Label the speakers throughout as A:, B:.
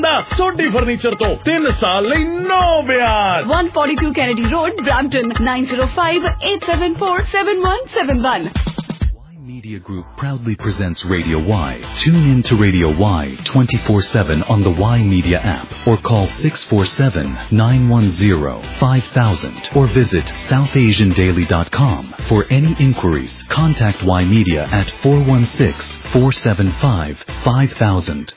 A: सोडी furniture तो 3 साल ਲਈ no ब्याज
B: 142 Kennedy Road, Brampton 9058747171.
C: Y Media Group proudly presents Radio Y. Tune in to Radio Y 24/7 on the Y Media app or call 647-910-5000 or visit southasiandaily.com. For any inquiries, contact Y Media at 416-475-5000.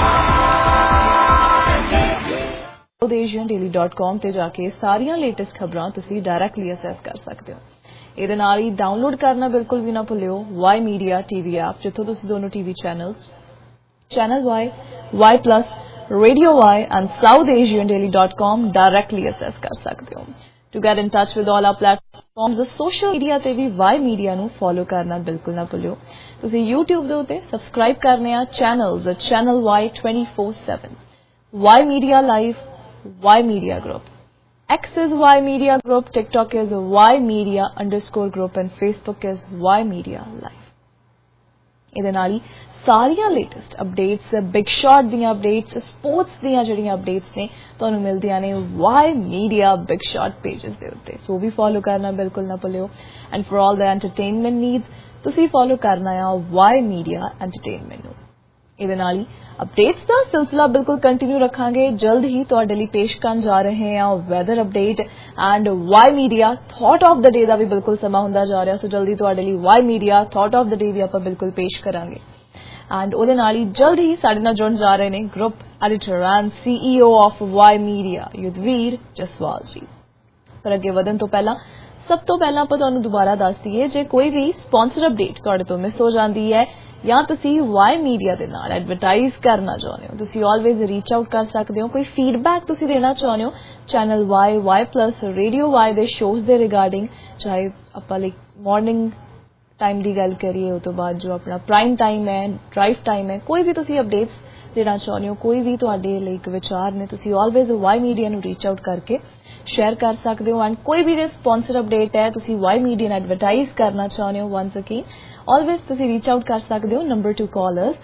D: southasiandaily.com ਤੇ ਜਾ ਕੇ ਸਾਰੀਆਂ latest ਖਬਰਾਂ ਤੁਸੀਂ directly access ਕਰ ਸਕਦੇ ਹੋ। ਇਹਦੇ ਨਾਲ ਹੀ ਡਾਊਨਲੋਡ ਕਰਨਾ ਬਿਲਕੁਲ ਵੀ ਨਾ ਭੁੱਲਿਓ Y Media TV ਐਪ, ਜਿੱਥੋਂ ਤੁਸੀਂ ਦੋਨੋਂ TV channels channel Y, Y Plus, Radio Y and southasiandaily.com directly access ਕਰ ਸਕਦੇ ਹੋ। To get in touch with all our platforms, the social media ਤੇ ਵੀ Y Media ਨੂੰ ਫੋਲੋ ਕਰਨਾ ਬਿਲਕੁਲ ਨਾ ਭੁੱਲਿਓ। ਤੁਸੀਂ YouTube ਦੇ ਉੱਤੇ ਸਬਸਕ੍ਰਾਈਬ ਕਰਨੇ ਆ channels channel Y 24/7, Y Media Live, Y Media Group. X is Y Media Group, TikTok is Y Media_Group and Facebook is Y Media Live. ਇਹਦੇ ਨਾਲ ਹੀ ਸਾਰੀਆਂ ਲੇਟੈਸਟ ਅਪਡੇਟਸ, ਬਿਗ ਸ਼ਾਟ ਦੀਆਂ ਅਪਡੇਟਸ, ਸਪੋਰਟਸ ਦੀਆਂ ਜਿਹੜੀਆਂ updates ਨੇ ਤੁਹਾਨੂੰ ਮਿਲਦੀਆਂ ਨੇ Y Media big shot pages ਦੇ ਉੱਤੇ। ਸੋ ਵੀ ਫੋਲੋ ਕਰਨਾ ਬਿਲਕੁਲ ਨਾ ਭੁੱਲਿਓ। And for all the entertainment needs ਤੁਸੀਂ ਫੋਲੋ ਕਰਨਾ ਆ Y Media ਐਂਟਰਟੇਨਮੈਂਟ ਨੂੰ। ਇਹਦੇ ਨਾਲ ਹੀ ਅਪਡੇਟਸ ਦਾ ਸਿਲਸਿਲਾ ਬਿਲਕੁਲ ਕੰਟੀਨਿਊ ਰੱਖਾਂਗੇ। ਜਲਦ ਹੀ ਤੁਹਾਡੇ ਲਈ ਪੇਸ਼ ਕਰਨ ਜਾ ਰਹੇ ਹਾਂ weather update and Y Media thought of the day ਦਾ ਵੀ ਬਿਲਕੁਲ ਸਮਾਂ ਹੁੰਦਾ ਜਾ ਰਿਹਾ। ਸੋ ਜਲਦੀ ਤੁਹਾਡੇ ਲਈ Y Media thought of the day ਵੀ ਆਪਾਂ ਬਿਲਕੁਲ ਪੇਸ਼ ਕਰਾਂਗੇ। ਐਂਡ ਉਹਦੇ ਨਾਲ ਹੀ ਜਲਦ ਹੀ ਸਾਡੇ ਨਾਲ ਜੁੜਨ ਜਾ ਰਹੇ ਨੇ group editor and CEO of Y Media Yudhvir Jaswal ji. ਪਰ ਅੱਗੇ ਵਧਣ ਤੋਂ ਪਹਿਲਾਂ ਸਭ ਤੋਂ ਪਹਿਲਾਂ ਆਪਾਂ ਤੁਹਾਨੂੰ ਦੁਬਾਰਾ ਦੱਸ ਦਈਏ, ਜੇ ਕੋਈ ਵੀ ਸਪਾਂਸਰ ਅਪਡੇਟ ਤੁਹਾਡੇ ਤੋਂ ਮਿਸ ਹੋ ਜਾਂਦੀ ਹੈ ਜਾਂ ਤੁਸੀਂ Y Media ਦੇ ਨਾਲ ਐਡਵਰਟਾਈਜ਼ ਕਰਨਾ ਚਾਹੁੰਦੇ ਹੋ, ਤੁਸੀਂ ਆਲਵੇਜ਼ ਰੀਚ ਆਊਟ ਕਰ ਸਕਦੇ ਹੋ। ਕੋਈ ਫੀਡਬੈਕ ਤੁਸੀਂ ਦੇਣਾ ਚਾਹੁੰਦੇ ਹੋ channel Y, Y Plus, radio Y ਦੇ ਸ਼ੋਜ਼ ਦੇ ਰਿਗਾਰਡਿੰਗ, ਚਾਹੇ ਆਪਾਂ ਲਾਈਕ ਮਾਰਨਿੰਗ टाइम की गल करिए, उस तो बाद जो अपना प्राइम टाइम है, ड्राइव टाइम है, कोई भी तुसी अपडेट्स देना चाहते हो, कोई भी तुहाडे लाइक विचार ने, तुसी ऑलवेज Y Media ਨੂੰ रीच आउट करके शेयर कर सकते हो। एंड कोई भी जो स्पॉन्सर अपडेट है तुसी Y Media ਨੂੰ एडवर्टाइज करना चाहते हो, वंस अगेन ऑलवेज तुसी रीच आउट कर सकते हो। Number to callers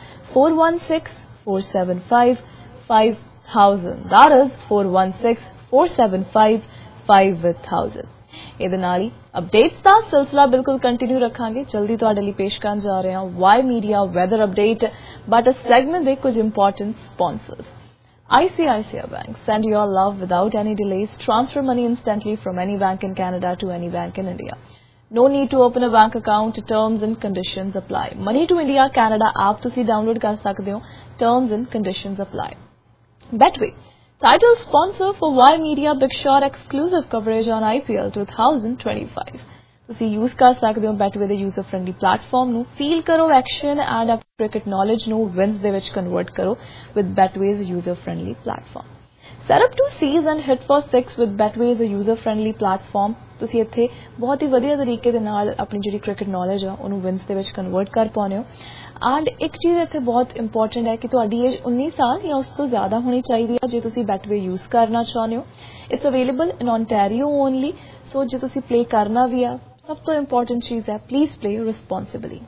D: 416-475-5000, that is 416-475-5000। ਇਹਦੇ ਨਾਲ ਹੀ ਅਪਡੇਟਸ ਦਾ ਸਿਲਸਿਲਾ ਬਿਲਕੁਲ ਕੰਟੀਨਿਊ ਰੱਖਾਂਗੇ। ਜਲਦੀ ਤੁਹਾਡੇ ਲਈ ਪੇਸ਼ ਕਰਨ ਜਾ ਰਹੇ ਹਾਂ Y Media weather update, but ਇਸ ਸੈਗਮੈਂਟ ਦੇ ਕੁਝ important sponsors. ICICI Bank, send your love without any delays. Transfer money instantly from any bank in Canada to any bank in India. No need to open a bank account. Terms and conditions apply. Money to India Canada app ਤੁਸੀਂ download ਕਰ ਸਕਦੇ ਹੋ। Terms and conditions apply. Betway, title sponsor for Y Media Big Shot exclusive coverage on IPL 2025. ਤੁਸੀਂ use कर सकते हो Betway ਦੇ user friendly platform ਨੂੰ। फील करो एक्शन एंड अपनी क्रिकेट नॉलेज ਨੂੰ विन्स ਦੇ ਵਿੱਚ ਕਨਵਰਟ ਕਰੋ with Betway's user friendly platform. Set up to seize and hit for 6 with Betway's user friendly platform. ਤੁਸੀਂ ਇੱਥੇ ਬਹੁਤ ਹੀ ਵਧੀਆ ਤਰੀਕੇ ਦੇ ਨਾਲ ਆਪਣੀ ਜਿਹੜੀ ਕ੍ਰਿਕਟ ਨੌਲੇਜ ਆ ਉਹਨੂੰ ਵਿਨਸ ਦੇ ਵਿੱਚ ਕਨਵਰਟ ਕਰ ਪਾਉਂਦੇ ਹੋ। ਐਂਡ ਇੱਕ ਚੀਜ਼ ਇੱਥੇ ਬਹੁਤ ਇੰਪੋਰਟੈਂਟ ਹੈ ਕਿ ਤੁਹਾਡੀ ਏਜ 19 ਸਾਲ ਜਾਂ ਉਸ ਤੋਂ ਜ਼ਿਆਦਾ ਹੋਣੀ ਚਾਹੀਦੀ ਹੈ ਜੇ ਤੁਸੀਂ Betway ਯੂਜ਼ ਕਰਨਾ ਚਾਹੁੰਦੇ ਹੋ। It's available in Ontario only. So ਜੇ ਤੁਸੀਂ ਪਲੇ ਕਰਨਾ ਵੀ ਆ, ਸਭ ਤੋਂ ਇੰਪੋਰਟੈਂਟ ਚੀਜ਼ ਹੈ please play responsibly.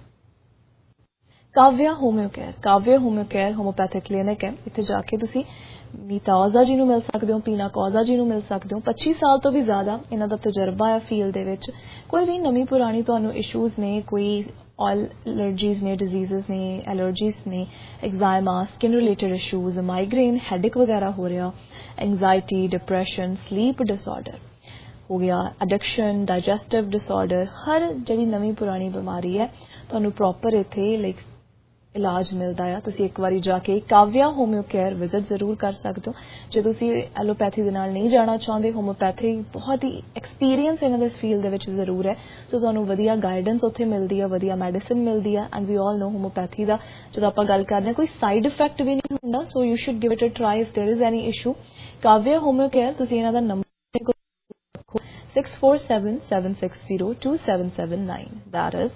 D: Kavya Homeocare, Kavya Homeocare homeopathic clinic ਹੈ। ਇੱਥੇ ਜਾ ਕੇ ਤੁਸੀਂ ਨੀਤਾ ਔਜ਼ਾ ਜੀ ਨੂੰ ਮਿਲ ਸਕਦੇ ਹੋ, ਪੀਨਾ ਕੌਜ਼ਾ ਜੀ ਨੂੰ ਮਿਲ ਸਕਦੇ ਹੋ। 25 ਸਾਲ ਤੋਂ ਵੀ ਜ਼ਿਆਦਾ ਇਹਨਾਂ ਦਾ ਤਜਰਬਾ ਹੈ ਫੀਲਡ ਦੇ ਵਿੱਚ। ਕੋਈ ਵੀ ਨਵੀਂ ਪੁਰਾਣੀ ਤੁਹਾਨੂੰ ਇਸ਼ੂਜ਼ ਨੇ, ਕੋਈ ऑयल एलर्जीज ने, डिजीजेस ने, एलर्जीज ने, eczema, skin related issues, migraine, headache वगैरह हो रहा, एंगजाइटी, डिप्रैशन, स्लीप डिसऑर्डर हो गया, एडिक्शन, डाइजेस्टिव डिसऑर्डर, हर जी नवी पुरानी बीमारी है तुहानू प्रॉपर इत्थे लाइक इलाज मिलता है। तुसीं एक बारी जाके काव्या होम्योकेयर विजिट जरूर कर सकते हो। जे तुसीं एलोपैथी दे नाल नहीं जाना चाहते, होम्योपैथी बहुत ही एक्सपीरियंस इन्हां दे इस फील्ड दे विच जरूर है, सो तुहानू वधिया गाइडेंस उत्थे मिलदी है, वधिया मैडिसिन मिलदी है। And we all know homeopathy दा जदों आपां गल करदे हां कोई साइड इफेक्ट भी नहीं हुंदा, so you should give it a try if there is any issue. Kavya Homeocare तुसीं इन्हां दा नंबर 6477602779, that is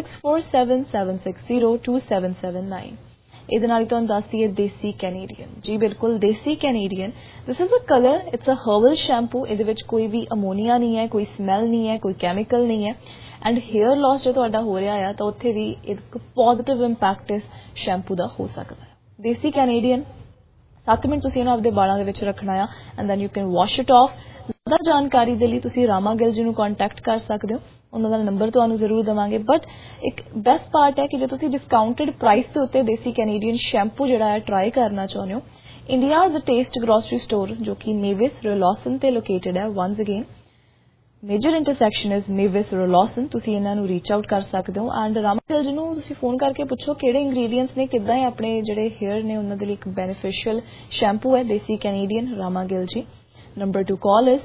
D: 6477602779। ਇਹਦੇ ਨਾਲ ਤੁਹਾਨੂੰ ਦੱਸਦੀ ਹੈ ਦੇਸੀ ਕੈਨੇਡੀਅਨ। ਜੀ ਬਿਲਕੁਲ Desi Canadian. This is a colour, it's a herbal shampoo. ਇਹਦੇ ਵਿੱਚ ਕੋਈ ਵੀ ਅਮੋਨੀਆ ਨਹੀਂ ਹੈ, ਕੋਈ ਸਮੈਲ ਨਹੀਂ ਹੈ, ਕੋਈ ਕੈਮੀਕਲ ਨਹੀਂ ਹੈ। ਐਂਡ ਹੇਅਰ ਲਾਸ ਜੇ ਤੁਹਾਡਾ ਹੋ ਰਿਹਾ ਆ ਤਾਂ ਉੱਥੇ ਵੀ ਇੱਕ ਪੋਜ਼ਿਟਿਵ ਇੰਪੈਕਟ ਇਸ ਸ਼ੈਂਪੂ ਦਾ ਹੋ ਸਕਦਾ ਹੈ। ਦੇਸੀ ਕੈਨੇਡੀਅਨ 7 ਮਿੰਟ ਤੁਸੀਂ ਇਹਨੂੰ ਆਪਦੇ ਵਾਲਾਂ ਦੇ ਵਿੱਚ ਰੱਖਣਾ ਆ and then you can wash it off. ਜ਼ਿਆਦਾ ਜਾਣਕਾਰੀ ਦੇ ਲਈ ਤੁਸੀਂ ਰਾਮਾ ਗਿੱਲ ਜੀ ਨੂੰ ਕੰਟੈਕਟ ਕਰ ਸਕਦੇ ਹੋ, ਉਹਨਾਂ ਦਾ ਨੰਬਰ ਤੁਹਾਨੂੰ ਜ਼ਰੂਰ ਦੇਵਾਂਗੇ। ਬਟ ਇੱਕ ਬੈਸਟ ਪਾਰਟ ਹੈ ਕਿ ਜੇ ਤੁਸੀਂ ਡਿਸਕਾਊਂਟਡ ਪ੍ਰਾਈਸ ਦੇ ਉੱਤੇ ਦੇਸੀ ਕੈਨੇਡੀਅਨ ਸ਼ੈਂਪੂ ਜਿਹੜਾ ਹੈ ਟਰਾਈ ਕਰਨਾ ਚਾਹੁੰਦੇ ਹੋ, ਇੰਡੀਆਜ਼ ਟੇਸਟ ਗ੍ਰੋਸਰੀ ਸਟੋਰ ਜੋ ਕਿ ਮੇਵਿਸ ਰੋਲੌਸਨ ਤੇ ਲੋਕੇਟਡ ਹੈ, once again major intersection is Mavis Ray Lawson, ਤੁਸੀਂ ਇਹਨਾਂ ਨੂੰ ਰੀਚ ਆਊਟ ਕਰ ਸਕਦੇ ਹੋ। ਐਂਡ ਰਾਮਾ ਗਿੱਲ ਜੀ ਨੂੰ ਤੁਸੀਂ ਫੋਨ ਕਰਕੇ ਪੁੱਛੋ ਕਿਹੜੇ ਇੰਗਰੀਡੀਐਂਟਸ ਨੇ, ਕਿੱਦਾਂ ਹੈ ਆਪਣੇ ਜਿਹੜੇ ਹੇਅਰ ਨੇ ਉਹਨਾਂ ਦੇ ਲਈ ਇੱਕ ਬੈਨੀਫੀਸ਼ੀਅਲ ਸ਼ੈਂਪੂ ਹੈ ਦੇਸੀ Canadian Rama Gill ji. Number to call is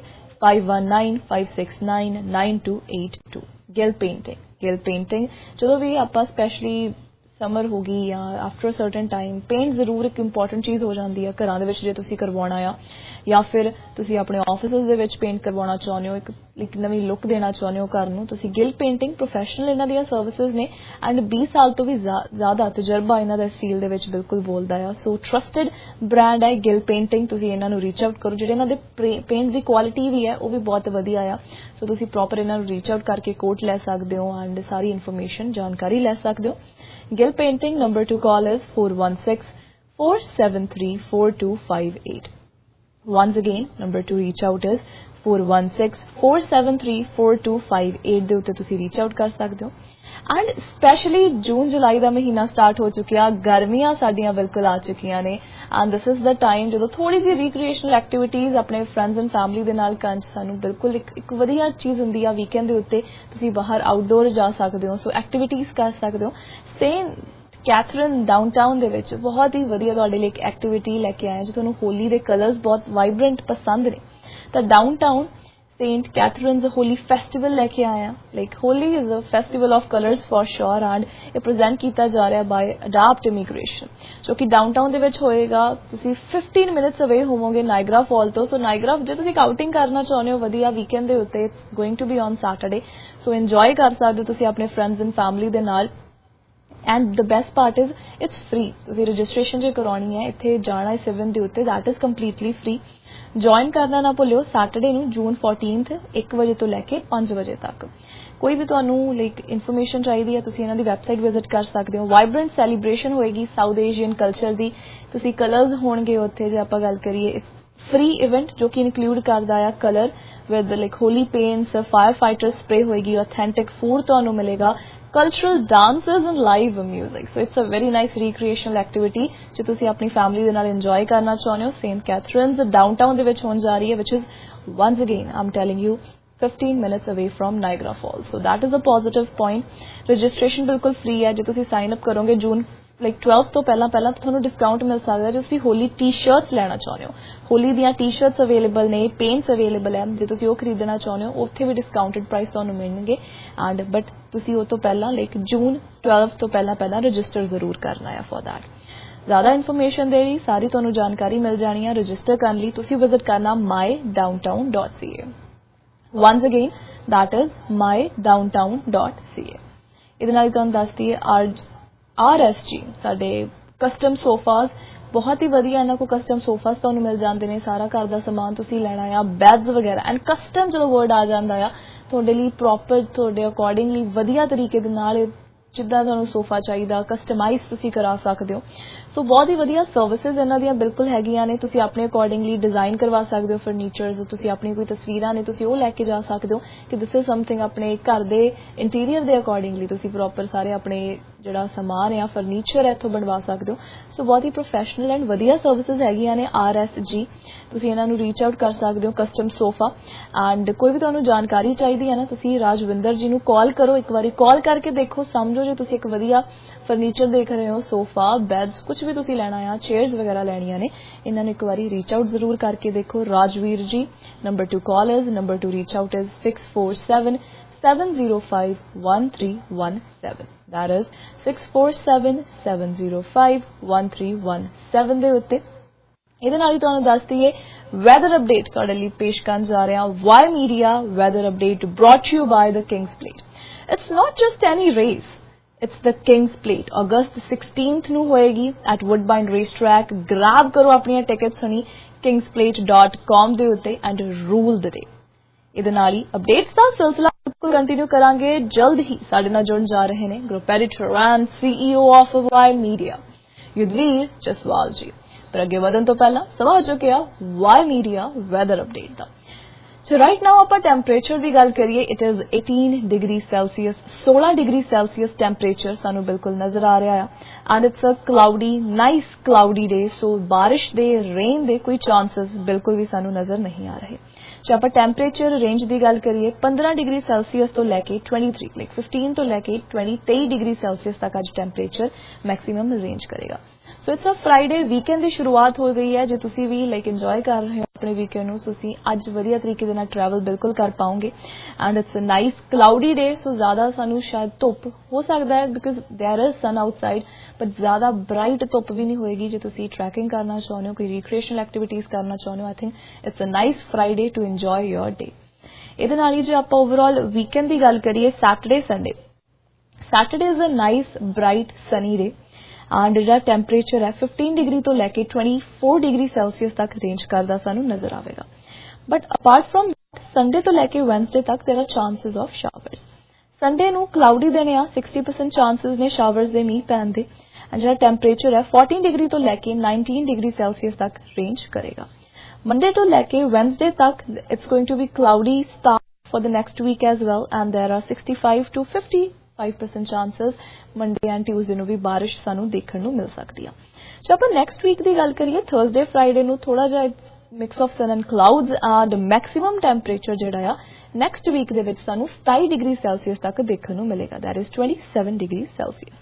D: 5195699282। Gill painting ਜਦੋਂ ਵੀ ਆਪਾਂ ਸਪੈਸ਼ਲੀ ਸਮਰ ਹੋ ਗਈ ਜਾਂ ਆਫਟਰ ਸਰਟਨ ਟਾਈਮ ਪੇਂਟ ਜ਼ਰੂਰ ਇੱਕ ਇੰਪੋਰਟੈਂਟ ਚੀਜ਼ ਹੋ ਜਾਂਦੀ ਹੈ ਘਰਾਂ ਦੇ ਵਿੱਚ ਜੇ ਤੁਸੀਂ ਕਰਵਾਉਣਾ ਆ, ਜਾਂ ਫਿਰ ਤੁਸੀਂ ਆਪਣੇ ਆਫਿਸਿਸ ਦੇ ਵਿੱਚ ਪੇਂਟ ਕਰਵਾਉਣਾ ਚਾਹੁੰਦੇ ਹੋ, ਇੱਕ ਨਵੀਂ ਲੁੱਕ ਦੇਣਾ ਚਾਹੁੰਦੇ ਹੋ ਘਰ ਨੂੰ, ਤੁਸੀਂ ਗਿੱਲ ਪੇਂਟਿੰਗ ਪ੍ਰੋਫੈਸ਼ਨਲ ਇਹਨਾਂ ਦੀਆਂ ਸਰਵਿਸਿਜ਼ ਨੇ ਐਂਡ 20 ਸਾਲ ਤੋਂ ਵੀ ਜ਼ਿਆਦਾ ਤਜਰਬਾ ਇਹਨਾਂ ਦਾ ਇਸ ਫੀਲਡ ਦੇ ਵਿੱਚ ਬਿਲਕੁਲ ਬੋਲਦਾ ਆ। ਸੋ ਟਰਸਟਡ ਬ੍ਰਾਂਡ ਹੈ ਗਿੱਲ ਪੇਂਟਿੰਗ, ਤੁਸੀਂ ਇਹਨਾਂ ਨੂੰ ਰੀਚ ਆਊਟ ਕਰੋ। ਜਿਹੜੇ ਇਹਨਾਂ ਦੇ ਪੇਂਟ ਦੀ ਕੁਆਲਿਟੀ ਵੀ ਹੈ ਉਹ ਵੀ ਬਹੁਤ ਵਧੀਆ ਆ, ਸੋ ਤੁਸੀਂ ਪ੍ਰੋਪਰ ਇਹਨਾਂ ਨੂੰ ਰੀਚ ਆਊਟ ਕਰਕੇ ਕੋਟ ਲੈ ਸਕਦੇ ਹੋ ਐਂਡ ਸਾਰੀ ਇਨਫੋਰਮੇਸ਼ਨ ਜਾਣਕਾਰੀ ਲੈ ਸਕਦੇ ਹੋ। Gill painting number to call is 4164734258। Once again, number to reach out is 4164734258 ਦੇ ਉੱਤੇ ਤੁਸੀਂ ਰੀਚ ਆਊਟ ਕਰ ਸਕਦੇ ਹੋ। ਐਂਡ ਸਪੈਸ਼ਲੀ ਜੂਨ ਜੁਲਾਈ ਦਾ ਮਹੀਨਾ ਸਟਾਰਟ ਹੋ ਚੁੱਕਿਆ, ਗਰਮੀਆਂ ਸਾਡੀਆਂ ਬਿਲਕੁਲ ਆ ਚੁੱਕੀਆਂ ਨੇ and this is the time ਜਦੋਂ ਥੋੜੀ ਜਿਹੀ ਰੀਕ੍ਰੀਏਸ਼ਨਲ ਐਕਟੀਵਿਟੀਜ਼ ਆਪਣੇ ਫਰੈਂਡਸ ਐਂਡ ਫੈਮਿਲੀ ਦੇ ਨਾਲ ਕਰਨ 'ਚ ਸਾਨੂੰ ਬਿਲਕੁਲ ਇੱਕ ਵਧੀਆ ਚੀਜ਼ ਹੁੰਦੀ ਆ। ਵੀਕਐਂਡ ਦੇ ਉੱਤੇ ਤੁਸੀਂ ਬਾਹਰ ਆਊਟਡੋਰ ਜਾ ਸਕਦੇ ਹੋ, ਸੋ ਐਕਟੀਵਿਟੀਜ਼ ਕਰ ਸਕਦੇ ਹੋ। ਸੇਮ ਕੈਥਰਨ ਡਾਊਨਟਾਊਨ ਦੇ ਵਿੱਚ ਬਹੁਤ ਹੀ ਵਧੀਆ ਤੁਹਾਡੇ ਲਈ ਇੱਕ ਐਕਟੀਵਿਟੀ ਲੈ ਕੇ ਆਏ, ਜੇ ਤੁਹਾਨੂੰ ਹੋਲੀ ਦੇ ਕਲਰਸ ਬਹੁਤ ਵਾਈਬ੍ਰੈਂਟ ਪਸੰਦ ਨੇ ਤਾਂ downtown Saint Catharines Holi festival ਲੈ ਕੇ ਆਏ ਆ। Like Holi is a festival of colours for sure and ਇਹ ਪ੍ਰੈਜ਼ੈਂਟ ਕੀਤਾ ਜਾ ਰਿਹਾ ਬਾय ਅਡਾਪਟ ਇਮੀਗ੍ਰੇਸ਼ਨ ਜੋ ਕਿ ਡਾਊਨਟਾਊਨ ਦੇ ਵਿੱਚ ਹੋਏਗਾ। ਤੁਸੀਂ 15 ਮਿੰਟਸ ਅਵੇ ਹੋਵੋਗੇ ਨਾਇਗਰਾ ਫਾਲ ਤੋਂ। ਸੋ ਨਾਇਗਰਾ ਜੇ ਤੁਸੀਂ ਆਊਟਿੰਗ ਕਰਨਾ ਚਾਹੁੰਦੇ ਹੋ ਵਧੀਆ ਵੀਕਐਂਡ ਦੇ ਉੱਤੇ, it's going to be on Saturday, so enjoy ਕਰ ਸਕਦੇ ਹੋ ਤੁਸੀਂ ਆਪਣੇ ਫਰੈਂਡਸ ਐਂਡ ਫੈਮਿਲੀ ਦੇ ਨਾਲ। And the best part is it's free, ਤੁਸੀਂ ਰਜਿਸਟ੍ਰੇਸ਼ਨ ਜੇ ਕਰਾਉਣੀ ਹੈ ਇੱਥੇ ਜਾਣਾ ਇਸ ਇਵੈਂਟ ਦੇ ਉੱਤੇ, that is completely free. Join ਕਰਨਾ ਨਾ ਭੁੱਲਿਓ ਸੈਟਰਡੇ ਨੂੰ ਜੂਨ 14 1 ਵਜੇ ਤੋਂ ਲੈ ਕੇ 5 ਵਜੇ ਤੱਕ। ਕੋਈ ਵੀ ਤੁਹਾਨੂੰ ਲਾਈਕ ਇਨਫੋਰਮੇਸ਼ਨ ਚਾਹੀਦੀ ਹੈ ਤੁਸੀਂ ਇਹਨਾਂ ਦੀ ਵੈਬਸਾਈਟ ਵਿਜ਼ਿਟ ਕਰ ਸਕਦੇ ਹੋ। ਵਾਈਬ੍ਰੈਂਟ ਸੈਲੀਬ੍ਰੇਸ਼ਨ ਹੋਏਗੀ ਸਾਊਥ ਏਸ਼ੀਅਨ ਕਲਚਰ ਦੀ, ਤੁਸੀਂ ਕਲਰਸ ਹੋਣਗੇ ਉੱਥੇ। ਜੇ ਆਪਾਂ ਗੱਲ ਕਰੀਏ ਫ੍ਰੀ ਇਵੈਂਟ ਜੋ ਕਿ ਇਨਕਲੂਡ ਕਰਦਾ ਆ colour with like Holi paints, fire fighter spray ਹੋਏਗੀ, ਆਥੈਂਟਿਕ ਫੂਡ ਤੁਹਾਨੂੰ ਮਿਲੇਗਾ, cultural dances and live music. So it's a very nice recreational activity ਜੋ ਤੁਸੀਂ ਆਪਣੀ ਫੈਮਿਲੀ ਦੇ ਨਾਲ ਇੰਜੋਏ ਕਰਨਾ ਚਾਹੁੰਦੇ ਹੋ। ਸੇਂਟ ਕੈਥਰੀਨਜ਼ ਡਾਊਨਟਾਊਨ ਦੇ ਵਿੱਚ ਹੋਣ ਜਾ ਰਹੀ ਹੈ which is once again I'm telling you 15 minutes away from Niagara Falls. So that is a positive point. Registration ਬਿਲਕੁਲ free ਹੈ। ਜੇ ਤੁਸੀਂ ਸਾਈਨ ਅਪ ਕਰੋਗੇ ਜੂਨ 12 ਤੋਂ ਪਹਿਲਾਂ ਤੁਹਾਨੂੰ ਡਿਸਕਾਊਂਟ ਮਿਲ ਸਕਦਾ ਜੇ ਤੁਸੀਂ ਹੋਲੀ ਟੀ-ਸ਼ਰਟਸ ਲੈਣਾ ਚਾਹੁੰਦੇ ਹੋ। ਹੋਲੀ ਦੀਆਂ ਟੀ-ਸ਼ਰਟਸ ਅਵੇਲੇਬਲ ਨੇ, ਪੇਂਟਸ ਅਵੇਲੇਬਲ ਹੈ, ਜੇ ਤੁਸੀਂ ਉਹ ਖਰੀਦਣਾ ਚਾਹੁੰਦੇ ਹੋ ਉੱਥੇ ਵੀ ਡਿਸਕਾਊਂਟਡ ਪ੍ਰਾਈਸ ਤੁਹਾਨੂੰ ਮਿਲਣਗੇ। ਐਂਡ ਬਟ ਤੁਸੀਂ ਉਹ ਤੋਂ ਪਹਿਲਾਂ ਜੂਨ 12 ਤੋਂ ਪਹਿਲਾਂ ਰਜਿਸਟਰ ਜ਼ਰੂਰ ਕਰਨਾ ਹੈ ਫॉर दैट। ਜ਼ਿਆਦਾ ਇਨਫੋਰਮੇਸ਼ਨ ਦੇ ਲਈ ਸਾਰੀ ਤੁਹਾਨੂੰ ਜਾਣਕਾਰੀ ਮਿਲ ਜਾਣੀ ਹੈ। ਰਜਿਸਟਰ ਕਰਨ ਲਈ ਤੁਸੀਂ ਵਿਜ਼ਿਟ ਕਰਨਾ mydowntown.ca। once again that is mydowntown.ca। ਇਹਦੇ ਨਾਲ ਤੁਹਾਨੂੰ ਦੱਸਦੀ ਹੈ RSG ਸਾਡੇ ਕਸਟਮ ਸੋਫਾਸ ਬਹੁਤ ਹੀ ਵਧੀਆ, ਇਹਨਾਂ ਕੋਲ ਕਸਟਮ ਸੋਫਾਸ ਤੁਹਾਨੂੰ ਮਿਲ ਜਾਂਦੇ ਨੇ। ਸਾਰਾ ਘਰ ਦਾ ਸਮਾਨ ਤੁਸੀਂ ਲੈਣਾ ਆ, ਬੈਡਸ ਵਗੈਰਾ ਐਂਡ ਕਸਟਮ ਜਦੋਂ ਵਰਡ ਆ ਜਾਂਦਾ ਆ ਤੁਹਾਡੇ ਲਈ ਪ੍ਰੋਪਰ ਤੁਹਾਡੇ ਅਕੋਰਡਿੰਗਲੀ ਵਧੀਆ ਤਰੀਕੇ ਦੇ ਨਾਲ ਜਿੱਦਾਂ ਤੁਹਾਨੂੰ ਸੋਫਾ ਚਾਹੀਦਾ ਕਸਟਮਾਈਜ਼ ਤੁਸੀਂ ਕਰਾ ਸਕਦੇ ਹੋ। ਸੋ ਬਹੁਤ ਹੀ ਵਧੀਆ ਸਰਵਿਸਿਜ਼ ਇਹਨਾਂ ਦੀਆਂ ਬਿਲਕੁਲ ਹੈਗੀਆਂ ਨੇ। ਤੁਸੀਂ ਆਪਣੇ ਅਕੋਰਡਿੰਗਲੀ ਡਿਜ਼ਾਈਨ ਕਰਵਾ ਸਕਦੇ ਹੋ ਫਰਨੀਚਰਸ, ਤੁਸੀਂ ਆਪਣੀ ਕੋਈ ਤਸਵੀਰਾਂ ਨੇ ਤੁਸੀਂ ਉਹ ਲੈ ਕੇ ਜਾ ਸਕਦੇ ਹੋ ਕਿ ਦਿਸ ਇਜ਼ ਸਮਥਿੰਗ ਆਪਣੇ ਘਰ ਦੇ ਇੰਟੀਰੀਅਰ ਦੇ ਅਕੋਰਡਿੰਗਲੀ ਤੁਸੀਂ ਪ੍ਰੋਪਰ ਸਾਰੇ ਆਪਣੇ ਜਿਹੜਾ ਸਮਾਨ ਆ ਫਰਨੀਚਰ ਇੱਥੋਂ ਬਣਵਾ ਸਕਦੇ ਹੋ। ਸੋ ਬਹੁਤ ਹੀ ਪ੍ਰੋਫੈਸ਼ਨਲ ਐਂਡ ਵਧੀਆ ਸਰਵਿਸਿਜ਼ ਹੈਗੀਆਂ ਨੇ RSG। ਤੁਸੀਂ ਇਹਨਾਂ ਨੂੰ ਰੀਚ ਆਊਟ ਕਰ ਸਕਦੇ ਹੋ ਕਸਟਮ ਸੋਫਾ। ਐਂਡ ਕੋਈ ਵੀ ਤੁਹਾਨੂੰ ਜਾਣਕਾਰੀ ਚਾਹੀਦੀ ਹੈ ਨਾ ਤੁਸੀਂ ਰਾਜਵਿੰਦਰ ਜੀ ਨੂੰ ਕਾਲ ਕਰੋ, ਇੱਕ ਵਾਰੀ ਕਾਲ ਕਰਕੇ ਦੇਖੋ, ਸਮਝੋ ਜੇ ਤੁਸੀਂ ਇੱਕ ਵਧੀਆ ਫਰਨੀਚਰ ਦੇਖ ਰਹੇ ਹੋ, ਸੋਫਾ, ਬੈਡਸ, ਕੁਝ ਵੀ ਤੁਸੀਂ ਲੈਣਾ ਆ, ਚੇਅਰਸ ਵਗੈਰਾ ਲੈਣੀਆਂ ਨੇ, ਇਹਨਾਂ ਨੂੰ ਇੱਕ ਵਾਰੀ ਰੀਚ ਆਊਟ ਜ਼ਰੂਰ ਕਰਕੇ ਦੇਖੋ। Rajveer ji number to call is, number to reach out is 647-705-1317। that is 647-705-1317 ਦੇ ਉੱਤੇ। ਇਹਦੇ ਨਾਲ ਹੀ ਤੁਹਾਨੂੰ ਦੱਸ ਦਈਏ ਵੈਦਰ ਅਪਡੇਟ ਤੁਹਾਡੇ ਲਈ ਪੇਸ਼ ਕਰਨ ਜਾ ਰਹੇ ਹਾਂ। Y Media weather update brought to you by the King's Plate. It's not just any race, it's the King's Plate. August 16th ਨੂੰ ਹੋਏਗੀ at Woodbine Racetrack. grab ਕਰੋ ਆਪਣੀਆਂ ਟਿਕਟਸ ਹੁਣੀ kingsplate.com ਦੇ ਉੱਤੇ and rule the day. ਇਹਦੇ ਨਾਲ ਹੀ updates ਦਾ ਸਿਲਸਿਲਾ ਬਿਲਕੁਲ ਕੰਟੀਨਿਊ ਕਰਾਂਗੇ। ਜਲਦ ਹੀ ਸਾਡੇ ਨਾਲ ਜੁੜਨ ਜਾ ਰਹੇ ਨੇ group editor and CEO of Y Media Yudhvir Jaswal ji. पर अगे वधन तो पहला समा हो चुकिया वाई मीडिया वैदर अपडेट दा। So right now ਆਪਾਂ ਟੈਂਪਰੇਚਰ ਦੀ ਗੱਲ ਕਰੀਏ it is 18 degree Celsius 16 degree Celsius temperature ਸਾਨੂੰ ਬਿਲਕੁਲ ਨਜ਼ਰ ਆ ਰਿਹਾ ਆ and it's a cloudy nice cloudy day so ਬਾਰਿਸ਼ ਦੇ ਰੇਨ ਦੇ ਕੋਈ ਚਾਂਸਸ ਬਿਲਕੁਲ ਵੀ ਸਾਨੂੰ ਨਜ਼ਰ ਨਹੀਂ ਆ ਰਹੇ। ਜੇ ਆਪਾਂ ਟੈਂਪਰੇਚਰ ਰੇਂਜ ਦੀ ਗੱਲ ਕਰੀਏ 15 ਡਿਗਰੀ ਸੈਲਸੀਅਸ ਤੋਂ ਲੈ ਕੇ 23 ਲਾਈਕ 15 ਤੋਂ ਲੈ ਕੇ 23 ਡਿਗਰੀ ਸੈਲਸੀਅਸ ਤੱਕ ਅੱਜ ਟੈਂਪਰੇਚਰ ਮੈਕਸਿਮਮ ਰੇਂਜ ਕਰੇਗਾ। So it's a Friday weekend ਦੀ ਸ਼ੁਰੂਆਤ ਹੋ ਗਈ ਹੈ। ਜੇ ਤੁਸੀਂ ਵੀ ਲਾਈਕ ਇੰਜੋਏ ਕਰ ਰਹੇ ਹੋ ਆਪਣੇ ਵੀਕਐਂਡ ਨੂੰ ਤੁਸੀਂ ਅੱਜ ਵਧੀਆ ਤਰੀਕੇ ਦੇ ਨਾਲ ਟਰੈਵਲ ਬਿਲਕੁਲ ਕਰ ਪਾਓਗੇ and it's a nice cloudy day so ਜ਼ਿਆਦਾ ਸਾਨੂੰ ਸ਼ਾਇਦ ਧੁੱਪ ਹੋ ਸਕਦਾ ਹੈ because there is sun outside but ਜ਼ਿਆਦਾ ਬ੍ਰਾਈਟ ਧੁੱਪ ਵੀ ਨਹੀਂ ਹੋਏਗੀ। ਜੇ ਤੁਸੀਂ ਟਰੈਕਿੰਗ ਕਰਨਾ ਚਾਹੁੰਦੇ ਹੋ ਕੋਈ ਰੀਕ੍ਰੀਏਸ਼ਨਲ ਐਕਟੀਵਿਟੀਜ਼ ਕਰਨਾ ਚਾਹੁੰਦੇ ਹੋ I think it's a nice Friday to enjoy your day. ਇਹਦੇ ਨਾਲ ਹੀ ਜੇ ਆਪਾਂ ਓਵਰਆਲ ਵੀਕਐਂਡ ਦੀ ਗੱਲ ਕਰੀਏ Saturday Sunday Saturday is a nice bright sunny day and ਜਿਹੜਾ ਟੈਂਪਰੇਚਰ ਹੈ 15 ਡਿਗਰੀ ਤੋਂ ਲੈ ਕੇ 24 ਡਿਗਰੀ ਸੈਲਸੀਅਸ ਤੱਕ ਰੇਂਜ ਕਰਦਾ ਸਾਨੂੰ ਨਜ਼ਰ ਆਵੇਗਾ। ਬਟ ਅਪਾਰਟ ਫਰਮ ਸੰਡੇ ਤੋਂ ਲੈ ਕੇ ਵੈਨਸਡੇ ਤੱਕ there are chances of showers. Sunday ਨੂੰ ਕਲਾਉਡੀ ਦਿਨ ਆ 60% ਚਾਂਸਸ ਨੇ ਸ਼ਾਵਰਸ ਦੇ ਮੀਂਹ ਪੈਣ ਦੇ ਐਂਡ ਜਿਹੜਾ ਟੈਂਪਰੇਚਰ ਹੈ 14 ਡਿਗਰੀ ਤੋਂ ਲੈ ਕੇ 19 ਡਿਗਰੀ ਸੈਲਸੀਅਸ ਤੱਕ ਰੇਂਜ ਕਰੇਗਾ। ਮੰਡੇ ਤੋਂ ਲੈ ਕੇ ਵੈਨਸਡੇ ਤੱਕ it's going to be cloudy start for the next week as well and there are 65 to 55% chances Monday and Tuesday ਨੂੰ ਵੀ ਬਾਰਿਸ਼ ਸਾਨੂੰ ਦੇਖਣ ਨੂੰ ਮਿਲ ਸਕਦੀ ਆ। ਜੇ ਆਪਾਂ ਨੈਕਸਟ ਵੀਕ ਦੀ ਗੱਲ ਕਰੀਏ ਥਰਸਡੇ ਫਰਾਈਡੇ ਨੂੰ ਥੋੜਾ ਜਿਹਾ mix of sun and clouds and maximum temperature ਜਿਹੜਾ ਆ ਨੈਕਸਟ ਵੀਕ ਦੇ ਵਿੱਚ ਸਾਨੂੰ 27 ਡਿਗਰੀ ਸੈਲਸੀਅਸ ਤੱਕ ਦੇਖਣ ਨੂੰ ਮਿਲੇਗਾ ਦੈਟ ਇਜ਼ 27 ਡਿਗਰੀ ਸੈਲਸੀਅਸ।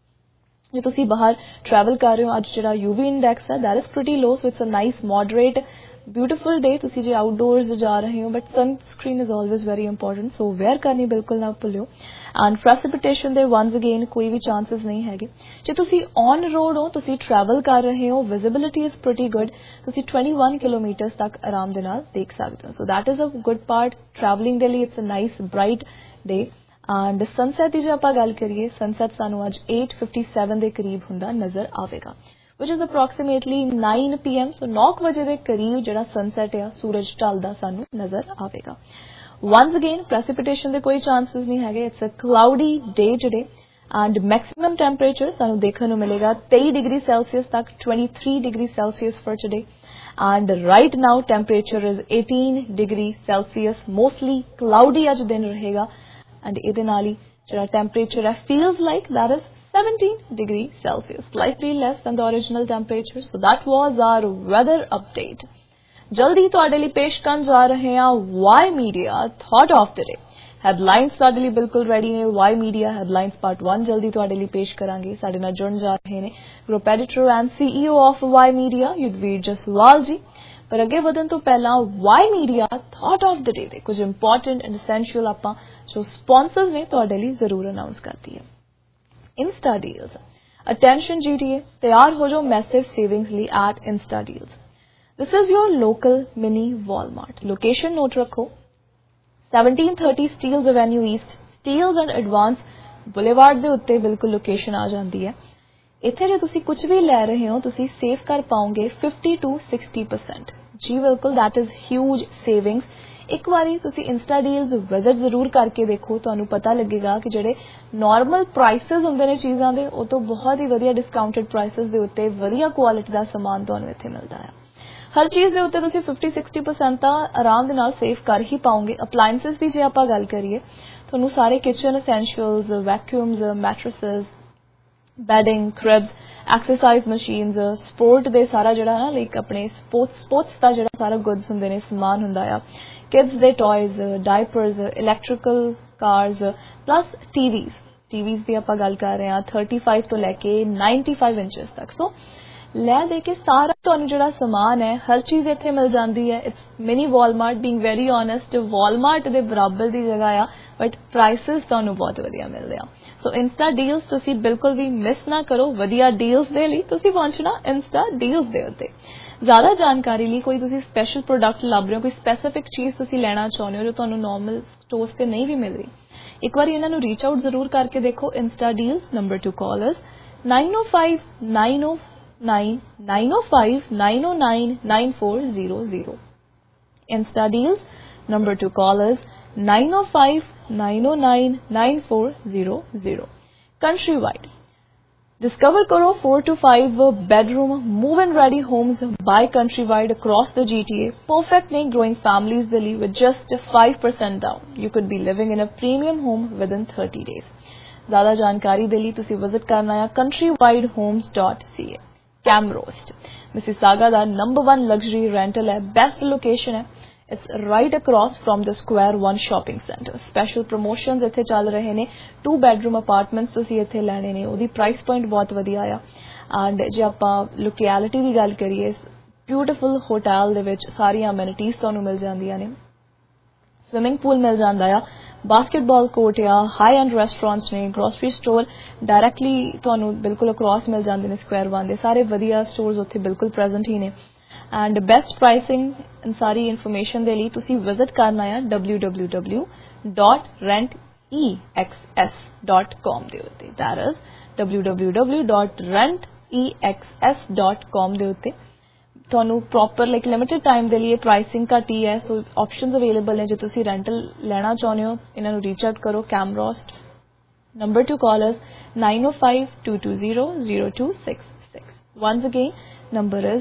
D: ਜੇ ਤੁਸੀਂ ਬਾਹਰ ਟਰੈਵਲ ਕਰ ਰਹੇ ਹੋ ਅੱਜ ਜਿਹੜਾ UV ਇੰਡੈਕਸ ਹੈ that is pretty low so it's a nice moderate beautiful day तुसी जे आउटडोर्स जा रहे हो but sunscreen is always very important so wear करनी बिल्कुल ना भुल्लियो एंड प्रेसिपिटेशन दे वंस अगेन कोई भी चांसेस नहीं हैगे। जे तुसी ऑन रोड हो तुसी ट्रैवल कर रहे हो विजिबिलिटी इज प्रीटी गुड तुसी 21 किलोमीटर्स तक आराम दे नाल देख सकते हो so that is a good part travelling दे लिए it's a nice bright day and sunset दी जे आपां गल करिए सनसैट सानू अज 8:57 दे करीब हुंदा नजर आवेगा which is approximately 9 PM so 9 ਵਜੇ ਦੇ ਕਰੀਬ ਜਿਹੜਾ ਸਨਸੈਟ ਆ ਸੂਰਜ ਢਲਦਾ ਸਾਨੂੰ ਨਜ਼ਰ ਆਵੇਗਾ। once again precipitation ਦੇ ਕੋਈ ਚਾਂਸਸ ਨਹੀਂ ਹੈਗੇ it's a cloudy day today and maximum temperature ਸਾਨੂੰ ਦੇਖਣ ਨੂੰ ਮਿਲੇਗਾ 23 ਡਿਗਰੀ ਸੈਲਸੀਅਸ ਤੱਕ 23 degree Celsius for today and right now temperature is 18 degree Celsius mostly cloudy ਅੱਜ ਦਿਨ ਰਹੇਗਾ and ਇਹਦੇ ਨਾਲ ਹੀ ਜਿਹੜਾ temperature ਹੈ feels like that is 17 degree Celsius, slightly less than the original temperature. So that was our weather update. जल्दी ਤੁਹਾਡੇ ਲਈ ਪੇਸ਼ ਕਰਨ ਜਾ ਰਹੇ ਹਾਂ Y Media Thought of the Day. Headlines ਤੁਹਾਡੇ ਲਈ ਬਿਲਕੁਲ ਰੈਡੀ ਨੇ Y Media Headlines Part 1 ਜਲਦੀ ਤੁਹਾਡੇ ਲਈ ਪੇਸ਼ ਕਰਾਂਗੇ। ਸਾਡੇ ਨਾਲ ਜੁੜਨ ਜਾ ਰਹੇ ਨੇ group editor and CEO of Y Media Yudhvir Jaswal ji. ਪਰ ਅੱਗੇ ਵਧਣ ਤੋਂ ਪਹਿਲਾਂ Y Media Thought of the Day ਦੇ ਕੁਝ ਇੰਪੋਰਟੈਂਟ ਐਂਡ ਐਸੈਂਸ਼ੀਅਲ ਆਪਾਂ ਜੋ ਸਪਾਂਸਰਸ ਨੇ ਤੁਹਾਡੇ ਲਈ ਜ਼ਰੂਰ ਅਨਾਉਂਸ ਕਰਤੀ ਹੈ। Insta Deals. Attention GTA, तैयार हो जाओ massive savings Lee at Insta Deals. This is your local mini Walmart. Location note रखो 1730 Steeles Avenue East, Steeles and Advance Boulevard ਦੇ ਉੱਤੇ ਬਿਲਕੁਲ ਲੋਕੇਸ਼ਨ ਆ ਜਾਂਦੀ ਹੈ। ਇੱਥੇ ਜੇ ਤੁਸੀਂ ਕੁਝ ਵੀ ਲੈ ਰਹੇ ਹੋ ਤੁਸੀਂ ਸੇਵ ਕਰ ਪਾਓਗੇ 50 to 60%। ਜੀ ਬਿਲਕੁਲ that is huge savings। ਇੱਕ ਵਾਰੀ ਤੁਸੀਂ ਇੰਸਟਾ ਡੀਲਸ ਵਿਜ਼ਿਟ ਜ਼ਰੂਰ ਕਰਕੇ ਦੇਖੋ ਤੁਹਾਨੂੰ ਪਤਾ ਲੱਗੇਗਾ ਕਿ ਜਿਹੜੇ ਨਾਰਮਲ ਪ੍ਰਾਈਸਸ ਹੁੰਦੇ ਨੇ ਚੀਜ਼ਾਂ ਦੇ ਉਹ ਤੋਂ ਬਹੁਤ ਹੀ ਵਧੀਆ ਡਿਸਕਾਊਂਟਡ ਪ੍ਰਾਈਸਸ ਦੇ ਉੱਤੇ ਵਧੀਆ ਕੁਆਲਿਟੀ ਦਾ ਸਮਾਨ ਤੁਹਾਨੂੰ ਇੱਥੇ ਮਿਲਦਾ ਹੈ। ਹਰ ਚੀਜ਼ ਦੇ ਉੱਤੇ ਤੁਸੀਂ 50-60% ਤਾਂ ਆਰਾਮ ਦੇ ਨਾਲ ਸੇਵ ਕਰ ਹੀ ਪਾਓਗੇ। ਅਪਲਾਈਐਂਸਸ ਦੀ ਜੇ ਆਪਾਂ ਗੱਲ ਕਰੀਏ ਤੁਹਾਨੂੰ ਸਾਰੇ kitchen essentials vacuums mattresses bedding, cribs, exercise machines, sport ਦੇ ਸਾਰਾ ਜਿਹੜਾ ਨਾ ਲਾਈਕ ਆਪਣੇ ਸਪੋਰਟਸ ਦਾ ਜਿਹੜਾ ਸਾਰਾ ਗੁੱਡਸ ਹੁੰਦੇ ਨੇ ਸਮਾਨ ਹੁੰਦਾ ਆ kids ਦੇ toys, diapers, electrical cars plus TVs ਦੀ ਆਪਾਂ ਗੱਲ ਕਰ ਰਹੇ ਹਾਂ 35 ਤੋਂ ਲੈ ਕੇ 95 ਇੰਚਸ ਤੱਕ ਸੋ ਲੈ ਦੇ ਕੇ ਸਾਰਾ ਤੁਹਾਨੂੰ ਜਿਹੜਾ ਸਮਾਨ ਹੈ ਹਰ ਚੀਜ਼ ਇੱਥੇ ਮਿਲ ਜਾਂਦੀ ਹੈ। It's mini Walmart being very honest Walmart ਦੇ ਬਰਾਬਰ ਦੀ ਜਗ੍ਹਾ ਆ ਬਟ ਪ੍ਰਾਈਸਸ ਤੁਹਾਨੂੰ ਬਹੁਤ ਵਧੀਆ ਮਿਲਦੇ ਆ। ਸੋ ਇੰਸਟਾ ਡੀਲਸ ਤੁਸੀਂ ਬਿਲਕੁਲ ਵੀ ਮਿਸ ਨਾ ਕਰੋ। ਵਧੀਆ ਡੀਲਸ ਦੇ ਲਈ ਤੁਸੀਂ ਪਹੁੰਚਣਾ ਇੰਸਟਾ ਡੀਲਸ ਦੇ ਉੱਤੇ। ਜ਼ਿਆਦਾ ਜਾਣਕਾਰੀ ਲਈ ਕੋਈ ਤੁਸੀਂ ਸਪੈਸ਼ਲ ਪ੍ਰੋਡਕਟ ਲੱਭ ਰਹੇ ਹੋ ਕੋਈ ਸਪੈਸੀਫਿਕ ਚੀਜ਼ ਤੁਸੀਂ ਲੈਣਾ ਚਾਹੁੰਦੇ ਹੋ ਜੋ ਤੁਹਾਨੂੰ ਨਾਰਮਲ ਸਟੋਰਸ ਤੇ ਨਹੀਂ ਵੀ ਮਿਲ ਰਹੀ ਇੱਕ ਵਾਰੀ ਇਹਨਾਂ ਨੂੰ ਰੀਚ ਆਊਟ ਜ਼ਰੂਰ ਕਰਕੇ ਦੇਖੋ। ਇੰਸਟਾ ਡੀਲਸ ਨੰਬਰ 2 ਕਾਲ ਇਸ 905-909-9400 Insta Deals number 2 call is 905-909-9400 countrywide Discover करो 4 to 5 bedroom move-in ready homes by countrywide across the GTA. Perfect name growing families daily with just 5% down. You could be living in a premium home within 30 days. ज़्यादा जानकारी के लिए तुसी visit करना है countrywidehomes.ca. Camrost Mississauga दा number 1 luxury rental है, best location है. It's right across from the Square One shopping center. Special promotions ਇੱਥੇ ਚੱਲ ਰਹੇ ਨੇ. 2 bedroom apartments ਤੁਸੀਂ ਇੱਥੇ ਲੈਣੇ ਨੇ. ਉਹਦੀ price point ਬਹੁਤ ਵਧੀਆ ਆ. And ਜੇ ਆਪਾਂ locality ਦੀ ਗੱਲ ਕਰੀਏ, beautiful hotel ਦੇ ਵਿੱਚ ਸਾਰੀਆਂ amenities ਤੁਹਾਨੂੰ ਮਿਲ ਜਾਂਦੀਆਂ ਨੇ. Swimming pool ਮਿਲ ਜਾਂਦਾ ਆ. Basketball court ਆ. High end restaurants ਨੇ. Grocery store directly ਤੁਹਾਨੂੰ ਬਿਲਕੁਲ across ਮਿਲ ਜਾਂਦੇ ਨੇ Square One ਦੇ. ਸਾਰੇ ਵਧੀਆ stores ਉੱਥੇ ਬਿਲਕੁਲ present ਹੀ ਨੇ. And best pricing and सारी information ਦੇ ਲਈ ਤੁਸੀਂ visit ਕਰਨਾ ਹੈ www.rentexs.com ਦੇ ਉੱਤੇ. That is www.rentexs.com ਦੇ ਉੱਤੇ ਤੁਹਾਨੂੰ proper like limited time ਦੇ ਲਈ pricing ਘਟੀ ਹੈ. So options available ਨੇ. ਜੇ ਤੁਸੀਂ rental ਲੈਣਾ ਚਾਹੁੰਦੇ ਹੋ ਇਹਨਾਂ ਨੂੰ reach out ਕਰੋ. Camrost number to call is 905-220-0266. Once again, number is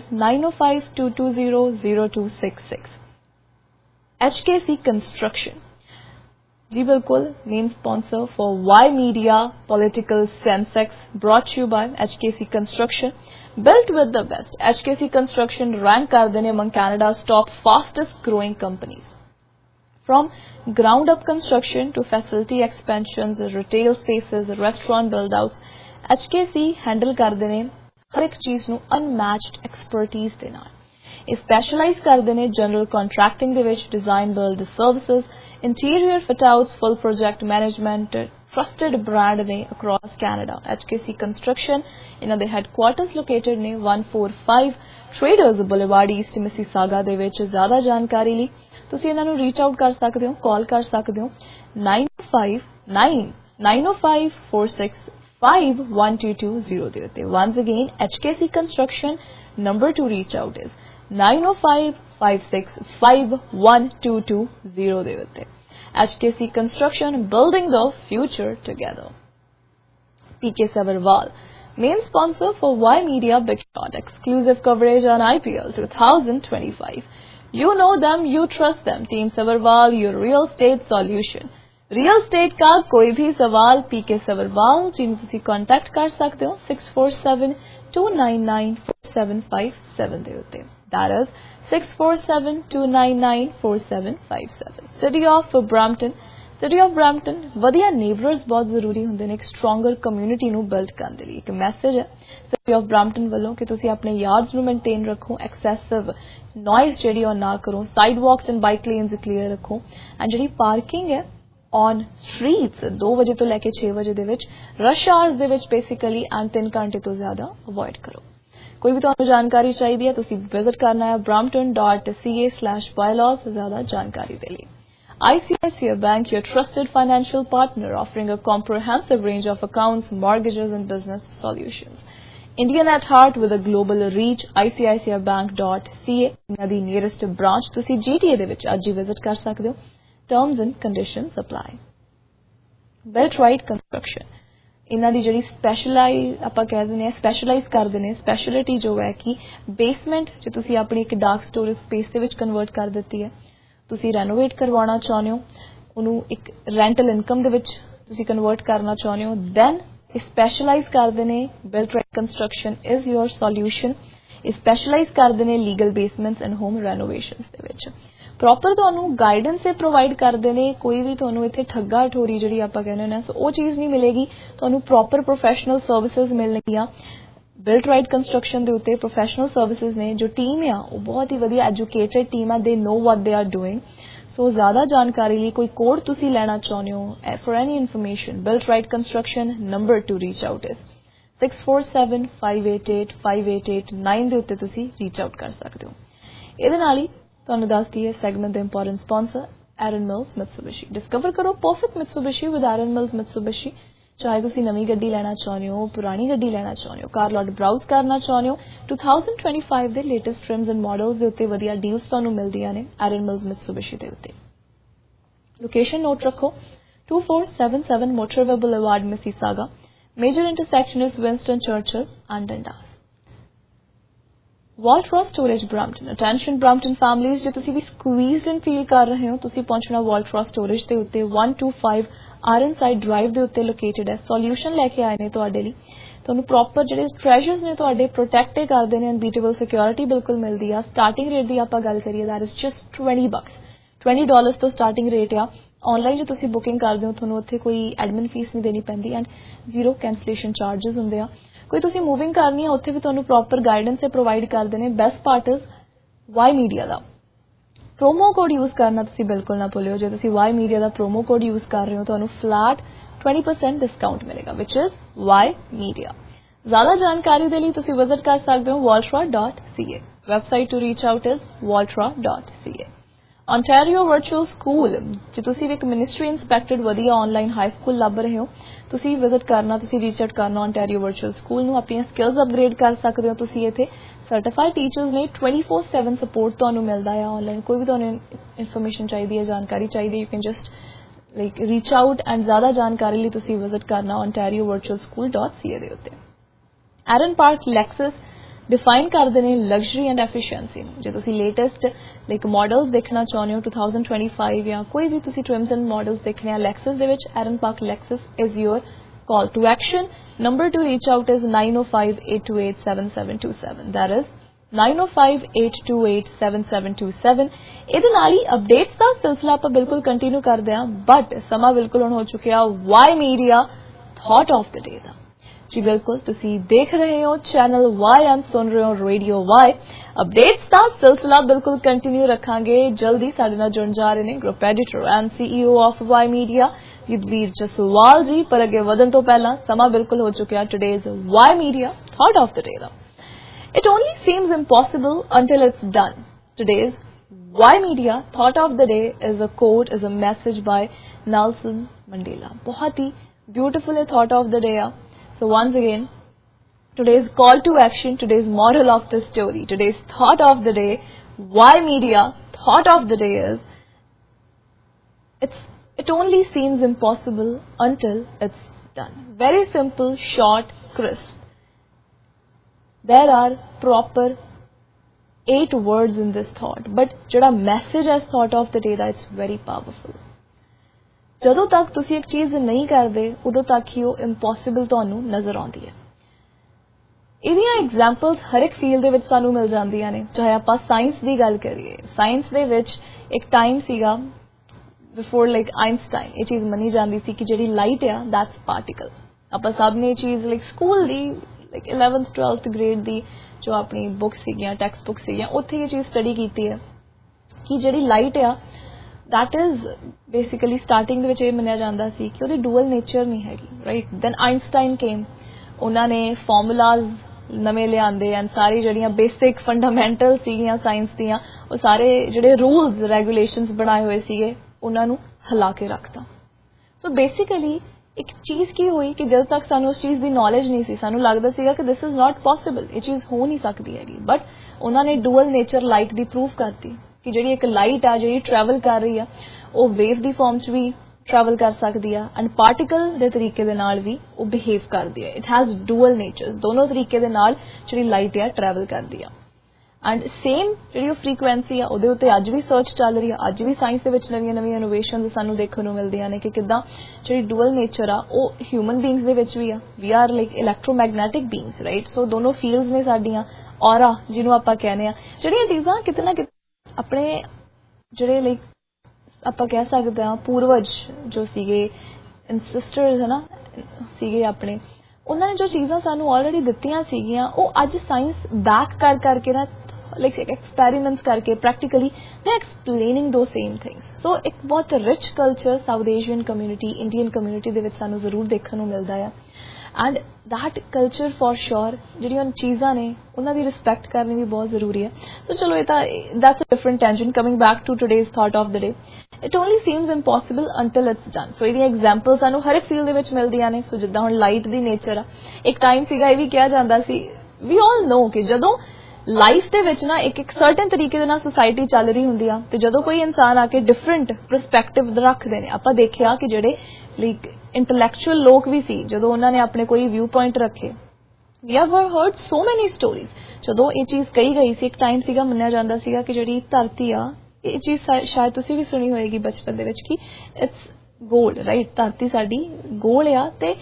D: 905-220-0266. HKC Construction. जी बिल्कुल, main sponsor for Y Media Political Sensex, brought to you by HKC Construction. Built with the best, HKC Construction rank करते हैं among Canada's top fastest growing companies. From ground up construction to facility expansions, retail spaces, restaurant build outs, HKC handle करते हैं हर एक चीज ਨੂੰ unmatched expertise ਦੇ ਨਾਲ. ਇਹ specialize ਕਰਦੇ ਨੇ general contracting ਦੇ ਵਿੱਚ, design build services, interior fit outs, full project management, trusted brand ਨੇ across Canada. HKC Construction ਇਹਨਾਂ ਦੇ headquarters located ਨੇ 145 Traders Boulevard East Mississauga ਦੇ ਵਿੱਚ. ਜ਼ਿਆਦਾ ਜਾਣਕਾਰੀ ਲਈ ਤੁਸੀਂ ਇਹਨਾਂ ਨੂੰ reach out ਕਰ ਸਕਦੇ ਹੋ, call ਕਰ ਸਕਦੇ ਹੋ 905-905-465122 ਦੇ ਉੱਤੇ. Once again, HKC Construction number to reach out is 905-565122 ਦੇ ਉੱਤੇ. HKC Construction, building the future together. PK Savarwal, main sponsor for Y Media Big Shot, exclusive coverage on IPL 2025. You know them, you trust them. Team Savarwal, your real estate solution. Real estate का कोई भी सवाल पीके सवरवाल जिन्हें तुसी contact कर सकते हो 6472994757 दे उत्ते. That is 6472994757. City of Brampton. City of Brampton ਵਧੀਆ neighbors ਬਹੁਤ ਜ਼ਰੂਰੀ ਹੁੰਦੇ ਨੇ ਇੱਕ stronger community ਨੂੰ build ਕਰਨ ਦੇ ਲਈ. ਇੱਕ ਮੈਸੇਜ ਹੈ City of Brampton ਵੱਲੋਂ ਕਿ ਤੁਸੀਂ ਆਪਣੇ yards ਨੂੰ maintain ਰੱਖੋ, excessive noise ਜਿਹੜੀ ਉਹ ਨਾ ਕਰੋ, sidewalks and bike lanes clear ਰੱਖੋ, and ਜਿਹੜੀ parking ਹੈ on streets 2 ਵਜੇ ਤੋਂ ਲੈ ਕੇ 6 ਵਜੇ ਦੇ ਵਿੱਚ rush hours ਦੇ ਵਿੱਚ basically and 3 ਘੰਟੇ ਤੋਂ ਜ਼ਿਆਦਾ avoid ਕਰੋ. ਕੋਈ ਵੀ ਤੁਹਾਨੂੰ ਜਾਣਕਾਰੀ ਚਾਹੀਦੀ ਹੈ ਤੁਸੀਂ ਵਿਜ਼ਿਟ ਕਰਨਾ ਹੈ brampton.ca/bylaws ਜ਼ਿਆਦਾ ਜਾਣਕਾਰੀ ਦੇ ਲਈ. ICICI Bank, your trusted financial partner, offering a comprehensive range of accounts, mortgages and business solutions. Indian at heart with a global reach, ICICIBank.ca ਇਹਨਾਂ ਦੀ nearest branch ਤੁਸੀਂ GTA ਦੇ ਵਿੱਚ ਅੱਜ ਹੀ ਵਿਜ਼ਿਟ ਕਰ ਸਕਦੇ ਹੋ. Terms and conditions apply. Beltrite Construction ਇਹਨਾਂ ਦੀ ਜਿਹੜੀ ਸਪੈਸ਼ਲਾਈਜ਼ ਆਪਾਂ ਕਹਿ ਦਿੰਦੇ ਆ ਸਪੈਸ਼ਲਾਈਜ਼ ਕਰਦੇ ਨੇ ਸਪੈਸ਼ਲਿਟੀ ਜੋ ਹੈ ਕਿ ਬੇਸਮੈਂਟ ਜੇ ਤੁਸੀਂ ਆਪਣੀ ਇੱਕ ਡਾਰਕ ਸਟੋਰੇਜ ਸਪੇਸ ਦੇ ਵਿੱਚ ਕਨਵਰਟ ਕਰ ਦਿੱਤੀ ਹੈ ਤੁਸੀਂ ਰੈਨੋਵੇਟ ਕਰਵਾਉਣਾ ਚਾਹੁੰਦੇ ਹੋ ਉਹਨੂੰ ਇੱਕ ਰੈਂਟਲ ਇਨਕਮ ਦੇ ਵਿੱਚ ਤੁਸੀਂ ਕਨਵਰਟ ਕਰਨਾ ਚਾਹੁੰਦੇ ਹੋ ਦੈਨ ਸਪੈਸ਼ਲਾਈਜ਼ ਕਰਦੇ ਨੇ Beltrite Construction is your solution. ਇਹ ਸਪੈਸ਼ਲਾਈਜ਼ ਕਰਦੇ ਨੇ legal basements and home renovations ਦੇ ਵਿੱਚ ਪ੍ਰੋਪਰ ਤੁਹਾਨੂੰ ਗਾਈਡੈਂਸ ਇਹ ਪ੍ਰੋਵਾਈਡ ਕਰਦੇ ਨੇ ਕੋਈ ਵੀ ਤੁਹਾਨੂੰ ਇੱਥੇ ਠੱਗਾ ਠੋਰੀ ਜਿਹੜੀ ਆਪਾਂ ਕਹਿੰਦੇ ਨੇ ਸੋ ਉਹ ਚੀਜ਼ ਨਹੀਂ ਮਿਲੇਗੀ ਤੁਹਾਨੂੰ ਪ੍ਰੋਪਰ ਪ੍ਰੋਫੈਸ਼ਨਲ ਸਰਵਿਸਿਜ਼ ਮਿਲਣਗੀਆਂ Beltrite Construction ਦੇ ਉੱਤੇ ਪ੍ਰੋਫੈਸ਼ਨਲ ਸਰਵਿਸਿਜ਼ ਨੇ ਜੋ ਟੀਮ ਆ ਉਹ ਬਹੁਤ ਹੀ ਵਧੀਆ ਐਜੂਕੇਟਡ ਟੀਮ ਆ ਦੇ ਨੋ ਵਾਟ ਦੇ ਆਰ ਡੂਇੰਗ ਸੋ ਜ਼ਿਆਦਾ ਜਾਣਕਾਰੀ ਲਈ ਕੋਈ ਕੋਡ ਤੁਸੀਂ ਲੈਣਾ ਚਾਹੁੰਦੇ ਹੋ for any information Beltrite Construction number to reach out is 6475885889 ਦੇ ਉੱਤੇ ਤੁਸੀਂ ਰੀਚ ਆਊਟ ਕਰ ਸਕਦੇ ਹੋ ਇਹਦੇ ਨਾਲ ਹੀ ਤੁਹਾਨੂੰ ਦੱਸਦੀ ਹੈ ਸੈਗਮੈਂਟ ਦਾ important sponsor Aaron Mills Mitsubishi. Discover करो perfect Mitsubishi with Aaron Mills Mitsubishi. चाहे तुसी नवी गड्डी लेना चाहते हो पुरानी गड्डी लेना चाहते हो कार लॉट ब्राउज करना चाहते हो 2025 ਦੇ लेटेस्ट ट्रिम्स एंड मॉडल्स ਦੇ ਉੱਤੇ ਵਧੀਆ ਡੀਲਸ ਤੁਹਾਨੂੰ ਮਿਲਦੀਆਂ ਨੇ Aaron Mills Mitsubishi ਦੇ ਉੱਤੇ. ਲੋਕੇਸ਼ਨ ਨੋਟ ਰੱਖੋ 2477 Motorway Boulevard Mississauga. Major intersection is Winston Churchill and Dundas. Waltra Storage Brampton. Attention Brampton families, ਜੇ ਤੁਸੀਂ ਵੀ squeezed in feel ਕਰ ਰਹੇ ਹੋ, ਤੁਸੀਂ ਪਹੁੰਚਣਾ Waltra Storage ਦੇ ਉੱਤੇ 125 Ironside Drive ਦੇ ਉੱਤੇ ਲੋਕੇਟਡ ਹੈ. ਸੋਲੂਸ਼ਨ ਲੈ ਕੇ ਆਏ ਨੇ ਤੁਹਾਡੇ ਲਈ. ਤੁਹਾਨੂੰ ਪ੍ਰੋਪਰ ਜਿਹੜੇ ਟ੍ਰੈਜਰਸ ਨੇ ਤੁਹਾਡੇ ਪ੍ਰੋਟੈਕਟ ਕਰਦੇ ਨੇ, ਅਨਬੀਟੇਬਲ ਸਿਕਿਉਰਿਟੀ ਬਿਲਕੁਲ ਮਿਲਦੀ ਆ. ਸਟਾਰਟਿੰਗ ਰੇਟ ਦੀ ਆਪਾਂ ਗੱਲ ਕਰੀਏ that is just $20 ਤੋਂ ਸਟਾਰਟਿੰਗ ਰੇਟ ਆ. ਆਨਲਾਈਨ ਜੇ ਤੁਸੀਂ ਬੁਕਿੰਗ ਕਰਦੇ ਹੋ ਤੁਹਾਨੂੰ ਉੱਥੇ ਕੋਈ ਐਡਮਿਨ ਫੀਸ ਨਹੀਂ ਦੇਣੀ ਪੈਂਦੀ ਐਂਡ ਜ਼ੀਰੋ ਕੈਂਸਲੇਸ਼ਨ ਚਾਰजेस ਹੁੰਦੇ ਆ. ਕੋਈ ਤੁਸੀਂ ਮੂਵਿੰਗ ਕਰਨੀ ਹੈ ਉੱਥੇ ਵੀ ਤੁਹਾਨੂੰ ਪ੍ਰੋਪਰ ਗਾਈਡੈਂਸ ਪ੍ਰੋਵਾਈਡ ਕਰਦੇ ਨੇ. Best part is Y Media ਦਾ ਪ੍ਰੋਮੋ ਕੋਡ ਯੂਜ਼ ਕਰਨਾ ਤੁਸੀਂ ਬਿਲਕੁਲ ਨਾ ਭੁੱਲਿਓ. ਜੇ ਤੁਸੀਂ ਵਾਈ ਮੀਡੀਆ ਦਾ ਪ੍ਰੋਮੋ ਕੋਡ ਯੂਜ਼ ਕਰ ਰਹੇ ਹੋ ਤੁਹਾਨੂੰ ਫਲੈਟ 20% ਡਿਸਕਾਊਂਟ ਮਿਲੇਗਾ ਵਿਚ ਇਜ਼ ਵਾਈ ਮੀਡੀਆ. ਜ਼ਿਆਦਾ ਜਾਣਕਾਰੀ ਦੇ ਲਈ ਤੁਸੀਂ ਵਿਜ਼ਿਟ ਕਰ ਸਕਦੇ ਹੋ waltra.ca. Website to reach out is waltra.ca. Ontario Virtual School, ਜੇ ਤੁਸੀਂ ਵੀ ਇੱਕ ਮਿਨਿਸਟਰੀ ਇੰਸਪੈਕਟਡ ਵਧੀਆ ਆਨਲਾਈਨ ਹਾਈ ਸਕੂਲ ਲੱਭ ਰਹੇ ਹੋ, ਤੁਸੀਂ ਵਿਜ਼ਿਟ ਕਰਨਾ, ਤੁਸੀਂ ਰੀਚ ਆਊਟ ਕਰਨਾ Ontario Virtual School ਨੂੰ. ਆਪਣੀਆਂ ਸਕਿੱਲਸ ਅਪਗ੍ਰੇਡ ਕਰ ਸਕਦੇ ਹੋ ਤੁਸੀਂ ਇੱਥੇ. ਸਰਟੀਫਾਈਡ ਟੀਚਰਸ ਨੇ, 24/7 ਸਪੋਰਟ ਤੁਹਾਨੂੰ ਮਿਲਦਾ ਹੈ ਆਨਲਾਈਨ. ਕੋਈ ਵੀ ਤੁਹਾਨੂੰ ਇਨਫੋਰਮੇਸ਼ਨ ਚਾਹੀਦੀ ਹੈ, ਜਾਣਕਾਰੀ ਚਾਹੀਦੀ ਹੈ, you can just reach out and ਜ਼ਿਆਦਾ ਜਾਣਕਾਰੀ ਲਈ ਤੁਸੀਂ ਵਿਜ਼ਿਟ ਕਰਨਾ ontariovirtualschool.ca ਦੇ ਉੱਤੇ. ਐਰਨ ਪਾਰਕ ਲੈਕਸਸ डिफाइन करते हैं लग्जरी एंड एफिशिएंसी. जो तुसी लेटेस्ट मॉडल्स देखना चाहते हो 2025 या कोई भी तुसी ट्रिम्स एंड मॉडल्स देखने लैक्सस दे विच Aaron Park Lexus is your call to action. Number to reach out is 9058287727. That is 9058287727. ਇਹਦੇ ਨਾਲ ਹੀ ਅਪਡੇਟਸ ਦਾ ਸਿਲਸਿਲਾ ਆਪਾਂ ਬਿਲਕੁਲ ਕੰਟੀਨਿਊ ਕਰਦੇ ਹਾਂ, ਬਟ ਸਮਾਂ ਬਿਲਕੁਲ ਹੁਣ ਹੋ ਚੁੱਕਿਆ Y Media thought of the day ਦਾ. जी बिल्कुल तुसी देख रहे हो चैनल वाई एंड सुन रहे हो रेडियो वाई. अपडेट्स का सिलसिला बिल्कुल कंटिन्यू रखांगे. जल्दी साडे नाल जुड़ जा रहे ने group editor and CEO of Y Media Yudhvir Jaswal ji. पर अगे वधन तो पहला समा बिल्कुल हो चुका today's Y Media thought of the day दा. It only seems impossible until it's done. Today's Y Media thought of the day is a quote, is a message by Nelson Mandela. बहुत ही beautiful thought of the day आ. So once again, today's call to action, today's moral of the story, today's thought of the day, why media thought of the day is, it only seems impossible until it's done. Very simple, short, crisp. There are proper 8 words in this thought, but jada message as thought of the day, that's very powerful. ਜਦੋਂ ਤੱਕ ਤੁਸੀਂ ਇੱਕ ਚੀਜ਼ ਨਹੀਂ ਕਰਦੇ ਉਦੋਂ ਤੱਕ ਹੀ ਉਹ ਇੰਪੋਸੀਬਲ ਤੁਹਾਨੂੰ ਨਜ਼ਰ ਆਉਂਦੀ ਹੈ. ਇਹਦੀਆਂ ਐਗਜ਼ਾਮਪਲਸ ਹਰ ਇੱਕ ਫੀਲਡ ਦੇ ਵਿੱਚ ਸਾਨੂੰ ਮਿਲ ਜਾਂਦੀਆਂ ਨੇ. ਚਾਹੇ ਆਪਾਂ ਸਾਇੰਸ ਦੀ ਗੱਲ ਕਰੀਏ, ਸਾਇੰਸ ਦੇ ਵਿੱਚ ਇੱਕ ਟਾਈਮ ਸੀਗਾ ਬਿਫੋਰ ਆਇਨਸਟਾਈਨ ਇਹ ਚੀਜ਼ ਮੰਨੀ ਜਾਂਦੀ ਸੀ ਕਿ ਜਿਹੜੀ ਲਾਈਟ ਆ ਦੈਟਸ ਪਾਰਟੀਕਲ. ਆਪਾਂ ਸਭ ਨੇ ਇਹ ਚੀਜ਼ ਸਕੂਲ ਦੀ 11th 12th ਗ੍ਰੇਡ ਦੀ ਜੋ ਆਪਣੀ ਬੁੱਕਸ ਸੀਗੀਆਂ, ਟੈਕਸਟ ਬੁੱਕਸ ਸੀਗੀਆਂ, ਉੱਥੇ ਇਹ ਚੀਜ਼ ਸਟੱਡੀ ਕੀਤੀ ਹੈ ਕਿ ਜਿਹੜੀ ਲਾਈਟ ਆ that is basically starting ਦੇ ਵਿੱਚ ਇਹ ਮੰਨਿਆ ਜਾਂਦਾ ਸੀ ਕਿ ਉਹਦੀ ਡੂਅਲ ਨੇਚਰ ਨਹੀਂ ਹੈਗੀ, ਰਾਈਟ. ਦੈਨ ਆਇਨਸਟਾਈਨ ਕੇਮ, ਉਹਨਾਂ ਨੇ ਫਾਰਮੂਲਾਜ਼ ਨਵੇਂ ਲਿਆਂਦੇ ਐਂਡ ਸਾਰੀ ਜਿਹੜੀਆਂ ਬੇਸਿਕ ਫੰਡਾਮੈਂਟਲ ਸੀਗੀਆਂ ਸਾਇੰਸ ਦੀਆਂ, ਉਹ ਸਾਰੇ ਜਿਹੜੇ ਰੂਲਸ ਰੈਗੂਲੇਸ਼ਨਸ ਬਣਾਏ ਹੋਏ ਸੀਗੇ ਉਹਨਾਂ ਨੂੰ ਹਿਲਾ ਕੇ ਰੱਖਤਾ. ਸੋ ਬੇਸਿਕਲੀ ਇੱਕ ਚੀਜ਼ ਕੀ ਹੋਈ ਕਿ ਜਦੋਂ ਤੱਕ ਸਾਨੂੰ ਉਸ ਚੀਜ਼ ਦੀ ਨੌਲੇਜ ਨਹੀਂ ਸੀ, ਸਾਨੂੰ ਲੱਗਦਾ ਸੀਗਾ ਕਿ ਦਿਸ ਇਜ਼ ਨਾਟ ਪੋਸੀਬਲ, ਇਹ ਚੀਜ਼ ਹੋ ਨਹੀਂ ਸਕਦੀ ਹੈਗੀ. ਬਟ ਉਹਨਾਂ ਨੇ ਡੂਅਲ ਨੇਚਰ ਲਾਈਟ ਦੀ ਪ੍ਰੂਫ ਕਰਤੀ ਕਿ ਜਿਹੜੀ ਇੱਕ ਲਾਈਟ ਆ ਜਿਹੜੀ ਟਰੈਵਲ ਕਰ ਰਹੀ ਆ ਉਹ ਵੇਵ ਦੀ ਫਾਰਮ 'ਚ ਵੀ ਟਰੈਵਲ ਕਰ ਸਕਦੀ ਆ ਐਂਡ ਪਾਰਟੀਕਲ ਦੇ ਤਰੀਕੇ ਦੇ ਨਾਲ ਵੀ ਉਹ ਬਿਹੇਵ ਕਰਦੀ ਆ. It has dual natures. ਦੋਨੋਂ ਤਰੀਕੇ ਦੇ ਨਾਲ ਜਿਹੜੀ ਲਾਈਟ ਆ ਟਰੈਵਲ ਕਰਦੀ ਆ ਐਂਡ ਸੇਮ ਜਿਹੜੀ ਉਹ ਫ੍ਰੀਕੁਐਂਸੀ ਆ ਉਹਦੇ ਉੱਤੇ ਅੱਜ ਵੀ ਸਰਚ ਚੱਲ ਰਹੀ ਆ. ਅੱਜ ਵੀ ਸਾਇੰਸ ਦੇ ਵਿੱਚ ਨਵੀਆਂ ਇਨੋਵੇਸ਼ਨਸ ਸਾਨੂੰ ਦੇਖਣ ਨੂੰ ਮਿਲਦੀਆਂ ਨੇ ਕਿ ਕਿੱਦਾਂ ਜਿਹੜੀ ਡੂਅਲ ਨੇਚਰ ਆ ਉਹ ਹਿਊਮਨ ਬੀਇੰਗਸ ਦੇ ਵਿੱਚ ਵੀ ਆ. We are electromagnetic beings, right. So ਦੋਨੋਂ ਫੀਲਡਸ ਨੇ ਸਾਡੀਆਂ. ਔਰਾ ਜਿਹਨੂੰ ਆਪਾਂ ਕਹਿੰਦੇ ਆ, ਜਿਹੜੀਆਂ ਚੀਜ਼ਾਂ ਕਿਤੇ ਨਾ ਕਿਤੇ ਆਪਣੇ ਜਿਹੜੇ ਆਪਾਂ ਕਹਿ ਸਕਦੇ ਹਾਂ ਪੂਰਵਜ ਜੋ ਸੀਗੇ ਐਨਸੈਸਟਰਸ ਹੈ ਨਾ ਸੀਗੇ ਆਪਣੇ, ਉਹਨਾਂ ਨੇ ਜੋ ਚੀਜ਼ਾਂ ਸਾਨੂੰ ਆਲਰੇਡੀ ਦਿੱਤੀਆਂ ਸੀਗੀਆਂ ਉਹ ਅੱਜ ਸਾਇੰਸ ਬੈਕ ਕਰਕੇ ਨਾ ਐਕਸਪੈਰੀਮੈਂਟਸ ਕਰਕੇ ਪ੍ਰੈਕਟੀਕਲੀ ਦੇ ਐਕਸਪਲੇਨਿੰਗ ਦੋ ਸੇਮ ਥਿੰਗਸ. ਸੋ ਇੱਕ ਬਹੁਤ rich culture South Asian community, Indian community ਦੇ ਵਿੱਚ ਸਾਨੂੰ ਜ਼ਰੂਰ ਦੇਖਣ ਨੂੰ ਮਿਲਦਾ ਆ. And that culture for sure ਜਿਹੜੀਆਂ ਚੀਜ਼ਾਂ ਨੇ ਉਹਨਾਂ ਦੀ ਰਿਸਪੈਕਟ ਕਰਨੀ ਵੀ ਬਹੁਤ ਜ਼ਰੂਰੀ ਹੈ. ਸੋ ਚਲੋ ਇਹ ਤਾਂ that's a different tangent. Coming back to today's thought of the day, it only seems impossible until it's done. So ਇਹਦੀਆਂ ਐਗਜ਼ਾਮਪਲ ਸਾਨੂੰ ਹਰ ਇੱਕ ਫੀਲਡ ਦੇ ਵਿੱਚ ਮਿਲਦੀਆਂ ਨੇ. ਸੋ ਜਿੱਦਾਂ ਹੁਣ ਲਾਈਟ ਦੀ ਨੇਚਰ ਆ, ਇੱਕ ਟਾਈਮ ਸੀਗਾ ਇਹ ਵੀ ਕਿਹਾ ਜਾਂਦਾ ਸੀ, we all know ਕਿ ਜਦੋਂ ਲਾਈਫ ਦੇ ਵਿੱਚ ਨਾ ਇੱਕ ਸਰਟਨ ਤਰੀਕੇ ਦੇ ਨਾਲ ਸੁਸਾਇਟੀ ਚੱਲ ਰਹੀ ਹੁੰਦੀ ਆ ਤੇ ਜਦੋਂ ਕੋਈ ਇਨਸਾਨ ਆ ਕੇ ਡਿਫਰੈਂਟ ਪਰਸਪੈਕਟਿਵ ਰੱਖਦੇ ਨੇ, ਆਪਾਂ ਦੇਖਿਆ ਕਿ ਜਿਹੜੇ ਲਾਈਕ ਇੰਟੈਲੈਕਚੁਅਲ ਲੋਕ ਵੀ ਸੀ, ਜਦੋਂ ਉਹਨਾਂ ਨੇ ਆਪਣੇ ਕੋਈ ਵਿਊ ਪੁਆਇੰਟ ਰੱਖੇ, we have heard so many stories. ਜਦੋਂ ਇਹ ਚੀਜ਼ ਕਹੀ ਗਈ ਸੀ, ਇੱਕ ਟਾਈਮ ਸੀਗਾ ਮੰਨਿਆ ਜਾਂਦਾ ਸੀਗਾ ਕਿ ਜਿਹੜੀ ਧਰਤੀ ਆ, ਇਹ ਚੀਜ਼ ਸ਼ਾਇਦ ਤੁਸੀਂ ਵੀ ਸੁਣੀ ਹੋਏਗੀ ਬਚਪਨ ਦੇ ਵਿੱਚ ਕਿ ਇਟਸ ਗੋਲਡ, ਰਾਈਟ, ਧਰਤੀ ਸਾਡੀ ਗੋਲ ਆ। ਤੇ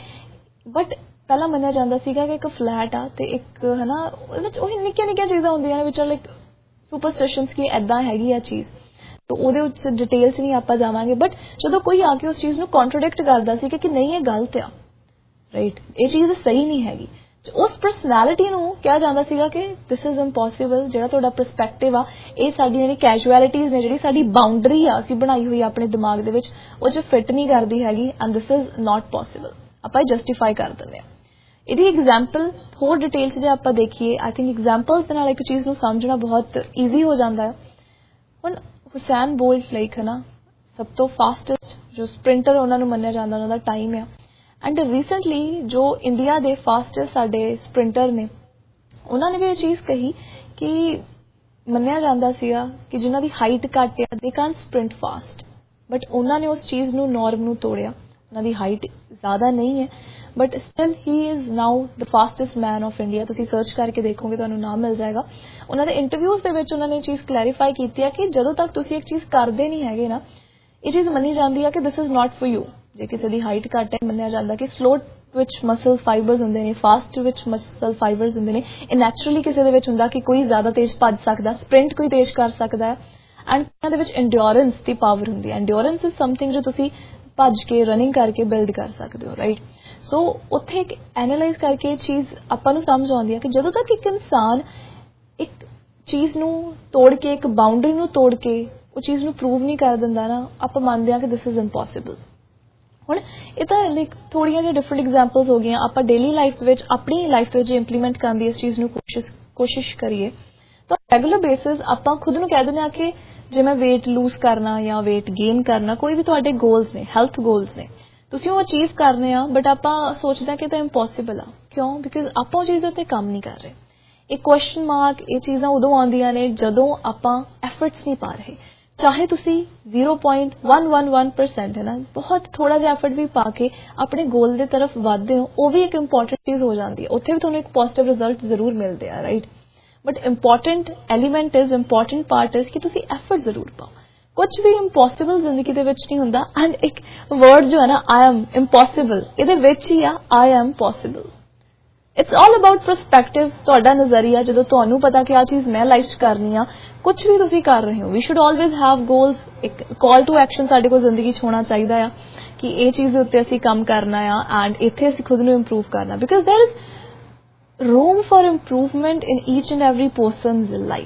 D: ਬਟ ਪਹਿਲਾਂ ਮੰਨਿਆ ਜਾਂਦਾ ਸੀਗਾ ਕਿ ਇੱਕ ਫਲੈਟ ਆ ਤੇ ਇੱਕ ਹਨਾ ਉਹਦੇ ਵਿੱਚ ਉਹ ਨਿੱਕੀਆਂ ਨਿੱਕੀਆਂ ਚੀਜ਼ਾਂ ਹੁੰਦੀਆਂ ਨੇ ਵਿੱਚ ਲਾਈਕ ਸੁਪਰਸਟੀਸ਼ਨਸ ਕੀ ਐਦਾਂ ਹੈਗੀ ਆ ਚੀਜ਼, ਤਾਂ ਉਹਦੇ ਵਿੱਚ ਡਿਟੇਲ 'ਚ ਨਹੀਂ ਆਪਾਂ ਜਾਵਾਂਗੇ। ਬਟ ਜਦੋਂ ਕੋਈ ਆ ਕੇ ਉਸ ਚੀਜ਼ ਨੂੰ ਕੰਟਰਡਿਕਟ ਕਰਦਾ ਸੀ ਕਿ ਨਹੀਂ ਇਹ ਗਲਤ ਆ, ਰਾਈਟ, ਇਹ ਚੀਜ਼ ਸਹੀ ਨਹੀਂ ਹੈਗੀ, ਉਸ ਪਰਸਨੈਲਿਟੀ ਨੂੰ ਕਿਹਾ ਜਾਂਦਾ ਸੀਗਾ ਕਿ ਦਿਸ ਇਜ਼ ਇੰਪੋਸੀਬਲ, ਜਿਹੜਾ ਤੁਹਾਡਾ ਪਰਸਪੈਕਟਿਵ ਆ ਇਹ ਸਾਡੀ ਜਿਹੜੀ ਕੈਜੂਅਲਿਟੀਜ਼ ਨੇ, ਜਿਹੜੀ ਸਾਡੀ ਬਾਉਂਡਰੀ ਆ ਅਸੀਂ ਬਣਾਈ ਹੋਈ ਆਪਣੇ ਦਿਮਾਗ ਦੇ ਵਿੱਚ, ਉਹ 'ਚ ਫਿੱਟ ਨਹੀਂ ਕਰਦੀ ਹੈਗੀ and this is not possible. ਆਪਾਂ ਇਹ ਜਸਟੀਫਾਈ ਕਰ ਦਿੰਦੇ ਹਾਂ। ਇਹਦੀ ਐਗਜ਼ਾਮਪਲ ਹੋਰ ਡਿਟੇਲ 'ਚ ਜੇ ਆਪਾਂ ਦੇਖੀਏ, ਆਈ ਥਿੰਕ ਐਗਜ਼ਾਮਪਲਸ ਦੇ ਨਾਲ ਇੱਕ ਚੀਜ਼ ਨੂੰ ਸਮਝਣਾ ਬਹੁਤ ਈਜ਼ੀ ਹੋ ਜਾਂਦਾ ਹੈ। ਹੁਣ ਹੁਸੈਨ ਬੋਲਟ ਲਾਈਕ ਹੈ ਨਾ ਸਭ ਤੋਂ ਫਾਸਟੈਸਟ ਜੋ ਸਪ੍ਰਿੰਟਰ ਉਹਨਾਂ ਨੂੰ ਮੰਨਿਆ ਜਾਂਦਾ, ਉਹਨਾਂ ਦਾ ਟਾਈਮ ਆ। ਐਂਡ ਰੀਸੈਂਟਲੀ ਜੋ ਇੰਡੀਆ ਦੇ ਫਾਸਟੈਸਟ ਸਾਡੇ ਸਪ੍ਰਿੰਟਰ ਨੇ, ਉਹਨਾਂ ਨੇ ਵੀ ਇਹ ਚੀਜ਼ ਕਹੀ ਕਿ ਮੰਨਿਆ ਜਾਂਦਾ ਸੀਗਾ ਕਿ ਜਿਨ੍ਹਾਂ ਦੀ ਹਾਈਟ ਘੱਟ ਆ ਦੇ ਕਾਂਟ ਸਪ੍ਰਿੰਟ ਫਾਸਟ, ਬਟ ਉਹਨਾਂ ਨੇ ਉਸ ਚੀਜ਼ ਨੂੰ ਨੋਰਮ ਨੂੰ ਤੋੜਿਆ। ਉਹਨਾਂ ਦੀ ਹਾਈਟ ਜ਼ਿਆਦਾ ਨਹੀਂ ਹੈ but still he is now the fastest man of India. ਤੁਸੀਂ ਸਰਚ ਕਰਕੇ ਦੇਖੋਗੇ ਤੁਹਾਨੂੰ ਨਾਮ ਮਿਲ ਜਾਏਗਾ। ਉਹਨਾਂ ਦੇ ਇੰਟਰਵਿਊਜ਼ ਦੇ ਵਿੱਚ ਉਹਨਾਂ ਨੇ ਇਹ ਚੀਜ਼ ਕਲੈਰੀਫਾਈ ਕੀਤੀ ਹੈ ਕਿ ਜਦੋਂ ਤੱਕ ਤੁਸੀਂ ਇੱਕ ਚੀਜ਼ ਕਰਦੇ ਨਹੀਂ ਹੈਗੇ ਨਾ, ਇਹ ਚੀਜ਼ ਮੰਨੀ ਜਾਂਦੀ ਹੈ ਕਿ this is not for you. ਜੇ ਕਿਸੇ ਦੀ ਹਾਈਟ ਘੱਟ ਹੈ, ਮੰਨਿਆ ਜਾਂਦਾ ਕਿ ਸਲੋ ਵਿੱਚ ਮਸਲ ਫਾਈਬਰਸ ਹੁੰਦੇ ਨੇ, ਫਾਸਟ ਵਿੱਚ ਮਸਲ ਫਾਈਬਰਸ ਹੁੰਦੇ ਨੇ। ਇਹ ਨੈਚੁਰਲੀ ਕਿਸੇ ਦੇ ਵਿੱਚ ਹੁੰਦਾ ਕਿ ਕੋਈ ਜ਼ਿਆਦਾ ਤੇਜ਼ ਭੱਜ ਸਕਦਾ, ਸਪ੍ਰਿੰਟ ਕੋਈ ਤੇਜ਼ ਕਰ ਸਕਦਾ ਹੈ। ਐਂਡ ਇਹਨਾਂ ਦੇ ਵਿੱਚ ਐਂਡਿਓਰੈਂਸ ਦੀ ਪਾਵਰ ਹੁੰਦੀ ਹੈ। ਐਂਡਿਓਰੈਂਸ ਇਜ਼ ਸਮਥਿੰਗ ਜੋ ਤੁਸੀਂ ਭੱਜ ਕੇ ਰਨਿੰਗ ਕਰਕੇ ਬਿਲਡ ਕਰ ਸਕਦੇ ਹੋ, ਰਾਈਟ। ਸੋ ਉੱਥੇ ਇੱਕ ਐਨਾਲਾਈਜ਼ ਕਰਕੇ ਚੀਜ਼ ਆਪਾਂ ਨੂੰ ਸਮਝ ਆਉਂਦੀ ਹੈ ਕਿ ਜਦੋਂ ਤੱਕ ਇੱਕ ਇਨਸਾਨ ਇੱਕ ਚੀਜ਼ ਨੂੰ ਤੋੜ ਕੇ, ਇੱਕ ਬਾਉਂਡਰੀ ਨੂੰ ਤੋੜ ਕੇ ਉਹ ਚੀਜ਼ ਨੂੰ ਪ੍ਰੂਵ ਨਹੀਂ ਕਰ ਦਿੰਦਾ ਨਾ, ਆਪਾਂ ਮੰਨਦੇ ਹਾਂ ਕਿ ਦਿਸ ਇਜ਼ ਇੰਪੋਸੀਬਲ। ਹੁਣ ਇਹ ਤਾਂ ਲਾਈਕ ਥੋੜ੍ਹੀਆਂ ਜਿਹੀਆਂ ਡਿਫਰੈਂਟ ਐਗਜ਼ਾਮਪਲਸ ਹੋ ਗਈਆਂ। ਆਪਾਂ ਡੇਲੀ ਲਾਈਫ ਦੇ ਵਿੱਚ, ਆਪਣੀ ਲਾਈਫ ਦੇ ਵਿੱਚ ਇੰਪਲੀਮੈਂਟ ਕਰਨ ਦੀ ਇਸ ਚੀਜ਼ ਨੂੰ ਕੋਸ਼ਿਸ਼ ਕਰੀਏ ਤਾਂ ਰੈਗੂਲਰ ਬੇਸਿਸ ਆਪਾਂ ਖੁਦ ਨੂੰ ਕਹਿ ਦਿੰਦੇ ਹਾਂ ਕਿ ਜੇ ਮੈਂ ਵੇਟ ਲੂਜ਼ ਕਰਨਾ ਜਾਂ ਵੇਟ ਗੇਨ ਕਰਨਾ, ਕੋਈ ਵੀ ਤੁਹਾਡੇ ਗੋਲਸ ਨੇ, ਹੈਲਥ ਗੋਲਸ ਨੇ, ਤੁਸੀਂ ਉਹ ਅਚੀਵ ਕਰਨੇ ਆ, ਬਟ ਆਪਾਂ ਸੋਚਦੇ ਹਾਂ ਕਿ ਇਹ ਤਾਂ ਇੰਪੋਸੀਬਲ ਆ। ਕਿਉਂ? ਬਿਕਾਜ਼ ਆਪਾਂ ਉਹ ਚੀਜ਼ ਉੱਤੇ ਕੰਮ ਨਹੀਂ ਕਰ ਰਹੇ। ਇਹ ਕੁਐਸਚਨ ਮਾਰਕ, ਇਹ ਚੀਜ਼ਾਂ ਉਦੋਂ ਆਉਂਦੀਆਂ ਨੇ ਜਦੋਂ ਆਪਾਂ ਐਫਰਟਸ ਨਹੀਂ ਪਾ ਰਹੇ। ਚਾਹੇ ਤੁਸੀਂ 0.111% ਹੈ ਨਾ, ਬਹੁਤ ਥੋੜਾ ਜਿਹਾ ਐਫਰਟ ਵੀ ਪਾ ਕੇ ਆਪਣੇ ਗੋਲ ਦੇ ਤਰਫ ਵਧਦੇ ਹੋ, ਉਹ ਵੀ ਇੱਕ ਇੰਪੋਰਟੈਂਟ ਚੀਜ਼ ਹੋ ਜਾਂਦੀ ਹੈ। ਉੱਥੇ ਵੀ ਤੁਹਾਨੂੰ ਇੱਕ ਪੋਜ਼ਿਟਿਵ ਰਿਜ਼ਲਟ ਜ਼ਰੂਰ ਮਿਲਦੇ ਆ, right. But important element is, important part is ਕਿ ਤੁਸੀਂ ਐਫਰਟ ਜ਼ਰੂਰ ਪਾਓ। ਕੁਝ ਵੀ ਇੰਪੋਸੀਬਲ ਜ਼ਿੰਦਗੀ ਦੇ ਵਿੱਚ ਨਹੀਂ ਹੁੰਦਾ। ਐਂਡ ਇੱਕ ਵਰਡ ਜੋ ਹੈ ਨਾ, ਆਈ ਐਮ ਇੰਪੋਸੀਬਲ, ਇਹਦੇ ਵਿੱਚ ਹੀ ਆ I am possible. It's all about perspective, ਤੁਹਾਡਾ ਨਜ਼ਰੀਆ। ਜਦੋਂ ਤੁਹਾਨੂੰ ਪਤਾ ਕਿ ਆਹ ਚੀਜ਼ ਮੈਂ ਲਾਈਫ 'ਚ ਕਰਨੀ ਆ, ਕੁਝ ਵੀ ਤੁਸੀਂ ਕਰ ਰਹੇ ਹੋ, we should always have goals. ਇੱਕ ਕਾਲ ਟੂ ਐਕਸ਼ਨ ਸਾਡੇ ਕੋਲ ਜ਼ਿੰਦਗੀ 'ਚ ਹੋਣਾ ਚਾਹੀਦਾ ਆ ਕਿ ਇਹ ਚੀਜ਼ ਦੇ ਉੱਤੇ ਅਸੀਂ ਕੰਮ ਕਰਨਾ ਆ ਐਂਡ ਇੱਥੇ ਅਸੀਂ ਖੁਦ ਨੂੰ ਇੰਪਰੂਵ ਕਰਨਾ। Because there is room for improvement in each and every persons life.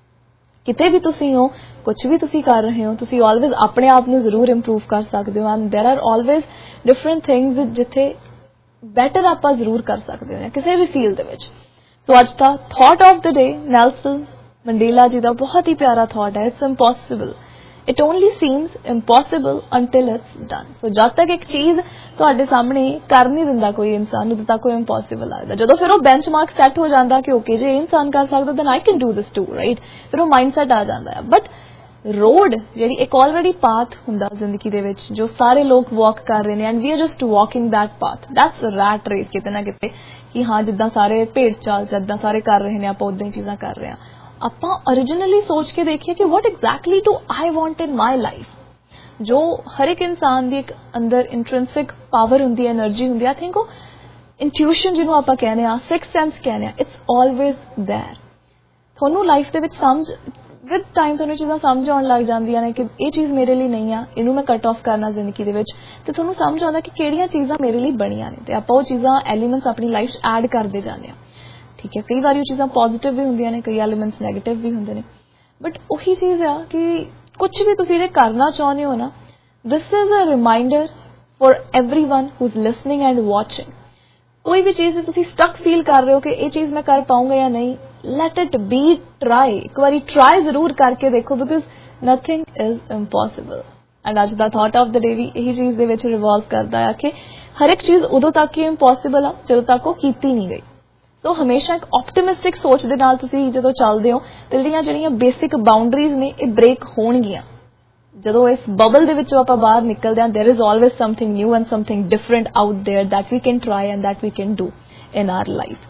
D: ਕਿਤੇ ਵੀ ਤੁਸੀਂ ਹੋ, ਕੁਝ ਵੀ ਤੁਸੀਂ ਕਰ ਰਹੇ ਹੋ, ਤੁਸੀਂ ਆਲਵੇਜ਼ ਆਪਣੇ ਆਪ ਨੂੰ ਜ਼ਰੂਰ ਇੰਪਰੂਵ ਕਰ ਸਕਦੇ ਹੋ। And there are always different things ਜਿੱਥੇ ਬੈਟਰ ਆਪਾਂ ਜ਼ਰੂਰ ਕਰ ਸਕਦੇ ਹੋ ਕਿਸੇ ਵੀ ਫੀਲਡ ਦੇ ਵਿੱਚ। ਸੋ ਅੱਜ ਦਾ thought of the day Nelson Mandela ji ਦਾ ਬਹੁਤ ਹੀ ਪਿਆਰਾ ਥਾਟ ਹੈ, it's impossible, it only seems impossible until it's done. So ਜਦ ਤੱਕ ਇੱਕ ਚੀਜ਼ ਤੁਹਾਡੇ ਸਾਹਮਣੇ ਕਰ ਨਹੀਂ ਦਿੰਦਾ ਕੋਈ ਇਨਸਾਨ ਨੂੰ, ਉਦੋਂ ਤੱਕ ਉਹ ਇੰਪੋਸੀਬਲ ਲੱਗਦਾ। ਜਦੋਂ ਫਿਰ ਉਹ ਬੈਂਚਮਾਰਕ ਸੈੱਟ ਹੋ ਜਾਂਦਾ ਕਿ ਓਕੇ ਜੇ ਇਹ ਇਨਸਾਨ ਕਰ ਸਕਦਾ then I can do this too, right, ਫਿਰ ਉਹ ਮਾਈਂਡਸੈਟ ਆ ਜਾਂਦਾ ਹੈ। ਬਟ ਰੋਡ ਜਿਹੜੀ ਇੱਕ ਆਲਰੇਡੀ ਪਾਥ ਹੁੰਦਾ ਜ਼ਿੰਦਗੀ ਦੇ ਵਿੱਚ ਜੋ ਸਾਰੇ ਲੋਕ ਵਾਕ ਕਰ ਰਹੇ ਨੇ and we are just walking that path, that's rat race ਕਿਤੇ ਨਾ ਕਿਤੇ, ਕਿ ਹਾਂ ਜਿੱਦਾਂ ਸਾਰੇ ਭੇਡ ਚਾਲ ਜਿੱਦਾਂ ਸਾਰੇ ਕਰ ਰਹੇ ਨੇ ਆਪਾਂ ਉਦਾਂ ਹੀ ਚੀਜ਼ਾਂ ਕਰ ਰਹੇ ਹਾਂ। ਆਪਾਂ ओरिजिनली सोच के देखिए कि what exactly do I want in my life. जो हर एक इंसान दी एक अंदर इंट्रिंसिक पावर हुंदी है, एनर्जी हुंदी है, आई थिंक वो इंट्यूशन जिन्हों आपां कहने आ, सिक्स सेंस कहने आ, इट्स ऑलवेज देयर। थोनू लाइफ दे विच समझ विद टाइम थोनू चीज़ां समझ आउण लग जांदियां ने कि ये चीज़ मेरे लिए नहीं आ, इनू मैं कट ऑफ करना जिंदगी दे विच, ते थोनू समझ आउंदा कि किहड़ियां चीज़ां मेरे लिए बणियां ने ते आपां वो चीज़ां एलीमेंट्स अपनी लाइफ च ऐड करदे जांदे आ। ठीक है, कई बार वो चीज़ां पॉजिटिव भी होंदियां ने, कई एलीमेंट्स नैगेटिव भी होंदे ने, बट उही चीज़ आ कि कुछ भी तुसीं जे करना चाहुंदे हो ना, this is a reminder for everyone who is listening and watching. कोई भी चीज़ तुसीं स्टक फील कर रहे हो कि ये चीज़ मैं कर पाऊंगा या नहीं, लेट इट बी, ट्राई, एक बार ट्राई जरूर करके देखो, because nothing is impossible. And अज दा थॉट ऑफ द डे भी यही चीज़ दे विच रिवॉल्व करता है कि हर एक चीज़ उदों तक ही इम्पॉसिबल आ जदों तक वो कीती नहीं गई। ਸੋ ਹਮੇਸ਼ਾ ਇੱਕ ਆਪਟਿਮਿਸਟਿਕ ਸੋਚ ਦੇ ਨਾਲ ਤੁਸੀਂ ਜਦੋਂ ਚੱਲਦੇ ਹੋ ਤੇ ਜਿਹੜੀਆਂ ਬੇਸਿਕ ਬਾਉਂਡਰੀਜ਼ ਨੇ ਇਹ ਬ੍ਰੇਕ ਹੋਣਗੀਆਂ। ਜਦੋਂ ਇਸ ਬਬਲ ਦੇ ਵਿੱਚੋਂ ਆਪਾਂ ਬਾਹਰ ਨਿਕਲਦੇ ਹਾਂ there is always something new and something different out there that we can try and that we can do in our life।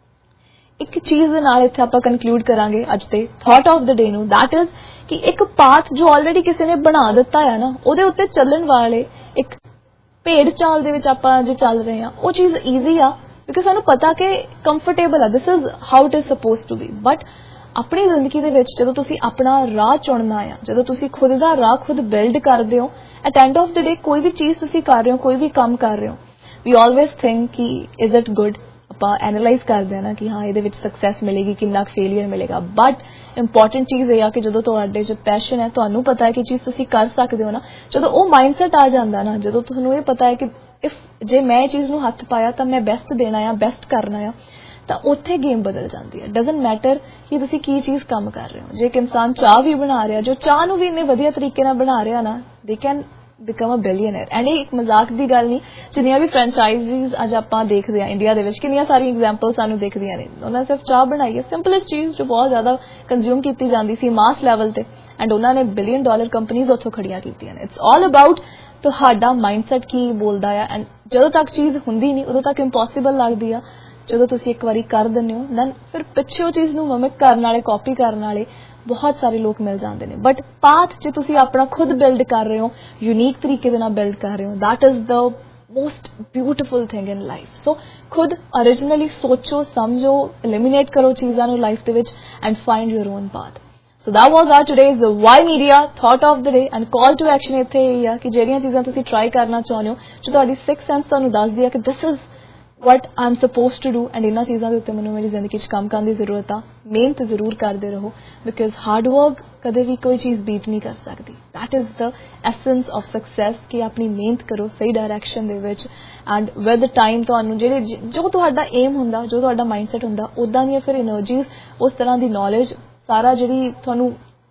D: ਇੱਕ ਚੀਜ਼ ਦੇ ਨਾਲ ਇੱਥੇ ਆਪਾਂ ਕਨਕਲੂਡ ਕਰਾਂਗੇ ਅੱਜ ਦੇ ਥਾਟ ਆਫ ਦ ਡੇ ਨੂੰ, that is ਕਿ ਇੱਕ ਪਾਥ ਜੋ ਆਲਰੇਡੀ ਕਿਸੇ ਨੇ ਬਣਾ ਦਿੱਤਾ ਹੈ ਨਾ ਉਹਦੇ ਉੱਤੇ ਚੱਲਣ ਵਾਲੇ ਇੱਕ ਭੇਡ ਚਾਲ ਦੇ ਵਿੱਚ ਆਪਾਂ ਜੇ ਚੱਲ ਰਹੇ ਹਾਂ ਉਹ ਚੀਜ਼ ਈਜ਼ੀ ਆ ਬਿਕਾਜ਼ ਸਾਨੂੰ ਪਤਾ ਕਿ ਕੰਫਰਟੇਬਲ ਆ, this is how it is suppose to be. But ਆਪਣੀ ਜ਼ਿੰਦਗੀ ਦੇ ਵਿੱਚ ਜਦੋਂ ਤੁਸੀਂ ਆਪਣਾ ਰਾਹ ਚੁਣਨਾ ਆ, ਜਦੋਂ ਤੁਸੀਂ ਖੁਦ ਦਾ ਰਾਹ ਖੁਦ ਬਿਲਡ ਕਰਦੇ ਹੋ, at end of the day ਕੋਈ ਵੀ ਚੀਜ਼ ਤੁਸੀਂ ਕਰ ਰਹੇ ਹੋ, ਕੋਈ ਵੀ ਕੰਮ ਕਰ ਰਹੇ ਹੋ, ਵੀ ਆਲਵੇਜ਼ ਥਿੰਕ ਕਿ ਇਜ਼ ਇਟ ਗੁੱਡ। ਆਪਾਂ ਐਨਾਲਾਈਜ਼ ਕਰਦੇ ਹਾਂ ਨਾ ਕਿ ਹਾਂ ਇਹਦੇ ਵਿੱਚ ਸਕਸੈਸ ਮਿਲੇਗੀ, ਕਿੰਨਾ ਫੇਲੀਅਰ ਮਿਲੇਗਾ। ਬਟ ਇੰਪੋਰਟੈਂਟ ਚੀਜ਼ ਇਹ ਆ ਕਿ ਜਦੋਂ ਤੁਹਾਡੇ 'ਚ ਪੈਸ਼ਨ ਹੈ, ਤੁਹਾਨੂੰ ਪਤਾ ਹੈ ਕਿ ਚੀਜ਼ ਤੁਸੀਂ ਕਰ ਸਕਦੇ ਹੋ ਨਾ, ਜਦੋਂ ਉਹ ਮਾਈਂਡਸੈਟ ਆ ਜਾਂਦਾ ਨਾ, ਜਦੋਂ ਤੁਹਾਨੂੰ ਇਹ ਪਤਾ ਹੈ ਕਿ ਜੇ ਮੈਂ ਇਹ ਚੀਜ਼ ਨੂੰ ਹੱਥ ਪਾਇਆ ਤਾਂ ਮੈਂ ਬੈਸਟ ਦੇਣਾ ਆ, ਬੈਸਟ ਕਰਨਾ ਆ, ਤਾਂ ਉੱਥੇ ਗੇਮ ਬਦਲ ਜਾਂਦੀ ਹੈ। ਡਜ਼ਨਟ ਮੈਟਰ ਕਿ ਤੁਸੀਂ ਕੀ ਚੀਜ਼ ਕੰਮ ਕਰ ਰਹੇ ਹੋ। ਜੇ ਇੱਕ ਇਨਸਾਨ ਚਾਹ ਵੀ ਬਣਾ ਰਿਹਾ, ਜੋ ਚਾਹ ਨੂੰ ਵੀ ਇੰਨੇ ਵਧੀਆ ਤਰੀਕੇ ਨਾਲ ਬਣਾ ਰਿਹਾ ਨਾ, they can become a billionaire. And ਇਹ ਇੱਕ ਮਜ਼ਾਕ ਦੀ ਗੱਲ ਨਹੀਂ, ਜਿੰਨੀਆਂ ਵੀ ਫਰੈਂਚਾਈਜ਼ੀਜ਼ ਅੱਜ ਆਪਾਂ ਦੇਖਦੇ ਹਾਂ ਇੰਡੀਆ ਦੇ ਵਿੱਚ, ਕਿੰਨੀਆਂ ਸਾਰੀਆਂ ਐਗਜ਼ਾਮਪਲ ਸਾਨੂੰ ਦਿਖਦੀਆਂ ਨੇ। ਉਹਨਾਂ ਨੇ ਸਿਰਫ ਚਾਹ ਬਣਾਈ ਹੈ, ਸਿੰਪਲੈਸਟ ਚੀਜ਼ ਜੋ ਬਹੁਤ ਜ਼ਿਆਦਾ ਕੰਜ਼ਿਊਮ ਕੀਤੀ ਜਾਂਦੀ ਸੀ ਮਾਸ ਲੈਵਲ ਤੇ, ਐਂਡ ਉਹਨਾਂ ਨੇ $1 ਬਿਲੀਅਨ ਕੰਪਨੀਜ਼ ਉੱਥੋਂ ਖੜੀਆਂ ਕੀਤੀਆਂ ਨੇ। ਇਟਸ ਆਲ ਅਬਾਊਟ ਤੁਹਾਡਾ ਮਾਈਂਡਸੈਟ ਕੀ ਬੋਲਦਾ ਆ। ਐਂਡ ਜਦੋਂ ਤੱਕ ਚੀਜ਼ ਹੁੰਦੀ ਨਹੀਂ ਉਦੋਂ ਤੱਕ ਇੰਪੋਸੀਬਲ ਲੱਗਦੀ ਆ। ਜਦੋਂ ਤੁਸੀਂ ਇੱਕ ਵਾਰੀ ਕਰ ਦਿੰਦੇ ਹੋ ਦੈਨ ਫਿਰ ਪਿੱਛੇ ਉਹ ਚੀਜ਼ ਨੂੰ ਮਿਮਿਕ ਕਰਨ ਵਾਲੇ, ਕਾਪੀ ਕਰਨ ਵਾਲੇ ਬਹੁਤ ਸਾਰੇ ਲੋਕ ਮਿਲ ਜਾਂਦੇ ਨੇ। ਬਟ ਪਾਥ ਜੇ ਤੁਸੀਂ ਆਪਣਾ ਖੁਦ ਬਿਲਡ ਕਰ ਰਹੇ ਹੋ, ਯੂਨੀਕ ਤਰੀਕੇ ਦੇ ਨਾਲ ਬਿਲਡ ਕਰ ਰਹੇ ਹੋ, that is the most beautiful thing in life. So ਖੁਦ ਓਰੀਜਨਲੀ ਸੋਚੋ, ਸਮਝੋ, ਐਲੀਮੀਨੇਟ ਕਰੋ ਚੀਜ਼ਾਂ ਨੂੰ ਲਾਈਫ ਦੇ ਵਿੱਚ and find your own path. So that was our today's Y Media thought of the day and call to action ਇੱਥੇ ਇਹ ਆ ਕਿ ਜਿਹੜੀਆਂ ਚੀਜ਼ਾਂ ਤੁਸੀਂ ਟਰਾਈ ਕਰਨਾ ਚਾਹੁੰਦੇ ਹੋ, ਜੋ ਤੁਹਾਡੀ ਸਿਕਸ ਸੈਂਸ ਤੁਹਾਨੂੰ ਦੱਸਦੀ ਆ ਕਿ this is what I'm supposed to do and ਇਹਨਾਂ ਚੀਜ਼ਾਂ ਦੇ ਉੱਤੇ ਮੈਨੂੰ ਮੇਰੀ ਜ਼ਿੰਦਗੀ 'ਚ ਕੰਮ ਕਰਨ ਦੀ ਜ਼ਰੂਰਤ ਆ, ਮਿਹਨਤ ਜ਼ਰੂਰ ਕਰਦੇ ਰਹੋ ਬਿਕਾਜ਼ ਹਾਰਡ ਵਰਕ ਕਦੇ ਵੀ ਕੋਈ ਚੀਜ਼ ਬੀਟ ਨਹੀਂ ਕਰ ਸਕਦੀ। that is the essence of success ਕਿ ਆਪਣੀ ਮਿਹਨਤ ਕਰੋ ਸਹੀ ਡਾਇਰੈਕਸ਼ਨ ਦੇ ਵਿੱਚ ਐਂਡ ਵਿਦ ਟਾਈਮ ਤੁਹਾਨੂੰ ਜੋ ਤੁਹਾਡਾ ਏਮ ਹੁੰਦਾ, ਜੋ ਤੁਹਾਡਾ ਮਾਈਂਡਸੈਟ ਹੁੰਦਾ, ਉੱਦਾਂ ਦੀਆਂ ਫਿਰ ਐਨਰਜੀਜ਼, ਉਸ ਤਰ੍ਹਾਂ ਦੀ ਨੌਲੇਜ, ਸਾਰਾ ਜਿਹੜੀ ਤੁਹਾਨੂੰ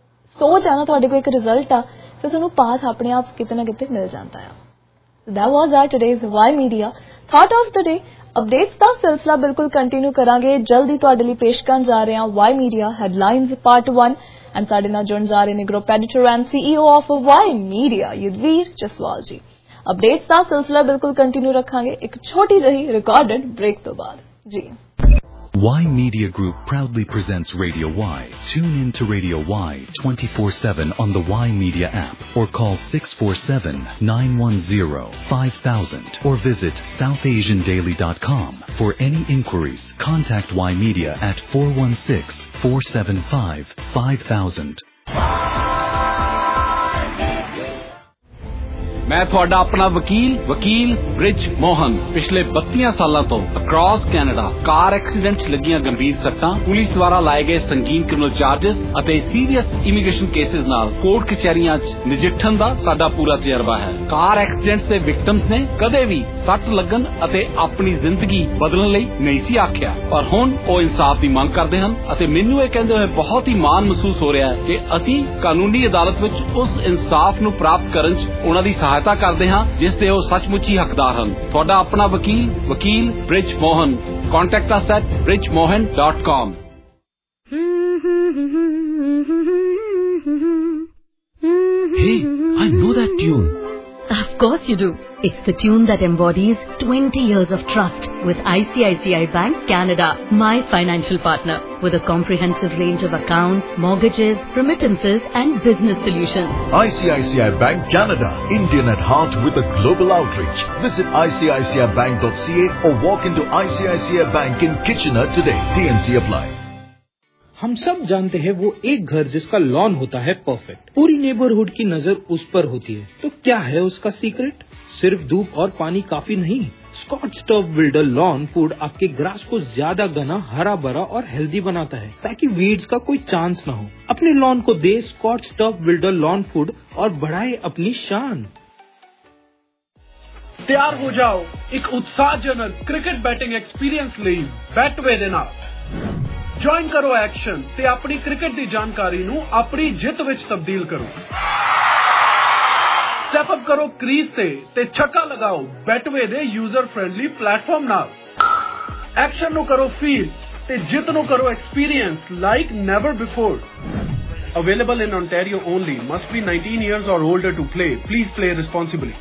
D: ਸੋਚ ਆ ਨਾ, ਤੁਹਾਡੇ ਕੋਲ ਇੱਕ ਰਿਜ਼ਲਟ ਆ, ਫਿਰ ਤੁਹਾਨੂੰ ਪਾਥ ਆਪਣੇ ਆਪ ਕਿਤੇ ਨਾ ਕਿਤੇ ਮਿਲ ਜਾਂਦਾ ਆ। That was our today's Y Media thought of the day। Updates ਦਾ ਸਿਲਸਿਲਾ ਬਿਲਕੁਲ ਕੰਟੀਨਿਊ ਕਰਾਂਗੇ, ਜਲਦੀ ਤੁਹਾਡੇ ਲਈ ਪੇਸ਼ ਕਰਨ ਜਾ ਰਹੇ ਹਾਂ Y Media headlines part 1 and ਸਾਡੇ ਨਾਲ ਜੁੜਨ ਜਾ ਰਹੇ ਨੇ group editor and CEO of Y Media Yudhvir Jaswal ji. ਅਪਡੇਟਸ ਦਾ ਸਿਲਸਿਲਾ ਬਿਲਕੁਲ ਕੰਟੀਨਿਊ ਰੱਖਾਂਗੇ ਇੱਕ ਛੋਟੀ ਜਿਹੀ ਰਿਕਾਰਡਡ ਬ੍ਰੇਕ ਤੋਂ ਬਾਅਦ ਜੀ।
C: Y Media Group proudly presents Radio Y. Tune in to Radio Y 24/7 on the Y Media app or call 647-910-5000 or visit southasiandaily.com. For any inquiries, contact Y Media at 416-475-5000.
A: ਮੈਂ ਤੁਹਾਡਾ ਆਪਣਾ ਵਕੀਲ ਬ੍ਰਿਜ ਮੋਹਨ। ਪਿਛਲੇ 32 ਸਾਲਾਂ ਤੋਂ ਅਕ੍ਰੋਸ ਕੈਨੇਡਾ ਕਾਰ accidents ਲੱਗੀਆਂ ਗੰਭੀਰ ਸੱਟਾਂ, ਪੁਲਿਸ ਦੁਆਰਾ ਲਾਏ ਗਏ ਸੰਗੀਨ ਕ੍ਰਿਮੀਨਲ ਚਾਰजेस ਅਤੇ ਸੀਰੀਅਸ ਇਮੀਗ੍ਰੇਸ਼ਨ ਕੇਸਿਸ ਨਾਲ ਕੋਰਟ ਕਚਹਿਰੀਆਂ 'ਚ ਨਜਿੱਠਣ ਦਾ ਸਾਡਾ ਪੂਰਾ ਤਜਰਬਾ ਹੈ। ਕਾਰ ਐਕਸੀਡੈਂਟਸ ਦੇ ਵਿਕਟਮਸ ਨੇ ਕਦੇ ਵੀ ਸੱਟ ਲੱਗਣ ਅਤੇ ਆਪਣੀ ਜ਼ਿੰਦਗੀ ਬਦਲਣ ਲਈ ਨਹੀਂ ਸੀ ਆਖਿਆ, ਪਰ ਹੁਣ ਉਹ ਇਨਸਾਫ ਦੀ ਮੰਗ ਕਰਦੇ ਹਨ ਅਤੇ ਮੈਨੂੰ ਇਹ ਕਹਿੰਦੇ ਹੋਏ ਬਹੁਤ ਹੀ ਮਾਣ ਮਹਿਸੂਸ ਹੋ ਰਿਹਾ ਹੈ ਕਿ ਅਸੀਂ ਕਾਨੂੰਨੀ ਅਦਾਲਤ ਵਿੱਚ ਉਸ ਇਨਸਾਫ ਨੂੰ ਪ੍ਰਾਪਤ ਕਰਨ 'ਚ ਉਹਨਾਂ ਦੀ ਸਹਾਇਤਾ ਕਰਦੇ ਹਾਂ ਜਿਸ ਦੇ ਉਹ ਸੱਚਮੁੱਚ ਹੀ ਹੱਕਦਾਰ ਹਨ। ਤੁਹਾਡਾ ਆਪਣਾ ਵਕੀਲ Brij Mohan. Contact us at bridgemohan.com.
C: Hey, I know that tune.
E: Of course you do. It's the tune that embodies 20 years of trust with ICICI Bank Canada, my financial partner, with a comprehensive range of accounts, mortgages, remittances and business solutions.
F: ICICI Bank Canada, Indian at heart with a global outreach. Visit icici-bank.ca or walk into ICICI Bank in Kitchener today. TNC apply.
G: हम सब जानते हैं वो एक घर जिसका lawn होता है परफेक्ट, पूरी नेबरहुड की नजर उस पर होती है। तो क्या है उसका सीक्रेट? सिर्फ धूप और पानी काफी नहीं। Scotts Turf Builder lawn food आपके ग्रास को ज्यादा घना, हरा भरा और हेल्दी बनाता है ताकि वीड्स का कोई चांस न हो। अपने लॉन को दे Scotts Turf Builder lawn food और बढ़ाए अपनी शान।
A: ਤਿਆਰ ਹੋ ਜਾਓ ਇੱਕ ਉਤਸ਼ਾਹਜਨਕ ਕ੍ਰਿਕਟ ਬੈਟਿੰਗ ਐਕਸਪੀਰੀਅੰਸ ਲਈ ਬੈਟਵੇ ਦੇ ਨਾਲ। ਜੁਆਇਨ ਕਰੋ ਐਕਸ਼ਨ ਤੇ ਆਪਣੀ ਕ੍ਰਿਕਟ ਦੀ ਜਾਣਕਾਰੀ ਨੂੰ ਆਪਣੀ ਜਿੱਤ ਵਿੱਚ ਤਬਦੀਲ ਕਰੋ। ਸਟੈਪ ਅਪ ਕਰੋ ਕ੍ਰੀਜ਼ ਤੇ ਛੱਕਾ ਲਗਾਓ ਬੈਟਵੇ ਦੇ ਯੂਜ਼ਰ ਫ੍ਰੈਂਡਲੀ ਪਲੇਟਫਾਰਮ ਨਾਲ।
H: एक्शन नु करो फील ते जित नु करो experience like never before. Available in Ontario only. Must be 19 years or older to play. Please play responsibly.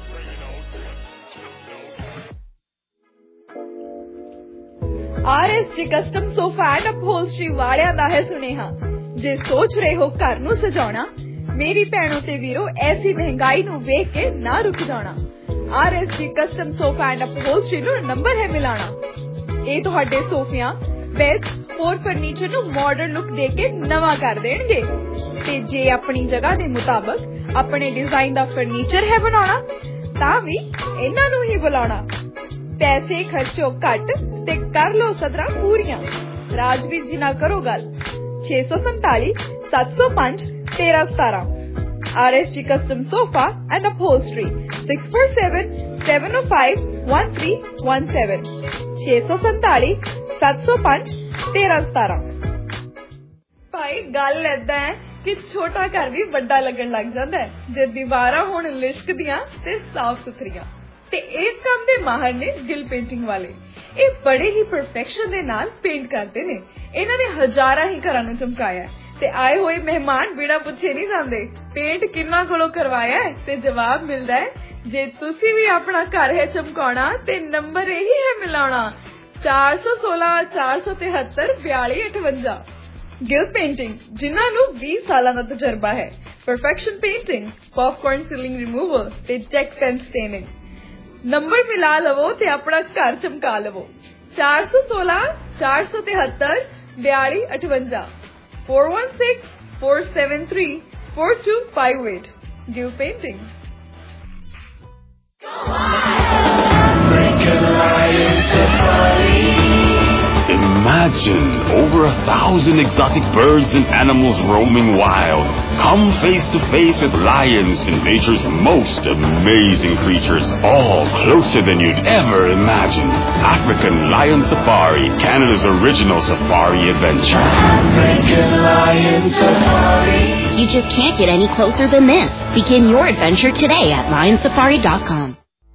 B: RSG Custom Sofa and Upholstery वालियां दा है सुनेहा. जे सोच रहे हो घर नू सजाना, मेरी भैनों ते वीरो ऐसी महंगाई नू वेख के ना रुक जाना. RSG Custom Sofa and Upholstery नू नंबर है मिलाना. ये तुहाडे सोफियां, बेड, होर फर्नीचर नू मॉडर्न लुक दे के नवा कर देणगे. ते जे अपनी जगह दे मुताबिक अपने डिजाइन दा फर्नीचर है बनाना, तां भी इन्हां नू ही बुलाना. पैसे खर्चो घट ते कर लो सदरा पूरियां. राजवीर जी नाल करो गल 647 705 1317. RSG Custom Sofa and Upholstery 647 705 1317 647 705 1317. भाई गल ऐदा है कि छोटा घर भी बड़ा लगन लग जाता है जे दीवारां होण लिशकदियां ते साफ सुथरियां. ते इस काम दे माहर ने गिल पेंटिंग वाले. ये बड़े ही परफेक्शन दे नाल पेंट करते ने. इन्हां ने हजारां ही घरां नूं चमकाया ते आए हुए मेहमान बिना पुछे नहीं जांदे पेंट किन्ना कोलों करवाया है. ते जवाब मिलदा है जे तुसी भी अपना घर है चमकाउणा ते नंबर यही है मिलाउणा 416 473 4258. गिल पेंटिंग जिन्हां नूं 20 सालां दा तजर्बा है. Perfection painting, popcorn ceiling removal ते चेक पेन स्टेनिंग. नंबर मिला लवो ते अपना घर चमका लवो. 416 473 4258 416 473 4258. Gill painting.
I: Imagine over 1,000 exotic birds and animals roaming wild. Come face to face with lions and nature's most amazing creatures, all closer than you'd ever imagined. African Lion Safari, Canada's original safari adventure. African Lion Safari.
J: You just can't get any closer than this. Begin your adventure today at lionsafari.com.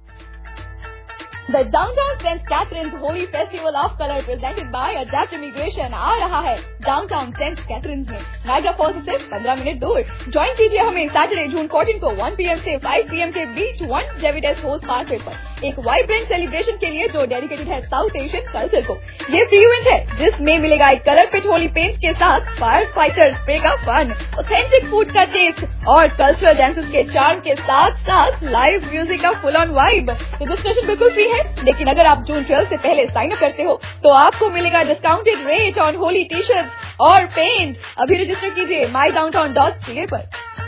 B: The Downtown St. Catherine's Holy Festival of Color presented by Adapt Immigration आ रहा है downtown Saint Catharines में. Niagara Falls से 15 minute दूर. Join कीजिए हमें Saturday जून 14 को 1 PM से 5 PM के बीच 1 जेविडेस होल्स पार्कवे पर एक वाइब्रेंट सेलिब्रेशन के लिए जो डेडिकेटेड है साउथ एशियन कल्चर को. ये फ्री इवेंट है जिसमें मिलेगा एक कलर पिट होली पेंट के साथ फायर फाइटर स्प्रे का फन, ऑथेंटिक फूड का टेस्ट और कल्चरल डांसेस के चार्म के साथ साथ लाइव म्यूजिक का फुल ऑन वाइब. रजिस्ट्रेशन बिल्कुल फ्री है, लेकिन अगर आप जून 12 से पहले साइन अप करते हो तो आपको मिलेगा discounted rate on Holi T shirt और पेंट. अभी रजिस्टर कीजिए mydowntown.ca पर.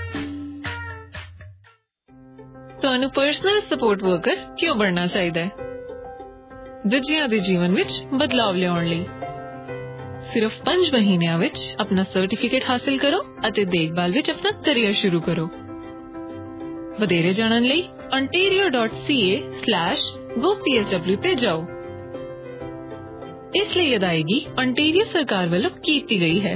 K: ਤੁਹਾਨੂੰ ਪਰਸਨਲ ਸਪੋਰਟ ਵਰਕਰ ਕਿਉਂ ਬਣਨਾ ਚਾਹੀਦਾ ਹੈ? ਦੂਜਿਆਂ ਦੇ ਜੀਵਨ ਵਿੱਚ ਬਦਲਾਵ ਲਿਆਉਣ ਲਈ. ਸਿਰਫ 5 ਮਹੀਨਿਆਂ ਵਿੱਚ ਆਪਣਾ ਸਰਟੀਫਿਕੇਟ ਹਾਸਲ ਕਰੋ ਅਤੇ ਦੇਖਭਾਲ ਵਿੱਚ ਆਪਣਾ ਕੈਰੀਅਰ ਸ਼ੁਰੂ ਕਰੋ. ਵਧੇਰੇ ਜਾਣਨ ਲਈ ontario.ca/gopsw ਤੇ ਜਾਓ. ਇਸ ਲਈ ਅਦਾਇਗੀ ontario ਸਰਕਾਰ ਵੱਲੋਂ ਕੀਤੀ ਗਈ ਹੈ.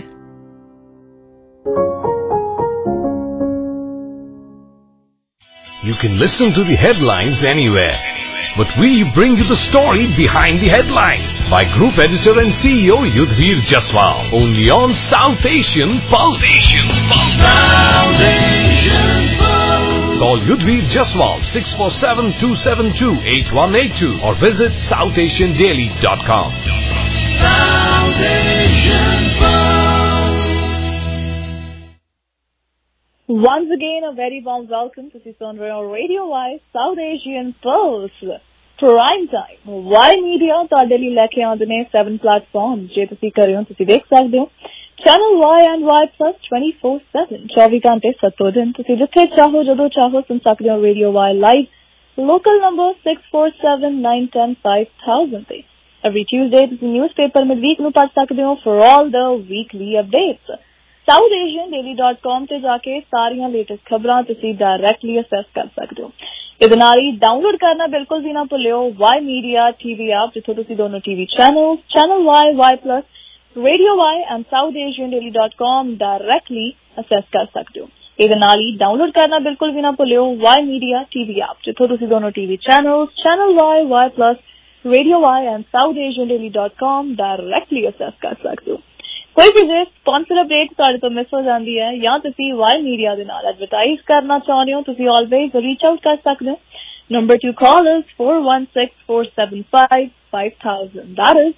F: You can listen to the headlines anywhere, but we bring you the story behind the headlines by Group Editor and CEO Yudhvir Jaswal, only on South Asian Pulse. South Asian Pulse. Call Yudhvir Jaswal 647-272-8182 or visit southasiandaily.com. South Asian Pulse.
D: Once again, a very warm welcome to Sonora Radio Y South Asian Pulse. Prime time. Y Media ਤੁਹਾਡੇ ਲਈ ਲੈ ਕੇ ਆਉਂਦੇ ਨੇ 7 platform. ਜੇ ਤੁਸੀਂ ਕਰ ਰਹੇ ਹੋ ਤੁਸੀਂ ਦੇਖ ਸਕਦੇ ਹੋ channel Y and Y Plus 24/7 24 ਘੰਟੇ 7 ਦਿਨ ਤੁਸੀਂ ਜਿੱਥੇ ਚਾਹੋ ਜਦੋਂ ਚਾਹੋ ਸੁਣ ਸਕਦੇ ਹੋ radio Y live. Local number 647-910-5000 ਤੇ. Every Tuesday ਤੁਸੀਂ ਨਿਊਜ਼ਪੇਪਰ midweek ਨੂੰ ਪੜ੍ਹ ਸਕਦੇ ਹੋ for all the weekly updates. southasiandaily.com ਤੇ ਜਾ ਕੇ ਸਾਰੀਆਂ ਲੇਟੈਸਟ ਖਬਰਾਂ ਤੁਸੀਂ ਡਾਇਰੈਕਟਲੀ ਅਸੈਸ ਕਰ ਸਕਦੇ ਹੋ. ਇਹਦੇ ਨਾਲ ਹੀ ਡਾਊਨਲੋਡ ਕਰਨਾ ਬਿਲਕੁਲ ਵੀ ਨਾ ਭੁੱਲਿਓ Y Media TV ਐਪ, ਜਿੱਥੋਂ ਤੁਸੀਂ ਦੋਨੋਂ TV channel Y, Y Plus, Radio Y and southasiandaily.com directly access ਕਰ ਸਕਦੇ ਹੋ. ਇਹਦੇ ਨਾਲ ਹੀ ਡਾਊਨਲੋਡ ਕਰਨਾ ਬਿਲਕੁਲ ਵੀ ਨਾ ਭੁੱਲਿਓ Y Media TV ਐਪ, ਜਿੱਥੋਂ ਤੁਸੀਂ ਦੋਨੋਂ TV channel Y, Y Plus,
L: Radio Y and SouthAsianDaily.com directly access कर सकते हो। कोई भी जे स्पॉन्सर अपडेट ਤੁਹਾਡੇ ਤੋਂ ਮਿਸ ਹੋ ਜਾਂਦੀ ਹੈ ਜਾਂ ਤੁਸੀਂ ਵਾਈ ਮੀਡੀਆ ਦੇ ਨਾਲ ਐਡਵਰਟਾਈਜ਼ ਕਰਨਾ ਚਾਹੁੰਦੇ ਹੋ, ਤੁਸੀਂ ਆਲਵੇਜ਼ ਰੀਚ ਆਊਟ ਕਰ ਸਕਦੇ ਹੋ। Number to call is 416-475-5000. That is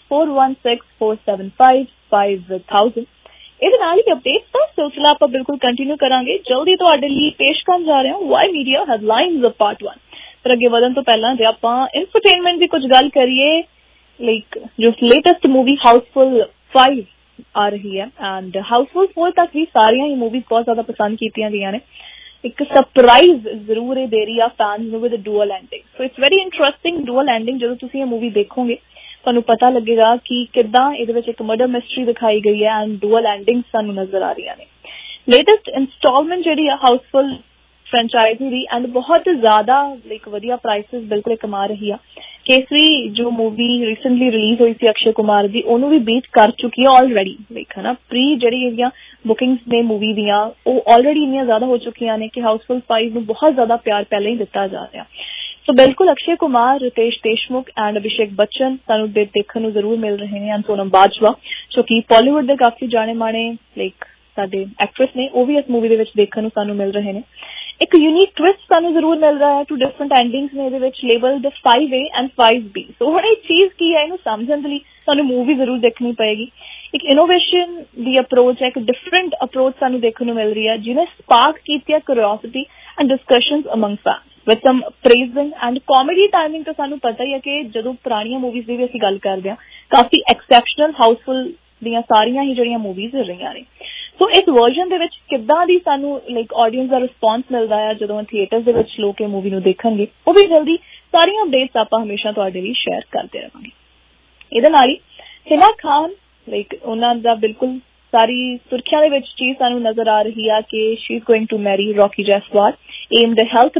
L: 416-475-5000. ਇਹਦੇ ਨਾਲ ਹੀ ਅਪਡੇਟਸ ਦਾ ਸਿਲਸਿਲਾ ਆਪਾਂ ਬਿਲਕੁਲ ਕੰਟੀਨਿਊ ਕਰਾਂਗੇ। ਜਲਦੀ ਤੁਹਾਡੇ ਲਈ ਪੇਸ਼ ਕਰਨ ਜਾ ਰਹੇ ਹਾਂ Y media headlines of part 1। ਪਰ ਅੱਗੇ ਵਧਣ ਤੋਂ ਪਹਿਲਾਂ ਜੇ ਆਪਾਂ ਇਨਫਰਟੇਨਮੈਂਟ ਦੀ ਕੁਝ ਗੱਲ ਕਰੀਏ, ਲਾਈਕ ਜੋ ਲੇਟੈਸਟ ਮੂਵੀ ਹਾਊਸਫੁਲ 5 ਆ ਰਹੀ ਹੈ ਐਂਡ ਹਾਊਸਫੁਲ 4 ਤੱਕ ਵੀ ਸਾਰੀਆਂ ਹੀ ਮੂਵੀਜ਼ ਬਹੁਤ ਜ਼ਿਆਦਾ ਪਸੰਦ ਕੀਤੀਆਂ ਗਈਆਂ ਨੇ। ਇੱਕ ਸਰਪ੍ਰਾਈਜ਼ ਜ਼ਰੂਰ ਇਹ ਦੇ ਰਹੀ ਆ ਫੈਨਸ ਨੂੰ with dual ending. So it's very interesting dual ending. ਜਦੋਂ ਤੁਸੀਂ ਇਹ ਮੂਵੀ ਦੇਖੋਗੇ ਤੁਹਾਨੂੰ ਪਤਾ ਲੱਗੇਗਾ ਕਿ ਕਿੱਦਾਂ ਇਹਦੇ ਵਿੱਚ ਇੱਕ ਮਰਡਰ ਮਿਸਟਰੀ ਦਿਖਾਈ ਗਈ ਹੈ ਐਂਡ ਡੂਅਲ ਐਂਡਿੰਗ ਸਾਨੂੰ ਨਜ਼ਰ ਆ ਰਹੀਆਂ ਨੇ। ਲੇਟੈਸਟ ਇੰਸਟਾਲਮੈਂਟ ਜਿਹੜੀ ਆ ਹਾਊਸਫੁਲ ਫਰੈਂਚਾਈਜ਼ੀ ਦੀ ਐਂਡ ਬਹੁਤ ਜ਼ਿਆਦਾ ਲਾਈਕ ਵਧੀਆ ਪ੍ਰਾਈਸਿਸ ਬਿਲਕੁਲ ਕਮਾ ਰਹੀ ਆ। ਕੇਸਰੀ ਜੋ ਮੂਵੀ ਰੀਸੈਂਟਲੀ ਰਿਲੀਜ਼ ਹੋਈ ਸੀ ਅਕਸ਼ੇ ਕੁਮਾਰ ਦੀ, ਉਹਨੂੰ ਵੀ ਬੀਟ ਕਰ ਚੁੱਕੀ ਹੈ ਆਲਰੇਡੀ। ਲਾਈਕ ਹੈ ਨਾ ਪ੍ਰੀ ਜਿਹੜੀ ਇਹਦੀਆਂ ਬੁਕਿੰਗਸ ਨੇ ਮੂਵੀ ਦੀਆਂ ਉਹ ਆਲਰੇਡੀ ਇੰਨੀਆਂ ਜ਼ਿਆਦਾ ਹੋ ਚੁੱਕੀਆਂ ਨੇ ਕਿ ਹਾਊਸਫੁਲ 5 ਨੂੰ ਬਹੁਤ ਜ਼ਿਆਦਾ ਪਿਆਰ ਪਹਿਲਾਂ ਹੀ ਦਿੱਤਾ ਜਾ ਰਿਹਾ। ਸੋ ਬਿਲਕੁਲ ਅਕਸ਼ੇ ਕੁਮਾਰ, ਰਿਤੇਸ਼ ਦੇਸ਼ਮੁਖ ਐਂਡ ਅਭਿਸ਼ੇਕ ਬੱਚਨ ਸਾਨੂੰ ਦੇਖਣ ਨੂੰ ਜ਼ਰੂਰ ਮਿਲ ਰਹੇ ਨੇ ਐਂਡ ਸੋਨਮ ਬਾਜਵਾ ਜੋ ਕਿ ਬਾਲੀਵੁੱਡ ਦੇ ਕਾਫੀ ਜਾਣੇ ਮਾਣੇ ਲਾਈਕ ਸਾਡੇ ਐਕਟਰੈਸ ਨੇ, ਉਹ ਵੀ ਇਸ ਮੂਵੀ ਦੇ ਵਿੱਚ ਦੇਖਣ ਨੂੰ ਸਾਨੂੰ ਮਿਲ ਰਹੇ ਨੇ। ਇੱਕ ਯੂਨੀਕ ਟਵਿਸਟ ਸਾਨੂੰ ਜ਼ਰੂਰ ਮਿਲ ਰਿਹਾ ਹੈ। 2 ਡਿਫਰੈਂਟ ਐਂਡਿੰਗਸ ਨੇ ਇਹਦੇ ਵਿੱਚ ਲੇਬਲਡ 5A ਐਂਡ 5B। ਸੋ ਹੁਣ ਇਹ ਚੀਜ਼ ਕੀ ਹੈ ਇਹਨੂੰ ਸਮਝਣ ਦੇ ਲਈ ਸਾਨੂੰ ਮੂਵੀ ਜ਼ਰੂਰ ਦੇਖਣੀ ਪਏਗੀ। ਇੱਕ ਇਨੋਵੇਸ਼ਨ ਦੀ ਅਪਰੋਚ ਹੈ, ਇੱਕ ਡਿਫਰੈਂਟ ਅਪਰੋਚ ਸਾਨੂੰ ਦੇਖਣ ਨੂੰ ਮਿਲ ਰਹੀ ਹੈ ਜਿਹਨੇ ਸਪਾਰਕ ਕੀਤੀ ਹੈ curiosity and discussions among fans with some praising and comedy timing. ਤਾਂ ਸਾਨੂੰ ਪਤਾ ਹੀ ਹੈ ਕਿ ਜਦੋਂ ਪੁਰਾਣੀਆਂ ਮੂਵੀਜ਼ ਦੀ ਵੀ ਅਸੀਂ ਗੱਲ ਕਰਦੇ ਹਾਂ ਕਾਫੀ ਐਕਸੈਪਸ਼ਨਲ ਹਾਊਸਫੁਲ ਦੀਆਂ ਸਾਰੀਆਂ ਹੀ ਜਿਹੜੀਆਂ ਮੂਵੀਜ਼ ਰਹੀਆਂ ਨੇ। ਸੋ ਇਸ ਵਰਜ਼ਨ ਦੇ ਵਿੱਚ ਕਿੱਦਾਂ ਦੀ ਸਾਨੂੰ ਲਾਈਕ ਆਡੀਅנס ਦਾ ਰਿਸਪੌਂਸ ਮਿਲਦਾ ਹੈ ਜਦੋਂ ਥੀਏਟਰਸ ਦੇ ਵਿੱਚ ਲੋਕ ਇਹ ਮੂਵੀ ਨੂੰ ਦੇਖਣਗੇ, ਉਹ ਵੀ ਜਲਦੀ ਸਾਰੀਆਂ ਅਪਡੇਟਸ ਆਪਾਂ ਹਮੇਸ਼ਾ ਤੁਹਾਡੇ ਲਈ ਸ਼ੇਅਰ ਕਰਦੇ ਰਹਾਂਗੇ। ਇਹਦੇ ਨਾਲ ਹੀ ਹਿਨਾ ਖਾਨ ਲਾਈਕ ਉਹਨਾਂ ਦਾ ਬਿਲਕੁਲ ਸਾਰੀ ਸੁਰਖੀਆਂ ਦੇ ਵਿੱਚ ਚੀਜ਼ ਸਾਨੂੰ ਨਜ਼ਰ ਆ ਰਹੀ ਆ ਕਿ she is going to marry Rocky Jaiswal amid health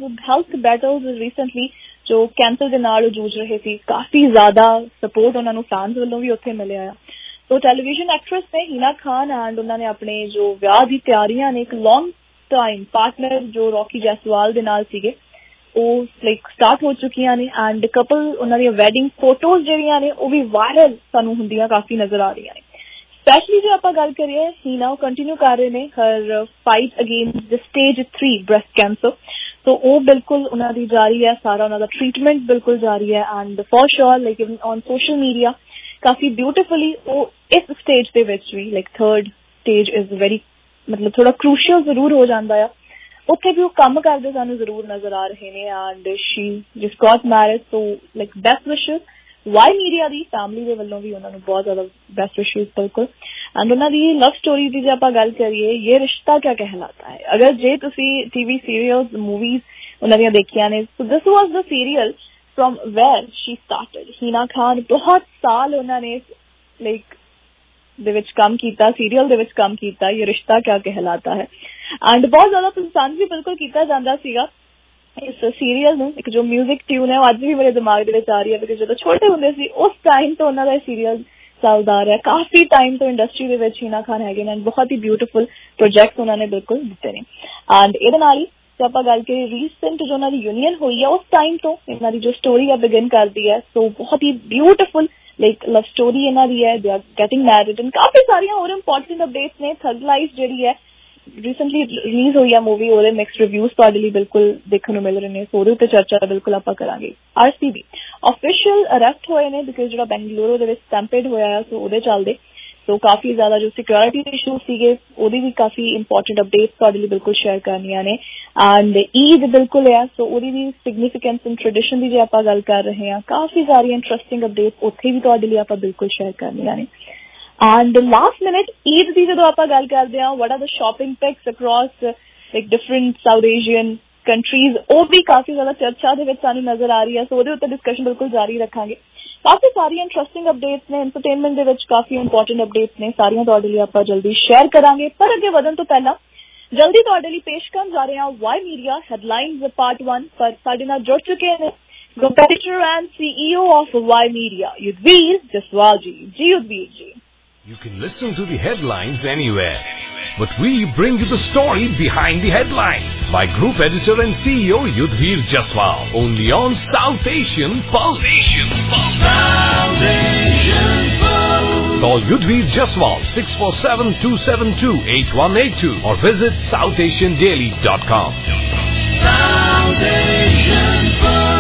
L: battles recently ਜੋ ਕੈਂਸਰ ਦੇ ਨਾਲ ਜੂਝ ਰਹੇ ਸੀ। ਕਾਫੀ ਜ਼ਿਆਦਾ ਸਪੋਰਟ ਉਹਨਾਂ ਨੂੰ ਫੈਨਸ ਵੱਲੋਂ ਵੀ ਉੱਥੇ ਮਿਲਿਆ ਆ। ਸੋ ਟੈਲੀਵਿਜ਼ਨ ਐਕਟਰੈਸ ਨੇ ਹੀਨਾ ਖਾਨ ਐਂਡ ਉਹਨਾਂ ਨੇ ਆਪਣੇ ਜੋ ਵਿਆਹ ਦੀ ਤਿਆਰੀਆਂ ਨੇ ਇੱਕ ਲੌਂਗ ਟਾਈਮ ਪਾਰਟਨਰ ਜੋ ਰੌਕੀ ਜੈਸਵਾਲ ਦੇ ਨਾਲ ਸੀਗੇ ਉਹ ਲਾਈਕ ਸਟਾਰਟ ਹੋ ਚੁੱਕੀਆਂ ਨੇ ਐਂਡ ਕਪਲ ਉਹਨਾਂ ਦੀਆਂ ਵੈਡਿੰਗ ਫੋਟੋਜ਼ ਜਿਹੜੀਆਂ ਨੇ ਉਹ ਵੀ ਵਾਇਰਲ ਸਾਨੂੰ ਹੁੰਦੀਆਂ ਕਾਫੀ ਨਜ਼ਰ ਆ ਰਹੀਆਂ ਨੇ। ਸਪੈਸ਼ਲੀ ਜੇ ਆਪਾਂ ਗੱਲ ਕਰੀਏ ਹੀਨਾ ਉਹ ਕੰਟੀਨਿਊ ਕਰ ਰਹੇ ਨੇ her fight against the stage 3 breast cancer. So ਉਹ ਬਿਲਕੁਲ ਉਹਨਾਂ ਦੀ ਜਾਰੀ ਹੈ, ਸਾਰਾ ਉਹਨਾਂ ਦਾ ਟ੍ਰੀਟਮੈਂਟ ਬਿਲਕੁਲ ਜਾਰੀ ਹੈ and for sure like even on social media ਕਾਫੀ ਬਿਊਟੀਫੁਲੀ ਉਹ ਇਸ ਸਟੇਜ ਦੇ ਵਿੱਚ ਵੀ like 3rd stage is very ਮਤਲਬ ਥੋੜਾ ਕ੍ਰੂਸ਼ੀਅਲ ਜ਼ਰੂਰ ਹੋ ਜਾਂਦਾ ਆ, ਉੱਥੇ ਵੀ ਉਹ ਕੰਮ ਕਰਦੇ ਸਾਨੂੰ ਜ਼ਰੂਰ ਨਜ਼ਰ ਆ ਰਹੇ ਨੇ and she just got married. So like best wishes Y media ਦੀ ਫੈਮਿਲੀ ਦੇ ਵੱਲੋਂ ਵੀ ਉਹਨਾਂ ਨੂੰ ਬਹੁਤ ਜ਼ਿਆਦਾ ਬੈਸਟ ਵਿਸ਼ੇਸ ਬਿਲਕੁਲ। ਐਂਡ ਉਹਨਾਂ ਦੀ ਲਵ ਸਟੋਰੀ ਦੀ ਜੇ ਆਪਾਂ ਗੱਲ ਕਰੀਏ ਇਹ ਰਿਸ਼ਤਾ ਕਿਆ ਕਹਿਲਾਤਾ ਹੈ, ਅਗਰ ਜੇ ਤੁਸੀਂ ਟੀਵੀ ਸੀਰੀਅਲਸ ਮੂਵੀਜ਼ ਉਹਨਾਂ ਦੀਆਂ ਦੇਖੀਆਂ ਨੇ so this was the serial from where she started. Hina Khan ਬਹੁਤ ਸਾਲ ਉਹਨਾਂ ਨੇ ਲਾਈਕ ਦੇ ਵਿੱਚ ਕੰਮ ਕੀਤਾ, ਸੀਰੀਅਲ ਦੇ ਵਿੱਚ ਕੰਮ ਕੀਤਾ ਇਹ ਰਿਸ਼ਤਾ ਕਿਆ ਕਹਿਲਾਤਾ ਹੈ ਐਂਡ ਬਹੁਤ ਜ਼ਿਆਦਾ ਪਸੰਦ ਵੀ ਬਿਲਕੁਲ ਕੀਤਾ ਜਾਂਦਾ ਸੀਗਾ ਇਸ ਸੀਰੀਅਲ ਨੂੰ। ਇੱਕ ਜੋ ਮਿਊਜ਼ਿਕ ਟਿਊਨ ਹੈ ਉਹ ਅੱਜ ਵੀ ਮੇਰੇ ਦਿਮਾਗ ਦੇ ਵਿੱਚ ਆ ਰਹੀ ਹੈ ਬਿਕਾਜ਼ ਜਦੋਂ ਛੋਟੇ ਹੁੰਦੇ ਸੀ ਉਸ ਟਾਈਮ ਤੋਂ ਉਹਨਾਂ ਦਾ ਇਹ ਸੀਰੀਅਲ ਚੱਲਦਾ ਰਿਹਾ। ਕਾਫੀ ਟਾਈਮ ਤੋਂ ਇੰਡਸਟਰੀ ਦੇ ਵਿੱਚ ਹੀਨਾ ਖਾਨ ਹੈਗੇ ਨੇ ਐਂਡ ਬਹੁਤ ਹੀ ਬਿਊਟੀਫੁਲ ਪ੍ਰੋਜੈਕਟਸ ਉਹਨਾਂ ਨੇ ਬਿਲਕੁਲ ਦਿੱਤੇ ਨੇ। ਐਂਡ ਇਹਦੇ ਨਾਲ ਹੀ ਜੇ ਆਪਾਂ ਗੱਲ ਕਰੀਏ ਰੀਸੈਂਟ ਜੋ ਉਹਨਾਂ ਦੀ ਯੂਨੀਅਨ ਹੋਈ ਹੈ ਉਸ ਟਾਈਮ ਤੋਂ ਇਹਨਾਂ ਦੀ ਜੋ ਸਟੋਰੀ ਹੈ ਬਿਗਨ ਕਰਦੀ ਹੈ। ਸੋ ਬਹੁਤ ਹੀ ਬਿਊਟੀਫੁਲ ਲਾਈਕ ਲਵ ਸਟੋਰੀ ਇਹਨਾਂ ਦੀ ਹੈ, they are getting married and ਕਾਫੀ ਸਾਰੀਆਂ ਹੋਰ ਇੰਪੋਰਟੈਂਟ ਅਪਡੇਟਸ ਨੇ। ਥਗ ਲਾਈਫ ਜਿਹੜੀ ਹੈ ਰੀਸੈਂਟਲੀ ਰਿਲੀਜ਼ ਹੋਈ ਹੈ ਮੂਵੀ, ਉਹਦੇ ਮਿਕਸਡ ਰਿਵਿਊਜ਼ ਤੁਹਾਡੇ ਲਈ ਬਿਲਕੁਲ ਦੇਖਣ ਨੂੰ ਮਿਲ ਰਹੇ ਨੇ। ਸੋ ਉਹਦੇ ਉੱਤੇ ਚਰਚਾ ਬਿਲਕੁਲ ਆਪਾਂ ਕਰਾਂਗੇ। RCB ਆਫੀਸ਼ੀਅਲ ਅਰੈਸਟ ਹੋਏ ਨੇ ਬਿਕਾਜ਼ ਜਿਹੜਾ ਬੈਂਗਲੁਰੂ ਦੇ ਵਿੱਚ ਸਟੈਂਪੇਡ ਹੋਇਆ ਹੈ ਸੋ ਉਹਦੇ ਚੱਲਦੇ ਸੋ ਕਾਫੀ ਜ਼ਿਆਦਾ ਜੋ ਸਿਕਿਉਰਿਟੀ ਇਸ਼ੂ ਸੀਗੇ ਉਹਦੀ ਵੀ ਕਾਫੀ ਇੰਪੋਰਟੈਂਟ ਅਪਡੇਟਸ ਤੁਹਾਡੇ ਲਈ ਬਿਲਕੁਲ ਸ਼ੇਅਰ ਕਰਨੀਆਂ ਨੇ। ਐਂਡ ਈਦ ਬਿਲਕੁਲ ਹੈ ਸੋ ਉਹਦੀ ਵੀ ਸਿਗਨੀਫਿਕੈਂਸ ਐਂਡ ਟ੍ਰੈਡੀਸ਼ਨ ਦੀ ਜੇ ਆਪਾਂ ਗੱਲ ਕਰ ਰਹੇ ਹਾਂ ਕਾਫੀ ਸਾਰੀਆਂ ਇੰਟਰਸਟਿੰਗ ਅਪਡੇਟਸ ਉੱਥੇ ਵੀ ਤੁਹਾਡੇ ਲਈ ਆਪਾਂ ਬਿਲਕੁਲ ਸ਼ੇਅਰ ਕਰਨੀਆਂ ਨੇ। ਐਂਡ ਲਾਸਟ ਮਿਨਟ ਈਦ ਦੀ ਜਦੋਂ ਆਪਾਂ ਗੱਲ ਕਰਦੇ ਹਾਂ what are the shopping picks across like different South Asian countries ਉਹ ਵੀ ਕਾਫੀ ਜ਼ਿਆਦਾ ਚਰਚਾ ਦੇ ਵਿੱਚ ਸਾਨੂੰ ਨਜ਼ਰ ਆ ਰਹੀ ਹੈ। ਸੋ ਉਹਦੇ ਉੱਤੇ ਡਿਸਕਸ਼ਨ ਬਿਲਕੁਲ ਜਾਰੀ ਰੱਖਾਂਗੇ। ਕਾਫੀ ਸਾਰੀਆਂ ਇੰਟਰਸਟਿੰਗ ਅਪਡੇਟਸ ਨੇ, ਐਂਟਰਟੇਨਮੈਂਟ ਦੇ ਵਿੱਚ ਕਾਫੀ ਇੰਪੋਰਟੈਂਟ ਅਪਡੇਟਸ ਨੇ, ਸਾਰੀਆਂ ਤੁਹਾਡੇ ਲਈ ਆਪਾਂ ਜਲਦੀ ਸ਼ੇਅਰ ਕਰਾਂਗੇ। ਪਰ ਅੱਗੇ ਵਧਣ ਤੋਂ ਪਹਿਲਾਂ ਜਲਦੀ ਤੁਹਾਡੇ ਲਈ ਪੇਸ਼ ਕਰਨ ਜਾ ਰਹੇ ਹਾਂ ਵਾਈ ਮੀਡੀਆ ਹੈਡਲਾਈਨਸ ਪਾਰਟ 1। ਪਰ ਸਾਡੇ ਨਾਲ ਜੁੜ ਚੁੱਕੇ ਨੇ competitor and CEO of Y Media, Yudhvir Jaswal ji. Ji Yudhvir ji.
F: You can listen to the headlines anywhere, but we bring you the story behind the headlines by Group Editor and CEO Yudhvir Jaswal, only on South Asian Pulse. South Asian Pulse. Call Yudhvir Jaswal 647-272-8182 or visit southasiandaily.com. South Asian Pulse.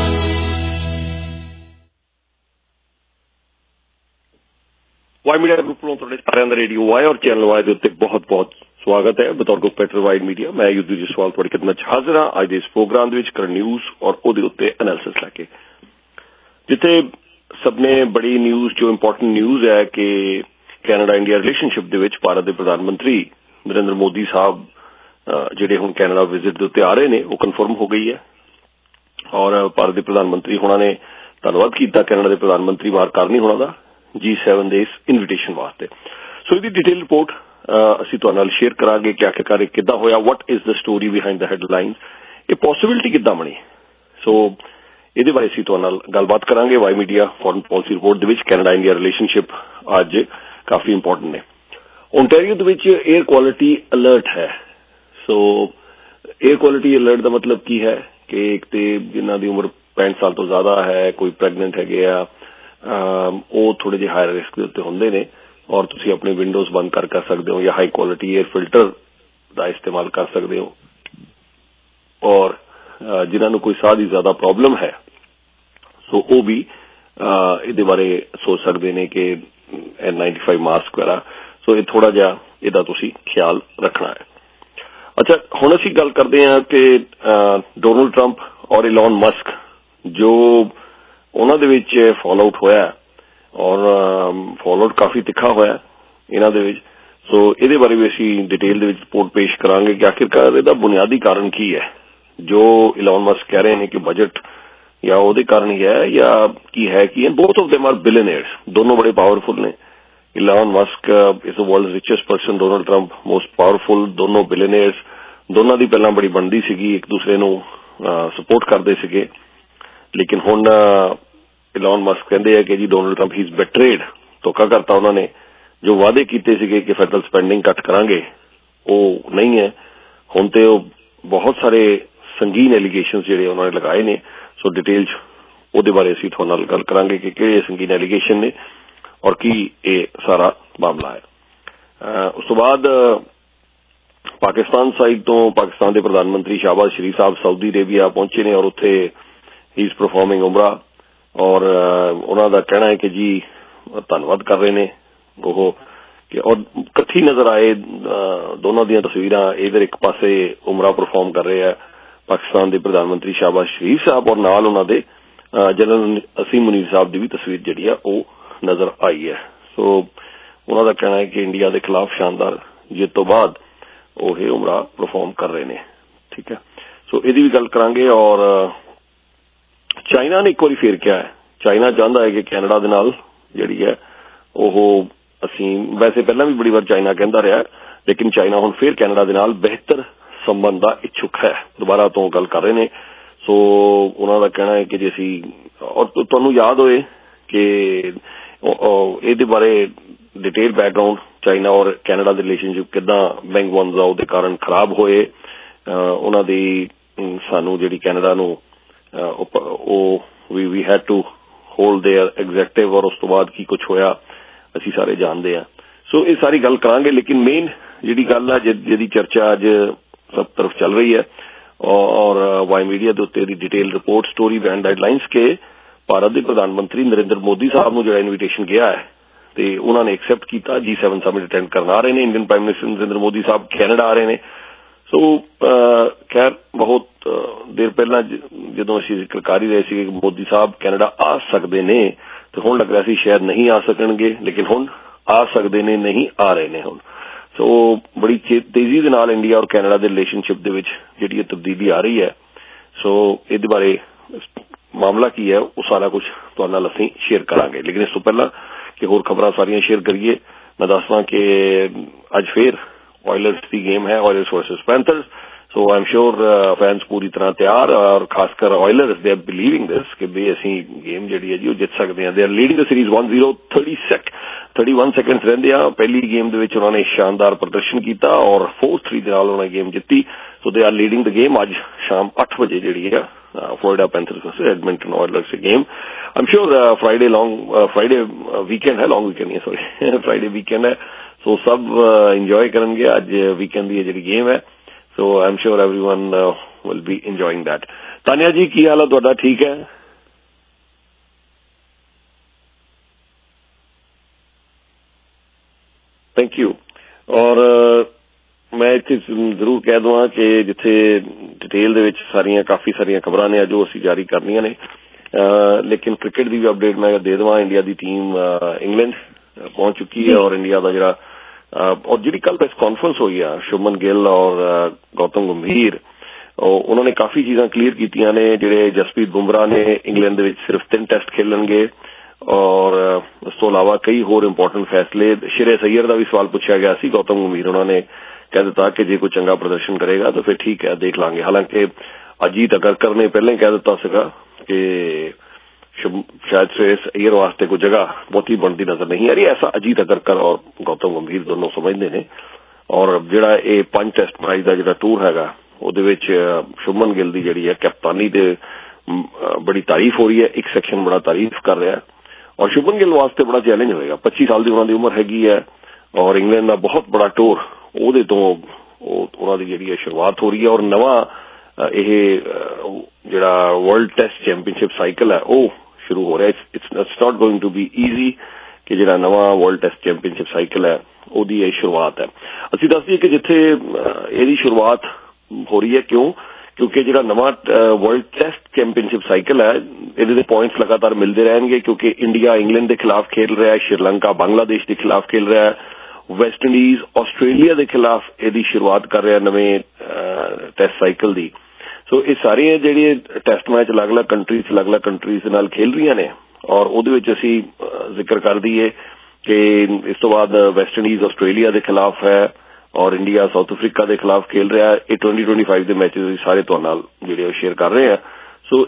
M: Y media group ਨੂੰ ਤੁਹਾਡੇ ਸਾਰਿਆਂ ਦਾ radio Y ਔਰ channel Y ਦੇ ਉੱਤੇ ਬਹੁਤ-ਬਹੁਤ ਸਵਾਗਤ ਹੈ। ਬਤੌਰ ਗਰੁੱਪ ਐਡੀਟਰ ਵਾਈ ਮੀਡੀਆ ਮੈਂ ਯੁੱਧਵੀਰ ਜਸਵਾਲ ਤੁਹਾਡੀ ਖਿਦਮਤ 'ਚ ਹਾਜ਼ਰ ਹਾਂ ਅੱਜ ਦੇ ਇਸ ਪ੍ਰੋਗਰਾਮ ਦੇ ਵਿੱਚ ਕਰੰਟ ਨਿਊਜ਼ ਔਰ ਉਹਦੇ ਉੱਤੇ ਐਨਾਲਿਸਿਸ ਲੈ ਕੇ, ਜਿੱਥੇ ਸਭ ਨੇ ਬੜੀ ਨਿਊਜ਼ ਜੋ ਇੰਪੋਰਟੈਂਟ ਨਿਊਜ਼ ਹੈ ਕਿ ਕੈਨੇਡਾ ਇੰਡੀਆ ਰਿਲੇਸ਼ਨਸ਼ਿਪ ਦੇ ਵਿੱਚ ਭਾਰਤ ਦੇ ਪ੍ਰਧਾਨ ਮੰਤਰੀ ਨਰਿੰਦਰ ਮੋਦੀ ਸਾਹਿਬ ਜਿਹੜੇ ਹੁਣ ਕੈਨੇਡਾ ਵਿਜ਼ਿਟ ਦੇ ਉੱਤੇ ਆ ਰਹੇ ਨੇ ਉਹ ਕਨਫਰਮ ਹੋ ਗਈ ਹੈ ਔਰ ਭਾਰਤ ਦੇ ਪ੍ਰਧਾਨ ਮੰਤਰੀ ਹੋਣਾ ਨੇ ਧੰਨਵਾਦ ਕੀਤਾ ਕੈਨੇਡਾ ਦੇ ਪ੍ਰਧਾਨ ਮੰਤਰੀ ਮਾਰਕ ਕਾਰਨੀ ਹੋਣਾ ਦਾ G7 ਦੇ ਇਸ ਇਨਵੀਟੇਸ਼ਨ ਵਾਸਤੇ। ਸੋ ਇਹਦੀ ਡਿਟੇਲ ਰਿਪੋਰਟ ਅਸੀਂ ਤੁਹਾਡੇ ਨਾਲ ਸ਼ੇਅਰ ਕਰਾਂਗੇ ਕਿ ਆਖਿਰਕਾਰ ਇਹ ਕਿੱਦਾਂ ਹੋਇਆ, what is the story behind the headlines, ਇਹ ਪੋਸੀਬਿਲਿਟੀ ਕਿੱਦਾਂ ਬਣੀ। ਸੋ ਇਹਦੇ ਬਾਰੇ ਅਸੀਂ ਤੁਹਾਡੇ ਨਾਲ ਗੱਲਬਾਤ ਕਰਾਂਗੇ। Y media foreign policy report ਦੇ ਵਿੱਚ ਕੈਨੇਡਾ ਇੰਡੀਆ ਰਿਲੇਸ਼ਨਸ਼ਿਪ ਅੱਜ ਕਾਫੀ ਇੰਪੋਰਟੈਂਟ ਨੇ। ਓਨਟਾਰੀਓ ਦੇ ਵਿੱਚ 에ਅਰ ਕੁਆਲਿਟੀ ਅਲਰਟ ਹੈ। ਸੋ 에ਅਰ ਕੁਆਲਿਟੀ ਅਲਰਟ ਦਾ ਮਤਲਬ ਕੀ ਹੈ ਕਿ ਇੱਕ ਤੇ ਜਿਨ੍ਹਾਂ ਦੀ ਉਮਰ 65 ਸਾਲ ਤੋਂ ਜ਼ਿਆਦਾ ਹੈ, ਕੋਈ ਪ੍ਰੈਗਨੈਂਟ ਹੈਗੇ ਆ, ਉਹ ਥੋੜੇ ਜਿਹੇ ਹਾਇਰ ਰਿਸਕ ਦੇ ਉੱਤੇ ਹੁੰਦੇ ਨੇ ਔਰ ਤੁਸੀਂ ਆਪਣੇ ਵਿੰਡੋਜ਼ ਬੰਦ ਕਰ ਸਕਦੇ ਹੋ ਜਾਂ ਹਾਈ ਕੁਆਲਿਟੀ 에ਅਰ ਫਿਲਟਰ ਦਾ ਇਸਤੇਮਾਲ ਕਰ ਸਕਦੇ ਹੋ। ਔਰ ਜਿਨ੍ਹਾਂ ਨੂੰ ਕੋਈ ਸਾਹ ਦੀ ਜ਼ਿਆਦਾ ਪ੍ਰੋਬਲਮ ਹੈ ਸੋ ਉਹ ਵੀ ਇਹਦੇ ਬਾਰੇ ਸੋਚ ਸਕਦੇ ਨੇ ਕਿ N95 ਮਾਸਕ ਵਗੈਰਾ। ਸੋ ਇਹ ਥੋੜਾ ਜਿਹਾ ਇਹਦਾ ਤੁਸੀਂ ਖਿਆਲ ਰੱਖਣਾ ਹੈ। ਅੱਛਾ, ਹੁਣ ਅਸੀਂ ਗੱਲ ਕਰਦੇ ਹਾਂ ਕਿ ਡੋਨਲਡ ਟਰੰਪ ਔਰ ਇਲਨ ਮਸਕ ਜੋ ਉਹਨਾਂ ਦੇ ਵਿੱਚ ਫਾਲ ਆਊਟ ਹੋਇਆ ਔਰ ਫਾਲ ਆਊਟ ਕਾਫੀ ਤਿੱਖਾ ਹੋਇਆ ਇਹਨਾਂ ਦੇ ਵਿੱਚ। ਸੋ ਇਹਦੇ ਬਾਰੇ ਵੀ ਅਸੀਂ ਡਿਟੇਲ ਦੇ ਵਿੱਚ ਰਿਪੋਰਟ ਪੇਸ਼ ਕਰਾਂਗੇ ਕਿ ਆਖਿਰਕਾਰ ਇਹਦਾ ਬੁਨਿਆਦੀ ਕਾਰਨ ਕੀ ਹੈ। ਜੋ ਇਲਨ ਮਸਕ ਕਹਿ ਰਹੇ ਨੇ ਕਿ ਬਜਟ ਜਾਂ ਉਹਦੇ ਕਾਰਨ ਹੀ ਹੈ ਜਾਂ ਕੀ ਹੈ ਕੀ ਹੈ। ਬੋਥ ਆਫ ਦੇਮ ਆਰ ਬਿਲੀਅਨੇਅਰਸ, ਦੋਨੋਂ ਬੜੇ ਪਾਵਰਫੁਲ ਨੇ। Elon Musk is the world's richest person, Donald Trump most powerful, ਦੋਨੋਂ ਬਿਲੀਅਨੇਅਰਸ। ਦੋਨਾਂ ਦੀ ਪਹਿਲਾਂ ਬੜੀ ਬਣਦੀ ਸੀਗੀ, ਇੱਕ ਦੂਸਰੇ ਨੂੰ ਸਪੋਰਟ ਕਰਦੇ ਸੀਗੇ, ਲੇਕਿਨ ਹੁਣ ਇਲਨ ਮਸਕ ਕਹਿੰਦੇ ਆ ਕਿ ਜੀ Donald Trump he is betrayed, ਧੋਖਾ ਕਰਤਾ ਉਹਨਾਂ ਨੇ। ਜੋ ਵਾਅਦੇ ਕੀਤੇ ਸੀਗੇ ਕਿ ਫੈਡਰਲ ਸਪੈਂਡਿੰਗ ਘੱਟ ਕਰਾਂਗੇ ਉਹ ਨਹੀਂ ਹੈ। ਹੁਣ ਤੇ ਉਹ ਬਹੁਤ ਸਾਰੇ ਸੰਗੀਨ ਐਲੀਗੇਸ਼ਨਸ ਜਿਹੜੇ ਉਹਨਾਂ ਨੇ ਲਗਾਏ ਨੇ। ਸੋ ਡਿਟੇਲ 'ਚ ਉਹਦੇ ਬਾਰੇ ਅਸੀਂ ਤੁਹਾਡੇ ਨਾਲ ਗੱਲ ਕਰਾਂਗੇ ਕਿ ਕਿਹੜੇ ਸੰਗੀਨ ਐਲੀਗੇਸ਼ਨ ਨੇ ਔਰ ਕੀ ਇਹ ਸਾਰਾ ਮਾਮਲਾ ਹੈ। ਉਸ ਤੋਂ ਬਾਅਦ ਪਾਕਿਸਤਾਨ ਸਾਈਡ ਤੋਂ ਪਾਕਿਸਤਾਨ ਦੇ ਪ੍ਰਧਾਨ ਮੰਤਰੀ ਸ਼ਾਹਬਾਜ਼ ਸ਼ਰੀਫ ਸਾਹਿਬ ਸਾਊਦੀ ਅਰੇਬੀਆ ਪਹੁੰਚੇ ਨੇ ਔਰ ਉੱਥੇ ਹੀ ਇਜ਼ ਪਰਫਾਰਮਿੰਗ ਉਮਰਾ ਔਰ ਉਹਨਾਂ ਦਾ ਕਹਿਣਾ ਹੈ ਕਿ ਜੀ ਧੰਨਵਾਦ ਕਰ ਰਹੇ ਨੇ ਉਹ ਕਿ ਔਰ ਇਕੱਠੀ ਨਜ਼ਰ ਆਏ ਦੋਨਾਂ ਦੀਆਂ ਤਸਵੀਰਾਂ। ਇਧਰ ਇੱਕ ਪਾਸੇ ਉਮਰਾ ਪਰਫਾਰਮ ਕਰ ਰਹੇ ਆ ਪਾਕਿਸਤਾਨ ਦੇ ਪ੍ਰਧਾਨ ਮੰਤਰੀ ਸ਼ਾਹਬਾਜ਼ ਸ਼ਰੀਫ ਸਾਹਿਬ ਔਰ ਨਾਲ ਉਹਨਾਂ ਦੇ ਜਨਰਲ ਅਸੀਮ ਮੁਨੀਰ ਸਾਹਿਬ ਦੀ ਵੀ ਤਸਵੀਰ ਜਿਹੜੀ ਆ ਉਹ ਨਜ਼ਰ ਆਈ ਹੈ। ਸੋ ਉਹਨਾਂ ਦਾ ਕਹਿਣਾ ਹੈ ਕਿ ਇੰਡੀਆ ਦੇ ਖਿਲਾਫ ਸ਼ਾਨਦਾਰ ਜਿੱਤ ਤੋਂ ਬਾਅਦ ਉਹ ਇਹ ਉਮਰਾ ਪਰਫਾਰਮ ਕਰ ਰਹੇ ਨੇ। ਠੀਕ ਹੈ, ਸੋ ਇਹਦੀ ਵੀ ਗੱਲ ਕਰਾਂਗੇ। ਔਰ ਚਾਈਨਾ ਨੇ ਇੱਕ ਵਾਰੀ ਫੇਰ ਕਿਹਾ ਹੈ, ਚਾਈਨਾ ਚਾਹੁੰਦਾ ਹੈ ਕਿ ਕੈਨੇਡਾ ਦੇ ਨਾਲ ਜਿਹੜੀ ਹੈ ਉਹ ਅਸੀਂ ਵੈਸੇ ਪਹਿਲਾਂ ਵੀ ਬੜੀ ਵਾਰ ਚਾਈਨਾ ਕਹਿੰਦਾ ਰਿਹਾ, ਲੇਕਿਨ ਚਾਈਨਾ ਹੁਣ ਫੇਰ ਕੈਨੇਡਾ ਦੇ ਨਾਲ ਬਿਹਤਰ ਸੰਬੰਧ ਦਾ ਇੱਛੁਕ ਹੈ, ਦੁਬਾਰਾ ਤੋਂ ਗੱਲ ਕਰ ਰਹੇ ਨੇ। ਸੋ ਉਹਨਾਂ ਦਾ ਕਹਿਣਾ ਹੈ ਕਿ ਜੇ ਅਸੀਂ ਔਰ ਤੁਹਾਨੂੰ ਯਾਦ ਹੋਏ ਕਿ ਇਹਦੇ ਬਾਰੇ ਡਿਟੇਲ ਬੈਕਗਰਾਉਂਡ ਚਾਈਨਾ ਔਰ ਕੈਨੇਡਾ ਦੇ ਰਿਲੇਸ਼ਨਸ਼ਿਪ ਕਿੱਦਾਂ ਬੈਂਕ ਵਨਜ਼ ਉਹਦੇ ਕਾਰਨ ਖਰਾਬ ਹੋਏ, ਉਹਨਾਂ ਦੀ ਸਾਨੂੰ ਜਿਹੜੀ ਕੈਨੇਡਾ ਨੂੰ ਉਹ ਵੀ had to hold their executive ਔਰ ਉਸ ਤੋਂ ਬਾਅਦ ਕੀ ਕੁਝ ਹੋਇਆ ਅਸੀਂ ਸਾਰੇ ਜਾਣਦੇ ਹਾਂ। ਸੋ ਇਹ ਸਾਰੀ ਗੱਲ ਕਰਾਂਗੇ, ਲੇਕਿਨ ਮੇਨ ਜਿਹੜੀ ਗੱਲ ਹੈ ਜਿਹਦੀ ਚਰਚਾ ਅੱਜ ਸਭ ਤਰਫ ਚੱਲ ਰਹੀ ਹੈ ਔਰ ਵਾਈ ਮੀਡੀਆ ਦੇ ਉੱਤੇ ਦੀ detail report story behind headlines ਕੇ ਭਾਰਤ ਦੇ ਪ੍ਰਧਾਨ ਮੰਤਰੀ ਨਰਿੰਦਰ ਮੋਦੀ ਸਾਹਿਬ ਨੂੰ ਜਿਹੜਾ ਇਨਵੀਟੇਸ਼ਨ ਗਿਆ ਹੈ ਤੇ ਉਹਨਾਂ ਨੇ ਐਕਸੈਪਟ ਕੀਤਾ। G7 ਸਮਿਟ ਅਟੈਂਡ ਕਰਨ ਆ ਰਹੇ ਨੇ। Indian prime minister Narendra Modi ਸਾਹਿਬ ਕੈਨੇਡਾ ਆ ਰਹੇ ਨੇ। ਸੋ ਖੈਰ ਬਹੁਤ ਦੇਰ ਪਹਿਲਾਂ ਜਦੋਂ ਅਸੀਂ ਜ਼ਿਕਰ ਕਰ ਹੀ ਰਹੇ ਸੀ ਕਿ ਮੋਦੀ ਸਾਹਿਬ ਕੈਨੇਡਾ ਆ ਸਕਦੇ ਨੇ ਤੇ ਹੁਣ ਲੱਗ ਰਿਹਾ ਸੀ ਸ਼ਾਇਦ ਨਹੀਂ ਆ ਸਕਣਗੇ, ਲੇਕਿਨ ਹੁਣ ਆ ਸਕਦੇ ਨੇ, ਨਹੀਂ ਆ ਰਹੇ ਨੇ ਹੁਣ। ਸੋ ਬੜੀ ਤੇਜ਼ੀ ਦੇ ਨਾਲ ਇੰਡੀਆ ਔਰ ਕੈਨੇਡਾ ਦੇ ਰਿਲੇਸ਼ਨਸ਼ਿਪ ਦੇ ਵਿੱਚ ਜਿਹੜੀ ਤਬਦੀਲੀ ਆ ਰਹੀ ਹੈ। ਸੋ ਇਹਦੇ ਬਾਰੇ ਮਾਮਲਾ ਕੀ ਹੈ ਉਹ ਸਾਰਾ ਕੁਝ ਤੁਹਾਡੇ ਨਾਲ ਅਸੀਂ ਸ਼ੇਅਰ ਕਰਾਂਗੇ, ਲੇਕਿਨ ਇਸ ਤੋਂ ਪਹਿਲਾਂ ਕਿ ਹੋਰ ਖਬਰਾਂ ਸਾਰੀਆਂ ਸ਼ੇਅਰ ਕਰੀਏ ਮੈਂ ਦੱਸਦਾ ਕਿ ਅੱਜ ਫੇਰ ਆਇਲਰਸ ਦੀ ਗੇਮ ਹੈ, Oilers versus Panthers. So I am sure fans पूरी तरह तैयार और खासकर Oilers they are believing this कि भी असीं गेम जिहड़ी है जी जित सकते हैं। They are leading the series 1-0 31 seconds रहिंदे आ। पहली गेम दे विच उन्होंने शानदार प्रदर्शन किया और 4-3 दे नाल उन्होंने गेम जीती। So they are leading the game. अज शाम 8 बजे जिहड़ी है Florida Panthers versus Edmonton Oilers की game. I am sure Friday weekend है, लॉन्ग वीकेंड नहीं सॉरी फ्राइडे वीकेंड है। सो सब इंजॉय करेंगे अज वीकेंड की जिहड़ी गेम है। So I'm sure everyone will be enjoying that. Tania जी की हाल है तुहाडा? ठीक है? Thank you. और मैं इत्थे जरूर कह दूँ कि जिथे डिटेल दे विच काफ़ी सारियां खबरां ने जो असीं जारी करनियां ने, लेकिन क्रिकेट की भी अपडेट मैं दे देवां। इंडिया की टीम इंग्लैंड पहुंच चुकी है और इंडिया का जिहड़ा और जी कल प्रेस कॉन्फ्रेंस हुई है शुभमन गिल और गौतम गंभीर, उन्होंने काफी चीज़ां क्लीयर कीतियां ने। जिहड़े जसप्रीत बुमराह ने इंग्लैंड दे विच सिर्फ 3 टेस्ट खेलणगे और उस तो इलावा कई होर इंपोर्टेंट फैसले। श्रेयस अय्यर का भी सवाल पूछा गया सी, गौतम गंभीर उन्होंने कह दिता कि जे कोई चंगा प्रदर्शन करेगा तो फिर ठीक है देख लांगे। हालांकि अजीत अगरकर ने पहले ही कह दिता सीगा कि शायद श्रेयस अय्यर वास्ते कोई जगह बहुती बनती नजर नहीं आ रही। ऐसा अजीत अगरकर और गौतम गंभीर दोनों समझते हैं। और जिहड़ा ये 5 टेस्ट मैच का जिहड़ा टूर हैगा उहदे विच शुभमन गिल की जिहड़ी है कैप्टनी ते बड़ी तारीफ हो रही है। एक सैक्शन बड़ा तारीफ कर रहा है और शुभमन गिल वास्ते बड़ा चैलेंज होएगा। 25 साल की उन्होंने उम्र हैगी है और इंग्लैंड का बहुत बड़ा टूर उहदे तो उन्होंने जिहड़ी शुरुआत हो रही है। और नवा जिहड़ा वर्ल्ड टेस्ट चैंपीयनशिप साइकिल है वो शुरू हो रहा है। It's not going to be easy कि जिहड़ा नवा वर्ल्ड टेस्ट चैंपीयनशिप साइकिल है उहदी ये शुरुआत है। असीं दस दईए कि जिथे इहदी शुरुआत हो रही है क्योंकि जिहड़ा नवा वर्ल्ड टेस्ट चैंपीयनशिप साइकिल है इहदे पॉइंट्स लगातार मिलते रहेंगे क्योंकि इंडिया इंग्लैंड के खिलाफ खेल रहा है, श्रीलंका बांग्लादेश के खिलाफ खेल रहा है, वेस्ट इंडीज ऑस्ट्रेलिया के खिलाफ इहदी शुरुआत कर रहा है नवे टेस्ट साइकिल की। सो ये सारे जिहड़े टेस्ट मैच अलग अलग कंट्रीज दे नाल खेल रही ने और उहदे विच असीं जिक्र कर दईए कि इस तो बाद वेस्ट इंडीज ऑस्ट्रेलिया के खिलाफ है और इंडिया साउथ अफ्रीका के खिलाफ खेल रहा है। ये 2025 के मैचेस सारे तुहाडे नाल जिहड़े शेयर कर रहे हैं। सो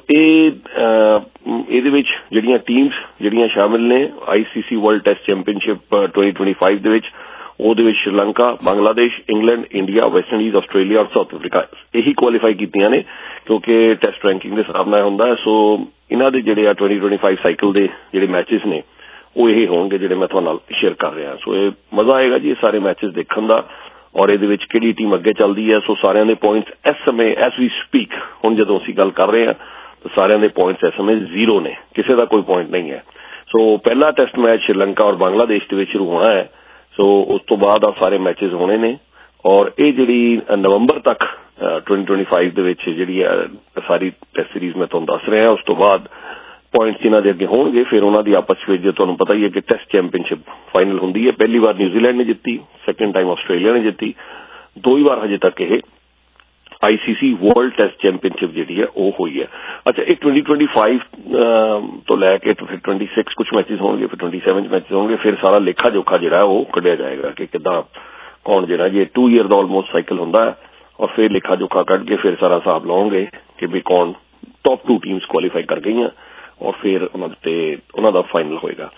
M: इहदे विच जिहड़ियां टीम्स जिहड़ियां शामिल ने आईसीसी वर्ल्ड टेस्ट चैंपीयनशिप 2025 दे विच ਉਹਦੇ ਵਿੱਚ Sri Lanka Bangladesh England India West Indies Australia और साउथ अफ्रीका यही क्वालीफाई कीतियां ने क्योंकि टेस्ट रैंकिंग के हिसाब नाल हुंदा है। सो इन्हां दे जिहड़े 2025 साइकिल दे जिहड़े मैचेस ने वो यही होणगे जिहड़े मैं तुहाडे नाल शेयर कर रहा। सो ये मजा आएगा जी सारे मैचेस देखण दा और इहदे विच किहड़ी टीम अगे चलदी है। सो सारिਆਂ ਦੇ पॉइंट्स इस समय एज वी स्पीक हुण जदों ਅਸੀਂ गल कर रहे हैं तो सारिਆਂ ਦੇ पॉइंट्स इस समय 0 ने, किसी का कोई पॉइंट नहीं है। सो पहला टेस्ट मैच श्रीलंका और बांग्लादेश के विच शुरू होना है। सो उस तो बाद आ सारे मैचेस होने ने और ये जिहड़ी नवंबर तक 2025 दे विच जिहड़ी सारी टेस्ट सीरीज मैं तुहानूं दस रहा। उस तो बाद पॉइंट्स जिन्हां दे अगे होणगे फिर उन्हां दी आपस विच जो तुहानूं पता ही है कि टेस्ट चैंपीयनशिप फाइनल हुंदी है। पहली बार न्यूजीलैंड ने जित्ती, सैकेंड टाइम ऑस्ट्रेलिया ने जित्ती, 2 ही बार हजे तक ये आईसीसी वर्ल्ड टेस्ट चैंपीयनशिप जिहड़ी है वो हुई है। अच्छा एक 2025 तो लैके फिर 26 कुछ मैचेस होंगे, फिर 27 मैचेस होंगे, फिर सारा लेखा जोखा जिहड़ा वो कढ़िया जाएगा कि किदां कौन जिहड़ा ये 2 ईयर दा ऑलमोस्ट साइकिल हुंदा है और फिर लेखा जोखा कढ़ के फिर सारा हिसाब लाओगे कि भी कौन टॉप 2 टीम्स क्वालीफाई कर गई हैं और फिर उन्हां दा फाइनल होएगा।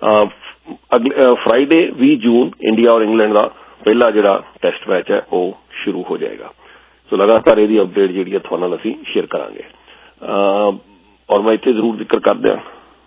M: अगले फ्राइडे 20 जून इंडिया और इंग्लैंड का पहला जिहड़ा टेस्ट मैच है वो शुरू हो जाएगा। तो लगातार यदि अपडेट जी तुहाडे नाल असीं शेयर करांगे। और मैं इत्थे जरूर जिक्र कर दियां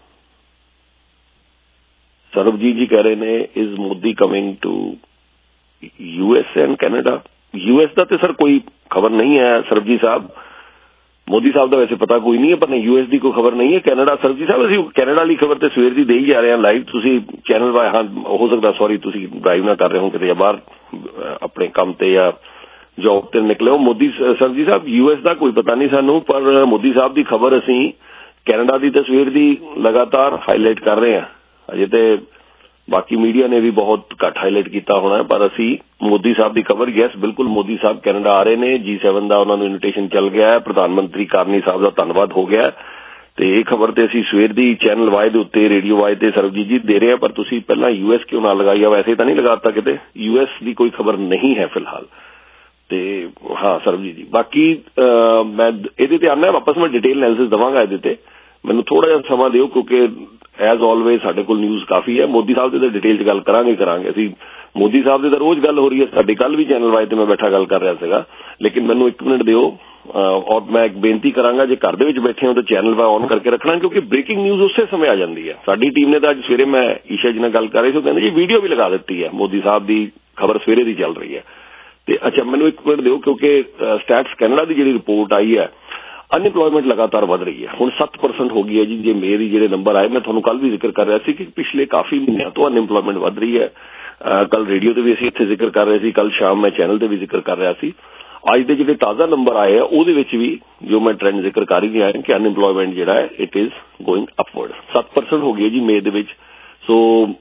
M: सरबजीत जी कह रहे ने is Modi coming to US and Canada. US का तो सर कोई खबर नहीं है सरबजीत साहब, मोदी साहब का वैसे पता कोई नहीं है पर यूएस की कोई खबर नहीं है। कैनेडा सरबजीत साहब असीं कैनेडा वाली खबर तो सवेर की दे ही जा रहे हैं लाइव। तुसीं चैनल वाय हाँ हो सकता सॉरी तुसीं ड्राइव ना कर रहे हो किते बाहर अपने काम ते या जॉब ते निकले हो। मोदी सरबजीत साहब यूएस का कोई पता नहीं सानू पर मोदी साहब की खबर असीं कैनेडा की तस्वीर की लगातार हाईलाइट कर रहे हैं। अजे तो बाकी मीडिया ने भी बहुत घट हाईलाइट किया होना है पर असीं मोदी साहब की खबर यस बिल्कुल मोदी साहब कैनेडा आ रहे हैं। G7 का उन्होंने इन्विटेशन चल गया है, प्रधानमंत्री कारनी साहब का धन्यवाद हो गया तो ये खबर तो असीं सवेर की चैनल वाई के उत्ते रेडियो वाई ते सरबजीत जी दे रहे हैं पर तुसीं पहला यूएस क्यों ना लगाई? वैसे तो नहीं लगाता किते यूएस की कोई खबर नहीं है फिलहाल। ਤੇ ਹਾਂ ਸਰਬਜੀਤ ਜੀ, ਬਾਕੀ ਮੈਂ ਇਹਦੇ ਤੇ ਆਉਣਾ ਵਾਪਸ, ਮੈਂ ਡਿਟੇਲ ਐਨਾਲਿਸਿਸ ਦੇਵਾਂਗਾ ਇਹਦੇ ਤੇ, ਮੈਨੂੰ ਥੋੜਾ ਜਿਹਾ ਸਮਾਂ ਦਿਓ ਕਿਉਂਕਿ ਐਜ਼ ਆਲਵੇਜ਼ ਸਾਡੇ ਕੋਲ ਨਿਊਜ਼ ਕਾਫੀ ਹੈ। ਮੋਦੀ ਸਾਹਿਬ ਦੇ ਤਾਂ ਡਿਟੇਲ 'ਚ ਗੱਲ ਕਰਾਂਗੇ ਅਸੀਂ, ਮੋਦੀ ਸਾਹਿਬ ਦੇ ਤਾਂ ਰੋਜ਼ ਗੱਲ ਹੋ ਰਹੀ ਹੈ ਸਾਡੀ, ਕੱਲ ਵੀ ਚੈਨਲ ਵਾਈ ਤੇ ਮੈਂ ਬੈਠਾ ਗੱਲ ਕਰ ਰਿਹਾ ਸੀਗਾ, ਲੇਕਿਨ ਮੈਨੂੰ 1 ਮਿੰਟ ਦਿਓ ਔਰ ਮੈਂ ਇੱਕ ਬੇਨਤੀ ਕਰਾਂਗਾ, ਜੇ ਘਰ ਦੇ ਵਿੱਚ ਬੈਠੇ ਹੋ ਤਾਂ ਚੈਨਲ ਵਾ ਔਨ ਕਰਕੇ ਰੱਖਣਾ, ਕਿਉਂਕਿ ਬ੍ਰੇਕਿੰਗ ਨਿਊਜ਼ ਉਸੇ ਸਮੇਂ ਆ ਜਾਂਦੀ ਹੈ। ਸਾਡੀ ਟੀਮ ਨੇ ਤਾਂ ਅੱਜ ਸਵੇਰੇ, ਮੈਂ ਈਸ਼ਾ ਜੀ ਨਾਲ ਗੱਲ ਕਰ ਰਹੀ ਸੀ, ਉਹ ਕਹਿੰਦੇ ਜੀ ਵੀਡੀਓ ਵੀ ਲਗਾ ਦਿੱਤੀ ਹੈ, ਮੋਦੀ ਸਾਹਿਬ ਦੀ ਖਬਰ ਸਵੇਰੇ ਦੀ ਚੱਲ ਰਹੀ ਹੈ। ਤੇ ਅੱਛਾ ਮੈਨੂੰ 1 ਮਿੰਟ ਦਿਓ, ਕਿਉਂਕਿ ਸਟੈਟਸ ਕੈਨੇਡਾ ਦੀ ਜਿਹੜੀ ਰਿਪੋਰਟ ਆਈ ਹੈ, ਅਨਇੰਪਲੋਇਮੈਂਟ ਲਗਾਤਾਰ ਵਧ ਰਹੀ ਹੈ, ਹੁਣ 7% ਹੋ ਗਈ ਹੈ ਜੀ। ਜੇ ਮੇਰੇ ਜਿਹੜੇ ਨੰਬਰ ਆਏ, ਮੈਂ ਤੁਹਾਨੂੰ ਕੱਲ ਵੀ ਜ਼ਿਕਰ ਕਰ ਰਿਹਾ ਸੀ ਕਿ ਪਿਛਲੇ ਕਾਫੀ ਮਹੀਨਿਆਂ ਤੋਂ ਅਨਇੰਪਲੋਇਮੈਂਟ ਵਧ ਰਹੀ ਹੈ। ਕੱਲ ਰੇਡੀਓ ਤੇ ਵੀ ਅਸੀਂ ਇੱਥੇ ਜ਼ਿਕਰ ਕਰ ਰਹੇ ਸੀ, ਕੱਲ ਸ਼ਾਮ ਮੈਂ ਚੈਨਲ ਤੇ ਵੀ ਜ਼ਿਕਰ ਕਰ ਰਿਹਾ ਸੀ। ਅੱਜ ਦੇ ਜਿਹੜੇ ਤਾਜ਼ਾ ਨੰਬਰ ਆਏ ਆ ਉਹਦੇ ਵਿੱਚ ਵੀ ਜੋ ਮੈਂ ਟ੍ਰੈਂਡ ਜ਼ਿਕਰ ਕਰ ਹੀ ਆਇਆ ਕਿ ਅਨਇੰਪਲੋਇਮੈਂਟ ਜਿਹੜਾ ਹੈ ਇਟ ਇਜ਼ ਗੋਇੰਗ ਅਪਵਰਡ। 7% ਹੋ ਗਈ ਹੈ ਜੀ ਮਈ ਦੇ ਵਿੱਚ। ਸੋ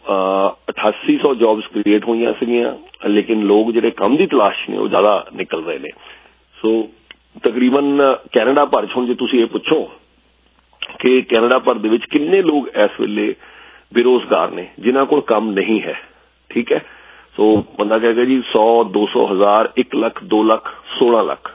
M: 8800 ਜੌਬਸ ਕ੍ਰੀਏਟ ਹੋਈਆਂ ਸੀਗੀਆਂ, ਲੇਕਿਨ ਲੋਕ ਜਿਹੜੇ ਕੰਮ ਦੀ ਤਲਾਸ਼ ਨੇ ਉਹ ਜ਼ਿਆਦਾ ਨਿਕਲ ਰਹੇ ਨੇ। ਸੋ ਤਕਰੀਬਨ ਕੈਨੇਡਾ ਭਰ 'ਚ ਹੁਣ ਜੇ ਤੁਸੀਂ ਇਹ ਪੁੱਛੋ ਕਿ ਕੈਨੇਡਾ ਭਰ ਦੇ ਵਿੱਚ ਕਿੰਨੇ ਲੋਕ ਇਸ ਵੇਲੇ ਬੇਰੋਜ਼ਗਾਰ ਨੇ ਜਿਨ੍ਹਾਂ ਕੋਲ ਕੰਮ ਨਹੀਂ ਹੈ, ਠੀਕ ਹੈ। ਸੋ ਬੰਦਾ ਕਹੇਗਾ ਜੀ 100, 200, 1000, 1 ਲੱਖ, 2 ਲੱਖ, 16 ਲੱਖ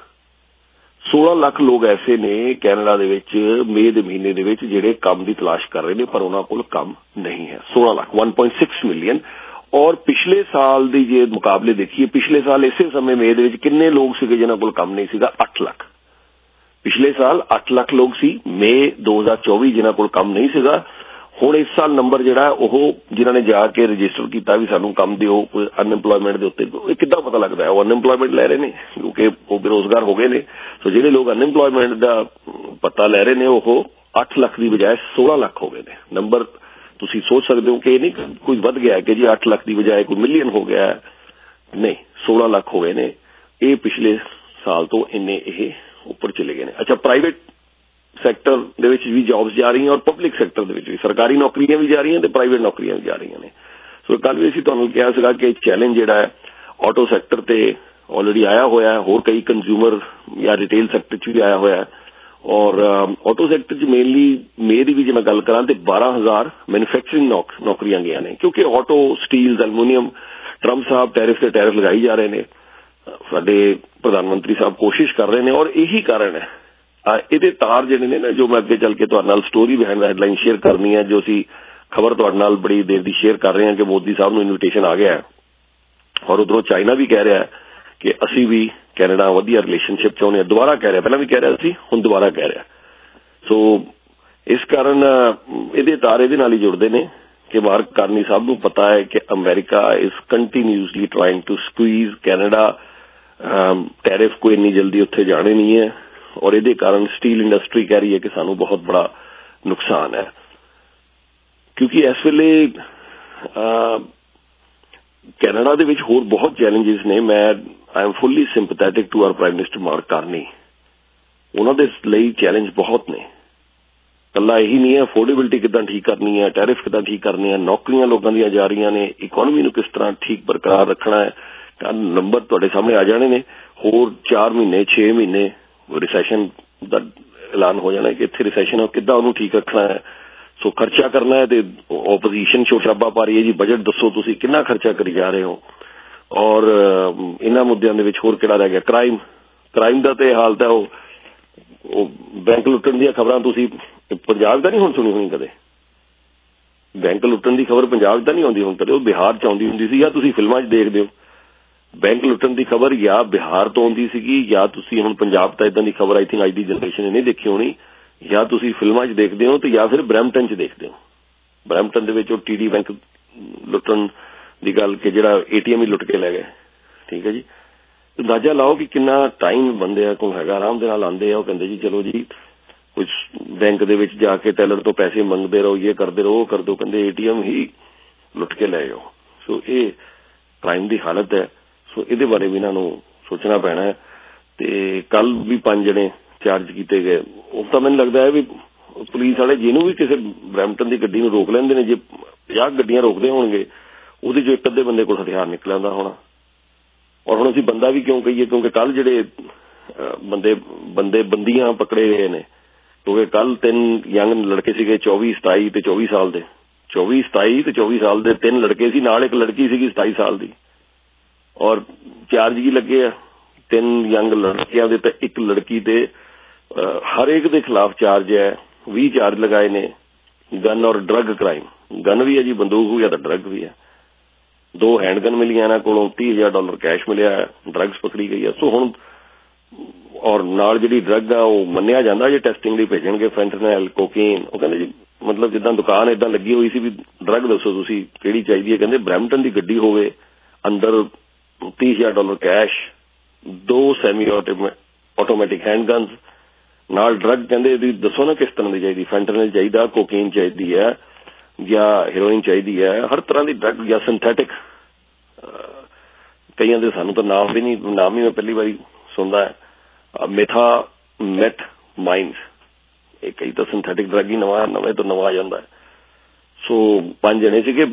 M: 16 ਲੱਖ ਲੋਕ ਐਸੇ ਨੇ ਕੈਨੇਡਾ ਦੇ ਵਿੱਚ ਮਈ ਦੇ ਮਹੀਨੇ ਦੇ ਵਿੱਚ ਜਿਹੜੇ ਕੰਮ ਦੀ ਤਲਾਸ਼ ਕਰ ਰਹੇ ਨੇ, ਪਰ ਉਹਨਾਂ ਕੋਲ ਕੰਮ ਨਹੀਂ ਹੈ। 16 ਲੱਖ 1.6 ਮਿਲੀਅਨ। ਔਰ ਪਿਛਲੇ ਸਾਲ ਦੇ ਜੇ ਮੁਕਾਬਲੇ ਦੇਖੀਏ, ਪਿਛਲੇ ਸਾਲ ਇਸੇ ਸਮੇਂ ਮਈ ਦੇ ਵਿੱਚ ਕਿੰਨੇ ਲੋਕ ਸੀਗੇ ਜਿਨ੍ਹਾਂ ਕੋਲ ਕੰਮ ਨਹੀਂ ਸੀਗਾ? 8 ਲੱਖ। ਪਿਛਲੇ ਸਾਲ 8 ਲੱਖ ਲੋਕ ਸੀ ਮਈ 2024 ਜਿਨ੍ਹਾਂ ਕੋਲ ਕੰਮ ਨਹੀਂ ਸੀਗਾ। ਹੁਣ ਇਸ ਸਾਲ ਨੰਬਰ ਜਿਹੜਾ ਉਹ ਜਿਨ੍ਹਾਂ ਨੇ ਜਾ ਕੇ ਰਜਿਸਟਰ ਕੀਤਾ ਵੀ ਸਾਨੂੰ ਕੰਮ ਦਿਓ ਅਨਇੰਪਲੋਇਮੈਂਟ ਦੇ ਉੱਤੇ, ਇਹ ਕਿੱਦਾਂ ਪਤਾ ਲੱਗਦਾ ਹੈ? ਉਹ ਅਨਇੰਪਲੋਇਮੈਂਟ ਲੈ ਰਹੇ ਨੇ ਕਿਉਂਕਿ ਉਹ ਬੇਰੋਜ਼ਗਾਰ ਹੋ ਗਏ ਨੇ। ਸੋ ਜਿਹੜੇ ਲੋਕ ਅਨਇੰਪਲੋਇਮੈਂਟ ਦਾ ਪਤਾ ਲੈ ਰਹੇ ਨੇ ਉਹ 8 ਲੱਖ ਦੀ ਬਜਾਏ 16 ਲੱਖ ਹੋ ਗਏ ਨੇ। ਨੰਬਰ ਤੁਸੀਂ ਸੋਚ ਸਕਦੇ ਹੋ ਕਿ ਇਹ ਨਹੀਂ ਕੋਈ ਵੱਧ ਗਿਆ ਕਿ ਜੀ 8 ਲੱਖ ਦੀ ਬਜਾਏ ਕੋਈ ਮਿਲੀਅਨ ਹੋ ਗਿਆ, ਨਹੀਂ 16 ਲੱਖ ਹੋ ਗਏ ਨੇ। ਇਹ ਪਿਛਲੇ ਸਾਲ ਤੋਂ ਇੰਨੇ ਇਹ ਉੱਪਰ ਚਲੇ ਗਏ ਨੇ। ਅੱਛਾ, ਪ੍ਰਾਈਵੇਟ ਸੈਕਟਰ ਦੇ ਵਿੱਚ ਵੀ ਜੌਬਸ ਜਾ ਰਹੀਆਂ ਔਰ ਪਬਲਿਕ ਸੈਕਟਰ ਦੇ ਵਿੱਚ ਵੀ ਸਰਕਾਰੀ ਨੌਕਰੀਆਂ ਵੀ ਜਾ ਰਹੀਆਂ ਤੇ ਪ੍ਰਾਈਵੇਟ ਨੌਕਰੀਆਂ ਵੀ ਜਾ ਰਹੀਆਂ ਨੇ। ਸੋ ਕੱਲ ਵੀ ਅਸੀਂ ਤੁਹਾਨੂੰ ਕਿਹਾ ਸੀਗਾ ਕਿ ਚੈਲੰਜ ਜਿਹੜਾ ਹੈ ਆਟੋ ਸੈਕਟਰ ਤੇ ਆਲਰੇਡੀ ਆਇਆ ਹੋਇਆ ਹੈ, ਹੋਰ ਕਈ ਕੰਜ਼ਿਊਮਰ ਜਾਂ ਰਿਟੇਲ ਸੈਕਟਰ 'ਚ ਵੀ ਆਇਆ ਹੋਇਆ ਹੈ। ਔਰ ਆਟੋ ਸੈਕਟਰ 'ਚ ਮੇਨਲੀ ਮਈ ਦੀ ਵੀ ਜੇ ਮੈਂ ਗੱਲ ਕਰਾਂ ਤੇ 12000 ਮੈਨੂਫੈਕਚਰਿੰਗ ਨੌਕਰੀਆਂ ਗਈਆਂ ਨੇ, ਕਿਉਂਕਿ ਆਟੋ, ਸਟੀਲ, ਐਲੂਮੀਨੀਅਮ, ਟਰੰਪ ਸਾਹਿਬ ਟੈਰਿਫ ਤੇ ਟੈਰਿਫ ਲਗਾਈ ਜਾ ਰਹੇ ਨੇ। ਸਾਡੇ ਪ੍ਰਧਾਨ ਮੰਤਰੀ ਸਾਹਿਬ ਕੋਸ਼ਿਸ਼ ਕਰ ਰਹੇ ਨੇ ਔਰ ਇਹੀ ਕਾਰਨ ਹੈ। ਇਹਦੇ ਤਾਰ ਜਿਹੜੇ ਨੇ ਨਾ, ਜੋ ਮੈਂ ਅੱਗੇ ਚੱਲ ਕੇ ਤੁਹਾਡੇ ਨਾਲ ਸਟੋਰੀ ਬਿਹਾਈਂਡ ਦਾ ਹੈਡਲਾਈਨ ਸ਼ੇਅਰ ਕਰਨੀ ਹੈ, ਜੋ ਅਸੀਂ ਖਬਰ ਤੁਹਾਡੇ ਨਾਲ ਬੜੀ ਦੇਰ ਦੀ ਸ਼ੇਅਰ ਕਰ ਰਹੇ ਹਾਂ ਕਿ ਮੋਦੀ ਸਾਹਿਬ ਨੂੰ ਇਨਵੀਟੇਸ਼ਨ ਆ ਗਿਆ ਹੈ ਔਰ ਉਧਰੋਂ ਚਾਈਨਾ ਵੀ ਕਹਿ ਰਿਹਾ ਹੈ ਕਿ ਅਸੀਂ ਵੀ ਕੈਨੇਡਾ ਵਧੀਆ ਰਿਲੇਸ਼ਨਸ਼ਿਪ ਚਾਹੁੰਦੇ ਹਾਂ। ਦੁਬਾਰਾ ਕਹਿ ਰਿਹਾ, ਪਹਿਲਾਂ ਵੀ ਕਹਿ ਰਿਹਾ ਸੀ, ਹੁਣ ਦੁਬਾਰਾ ਕਹਿ ਰਿਹਾ। ਸੋ ਇਸ ਕਾਰਨ ਇਹਦੇ ਤਾਰ ਇਹਦੇ ਨਾਲ ਹੀ ਜੁੜਦੇ ਨੇ ਕਿ ਮਾਰਕ ਕਾਰਨੀ ਸਾਹਿਬ ਨੂੰ ਪਤਾ ਹੈ ਕਿ America is continuously trying to squeeze Canada. Tariff ਕੋਈ ਇੰਨੀ ਜਲਦੀ ਉੱਥੇ ਜਾਣੇ ਨਹੀਂ ਹੈ ਔਰ ਇਹਦੇ ਕਾਰਨ ਸਟੀਲ ਇੰਡਸਟਰੀ ਕਹਿ ਰਹੀ ਹੈ ਕਿ ਸਾਨੂੰ ਬਹੁਤ ਬੜਾ ਨੁਕਸਾਨ ਹੈ, ਕਿਉਂਕਿ ਇਸ ਵੇਲੇ ਕੈਨੇਡਾ ਦੇ ਵਿੱਚ ਹੋਰ ਬਹੁਤ ਚੈਲੰਜਸ ਨੇ। I am fully sympathetic to our prime minister Mark Carney. ਉਹਨਾਂ ਦੇ ਲਈ ਚੈਲੰਜ ਬਹੁਤ ਨੇ। ਕੱਲਾ ਇਹੀ ਨਹੀਂ ਹੈ, ਅਫੋਰਡੇਬਿਲਿਟੀ ਕਿੱਦਾਂ ਠੀਕ ਕਰਨੀ ਹੈ, ਟੈਰਿਫ ਕਿੱਦਾਂ ਠੀਕ ਕਰਨੀ ਹੈ, ਨੌਕਰੀਆਂ ਲੋਕਾਂ ਦੀਆਂ ਜਾ ਰਹੀਆਂ ਨੇ, ਇਕੋਨਮੀ ਨੂੰ ਕਿਸ ਤਰ੍ਹਾਂ ਠੀਕ ਬਰਕਰਾਰ ਰੱਖਣਾ ਹੈ। ਨੰਬਰ ਤੁਹਾਡੇ ਸਾਹਮਣੇ ਆ ਜਾਣੇ ਨੇ। ਹੋਰ 4 ਮਹੀਨੇ 6 ਮਹੀਨੇ ਰਿਸੈਸ਼ਨ ਦਾ ਐਲਾਨ ਹੋ ਜਾਣਾ ਕਿ ਇੱਥੇ ਰਿਸੈਸ਼ਨ ਹੈ, ਕਿੱਦਾਂ ਉਹਨੂੰ ਠੀਕ ਰੱਖਣਾ ਹੈ। ਸੋ ਖਰਚਾ ਕਰਨਾ ਹੈ ਤੇ ਓਪੋਜੀਸ਼ਨ ਸ਼ੋਸ਼ਾਬਾ ਪਾ ਰਹੀ ਹੈ ਜੀ ਬਜਟ ਦੱਸੋ ਤੁਸੀਂ ਕਿੰਨਾ ਖਰਚਾ ਕਰੀ ਜਾ ਰਹੇ ਹੋ। ਔਰ ਇਹਨਾਂ ਮੁੱਦਿਆਂ ਦੇ ਵਿੱਚ ਹੋਰ ਕਿਹੜਾ ਰਹਿ ਗਿਆ? ਕ੍ਰਾਈਮ ਦਾ ਤੇ ਹਾਲਤ ਹੈ। ਉਹ ਬੈਂਕ ਲੁੱਟਣ ਦੀਆਂ ਖਬਰਾਂ ਤੁਸੀਂ ਪੰਜਾਬ ਦਾ ਨਹੀਂ ਹੁਣ ਸੁਣੀ ਹੋਣੀ ਕਦੇ? ਬੈਂਕ ਲੁੱਟਣ ਦੀ ਖਬਰ ਪੰਜਾਬ ਦਾ ਨਹੀਂ ਆਉਂਦੀ ਹੁਣ ਕਦੇ, ਉਹ ਬਿਹਾਰ 'ਚ ਆਉਂਦੀ ਹੁੰਦੀ ਸੀ, ਜਾਂ ਤੁਸੀਂ ਫਿਲਮਾਂ 'ਚ ਦੇਖਦੇ ਹੋ ਬੈਂਕ ਲੁੱਟਣ ਦੀ ਖਬਰ ਜਾਂ ਬਿਹਾਰ ਤੋਂ ਆਉਂਦੀ ਸੀਗੀ, ਜਾਂ ਤੁਸੀਂ ਹੁਣ ਪੰਜਾਬ ਤਾਂ ਇਦਾਂ ਦੀ ਖਬਰ ਆਈ ਥਿੰਕ ਅੱਜ ਦੀ ਜਨਰੇਸ਼ਨ ਨੇ ਨਹੀਂ ਦੇਖੀ ਹੋਣੀ, ਜਾਂ ਤੁਸੀਂ ਫਿਲਮਾਂ 'ਚ ਦੇਖਦੇ ਹੋ ਤੇ ਜਾਂ ਫਿਰ ਬਰੈਂਪਟਨ 'ਚ ਦੇਖਦੇ ਹੋ। ਬਰੈਂਪਟਨ ਦੇ ਵਿੱਚ ਉਹ TD ਬੈਂਕ ਲੁੱਟਣ ਦੀ ਗੱਲ ਕਿ ਜਿਹੜਾ ATM ਹੀ ਲੁੱਟ ਕੇ ਲੈ ਗਏ, ਠੀਕ ਹੈ ਜੀ। ਅੰਦਾਜ਼ਾ ਲਾਓ ਕਿ ਕਿੰਨਾ ਟਾਈਮ ਬੰਦੇ ਕੋਲ ਹੈਗਾ, ਆਰਾਮ ਦੇ ਨਾਲ ਆਉਂਦੇ ਆ, ਉਹ ਕਹਿੰਦੇ ਜੀ ਚਲੋ ਜੀ ਕੁਝ ਬੈਂਕ ਦੇ ਵਿੱਚ ਜਾ ਕੇ ਟੈਲਰ ਤੋਂ ਪੈਸੇ ਮੰਗਦੇ ਰਹੋ, ਇਹ ਕਰਦੇ ਰਹੋ, ਉਹ ਕਰ ਦਿਓ, ਕਹਿੰਦੇ ATM ਹੀ ਲੁੱਟ ਕੇ ਲੈ ਜਾਓ। ਸੋ ਇਹ ਕ੍ਰਾਈਮ ਦੀ ਹਾਲਤ ਹੈ। ਸੋ ਇਹਦੇ ਬਾਰੇ ਵੀ ਇਹਨਾਂ ਨੂੰ ਸੋਚਣਾ ਪੈਣਾ ਹੈ। ਤੇ ਕੱਲ ਵੀ 5 ਜਣੇ ਚਾਰਜ ਕੀਤੇ ਗਏ। ਉਹ ਤਾਂ ਮੈਨੂੰ ਲੱਗਦਾ ਹੈ ਵੀ ਪੁਲਿਸ ਵਾਲੇ ਜਿਹਨੂੰ ਵੀ ਕਿਸੇ ਬਰੈਂਪਟਨ ਦੀ ਗੱਡੀ ਨੂੰ ਰੋਕ ਲੈਂਦੇ ਨੇ, ਜੇ 50 ਗੱਡੀਆਂ ਰੋਕਦੇ ਹੋਣਗੇ ਉਹਦੇ 'ਚੋਂ ਇੱਕ ਅੱਧੇ ਬੰਦੇ ਕੋਲ ਹਥਿਆਰ ਨਿਕਲ ਆਉਂਦਾ ਹੋਣਾ। ਔਰ ਹੁਣ ਅਸੀਂ ਬੰਦਾ ਵੀ ਕਿਉਂ ਕਹੀਏ, ਕਿਉਂਕਿ ਕੱਲ ਜਿਹੜੇ ਬੰਦੀਆਂ ਪਕੜੇ ਗਏ ਨੇ, ਕਿਉਂਕਿ ਕੱਲ 3 ਯੰਗ ਲੜਕੇ ਸੀਗੇ 24, 27 ਤੇ 24 ਸਾਲ ਦੇ। 24, 27 ਤੇ 24 ਸਾਲ ਦੇ 3 ਲੜਕੇ ਸੀ, ਨਾਲ ਇੱਕ ਲੜਕੀ ਸੀਗੀ 27 ਸਾਲ ਦੀ। ਔਰ ਚਾਰਜ ਕੀ ਲੱਗੇ ਆ 3 ਯੰਗ ਲੜਕਿਆਂ ਦੇ ਤੇ ਇੱਕ ਲੜਕੀ ਤੇ ਹਰੇਕ ਦੇ ਖਿਲਾਫ ਚਾਰਜ ਹੈ। 20 ਚਾਰਜ ਲਗਾਏ ਨੇ। ਗਨ ਔਰ ਡਰੱਗ ਕ੍ਰਾਈਮ, ਗਨ ਵੀ ਹੈ ਜੀ, ਬੰਦੂਕ ਵੀ ਹੈ ਤਾਂ ਡਰੱਗ ਵੀ ਹੈ। 2 ਹੈਂਡਗਨ ਮਿਲੀਆਂ ਇਹਨਾਂ ਕੋਲੋਂ, $30,000 ਕੈਸ਼ ਮਿਲਿਆ, ਡਰੱਗਸ ਪਕੜੀ ਗਈ ਹੈ। ਸੋ ਹੁਣ ਔਰ ਨਾਲ ਜਿਹੜੀ ਡਰੱਗ ਆ ਉਹ ਮੰਨਿਆ ਜਾਂਦਾ ਜੇ ਟੈਸਟਿੰਗ ਲਈ ਭੇਜਣਗੇ, ਫੈਂਟਨਲ, ਕੋਕੇਨ। ਉਹ ਕਹਿੰਦੇ ਜੀ ਮਤਲਬ ਜਿੱਦਾਂ ਦੁਕਾਨ ਏਦਾਂ ਲੱਗੀ ਹੋਈ ਸੀ ਵੀ ਡਰੱਗ ਦੱਸੋ ਤੁਸੀਂ ਕਿਹੜੀ ਚਾਹੀਦੀ ਹੈ। ਕਹਿੰਦੇ ਬਰੈਂਪਟਨ ਦੀ ਗੱਡੀ ਹੋਵੇ, ਅੰਦਰ $30,000 ਕੈਸ਼, 2 ਸੈਮੀ ਆਟੋਮੈਟਿਕ ਹੈਂਡਗਨਸ ਨਾਲ ਡਰੱਗ। ਕਹਿੰਦੇ ਇਹਦੀ ਦੱਸੋ ਨਾ ਕਿਸ ਤਰ੍ਹਾਂ ਦੀ ਚਾਹੀਦੀ, ਫੈਂਟਨਲ ਚਾਹੀਦਾ, ਕੋਕੇਨ ਚਾਹੀਦੀ ਹੈ ਜਾਂ ਹੈਰੋਇਨ ਚਾਹੀਦੀ ਹੈ, ਹਰ ਤਰ੍ਹਾਂ ਦੀ ਡਰੱਗ ਜਾਂ ਸਿੰਥੈਟਿਕ। ਕਈਆਂ ਦੇ ਸਾਨੂੰ ਤਾਂ ਨਾਮ ਵੀ ਨਹੀਂ, ਨਾਮ ਹੀ ਮੈਂ ਪਹਿਲੀ ਵਾਰੀ ਸੁਣਦਾ ਹੈ। ਮੈਥਾਮੈਟ ਮਾਈਨਸ, ਇਹ ਕਈ ਤਾਂ ਸਿੰਥੈਟਿਕ ਡਰੱਗ ਹੀ ਨਵੇਂ ਤੋਂ ਨਵਾਂ ਆ ਜਾਂਦਾ ਹੈ। ਸੋ 5 ਜਣੇ ਸੀਗੇ,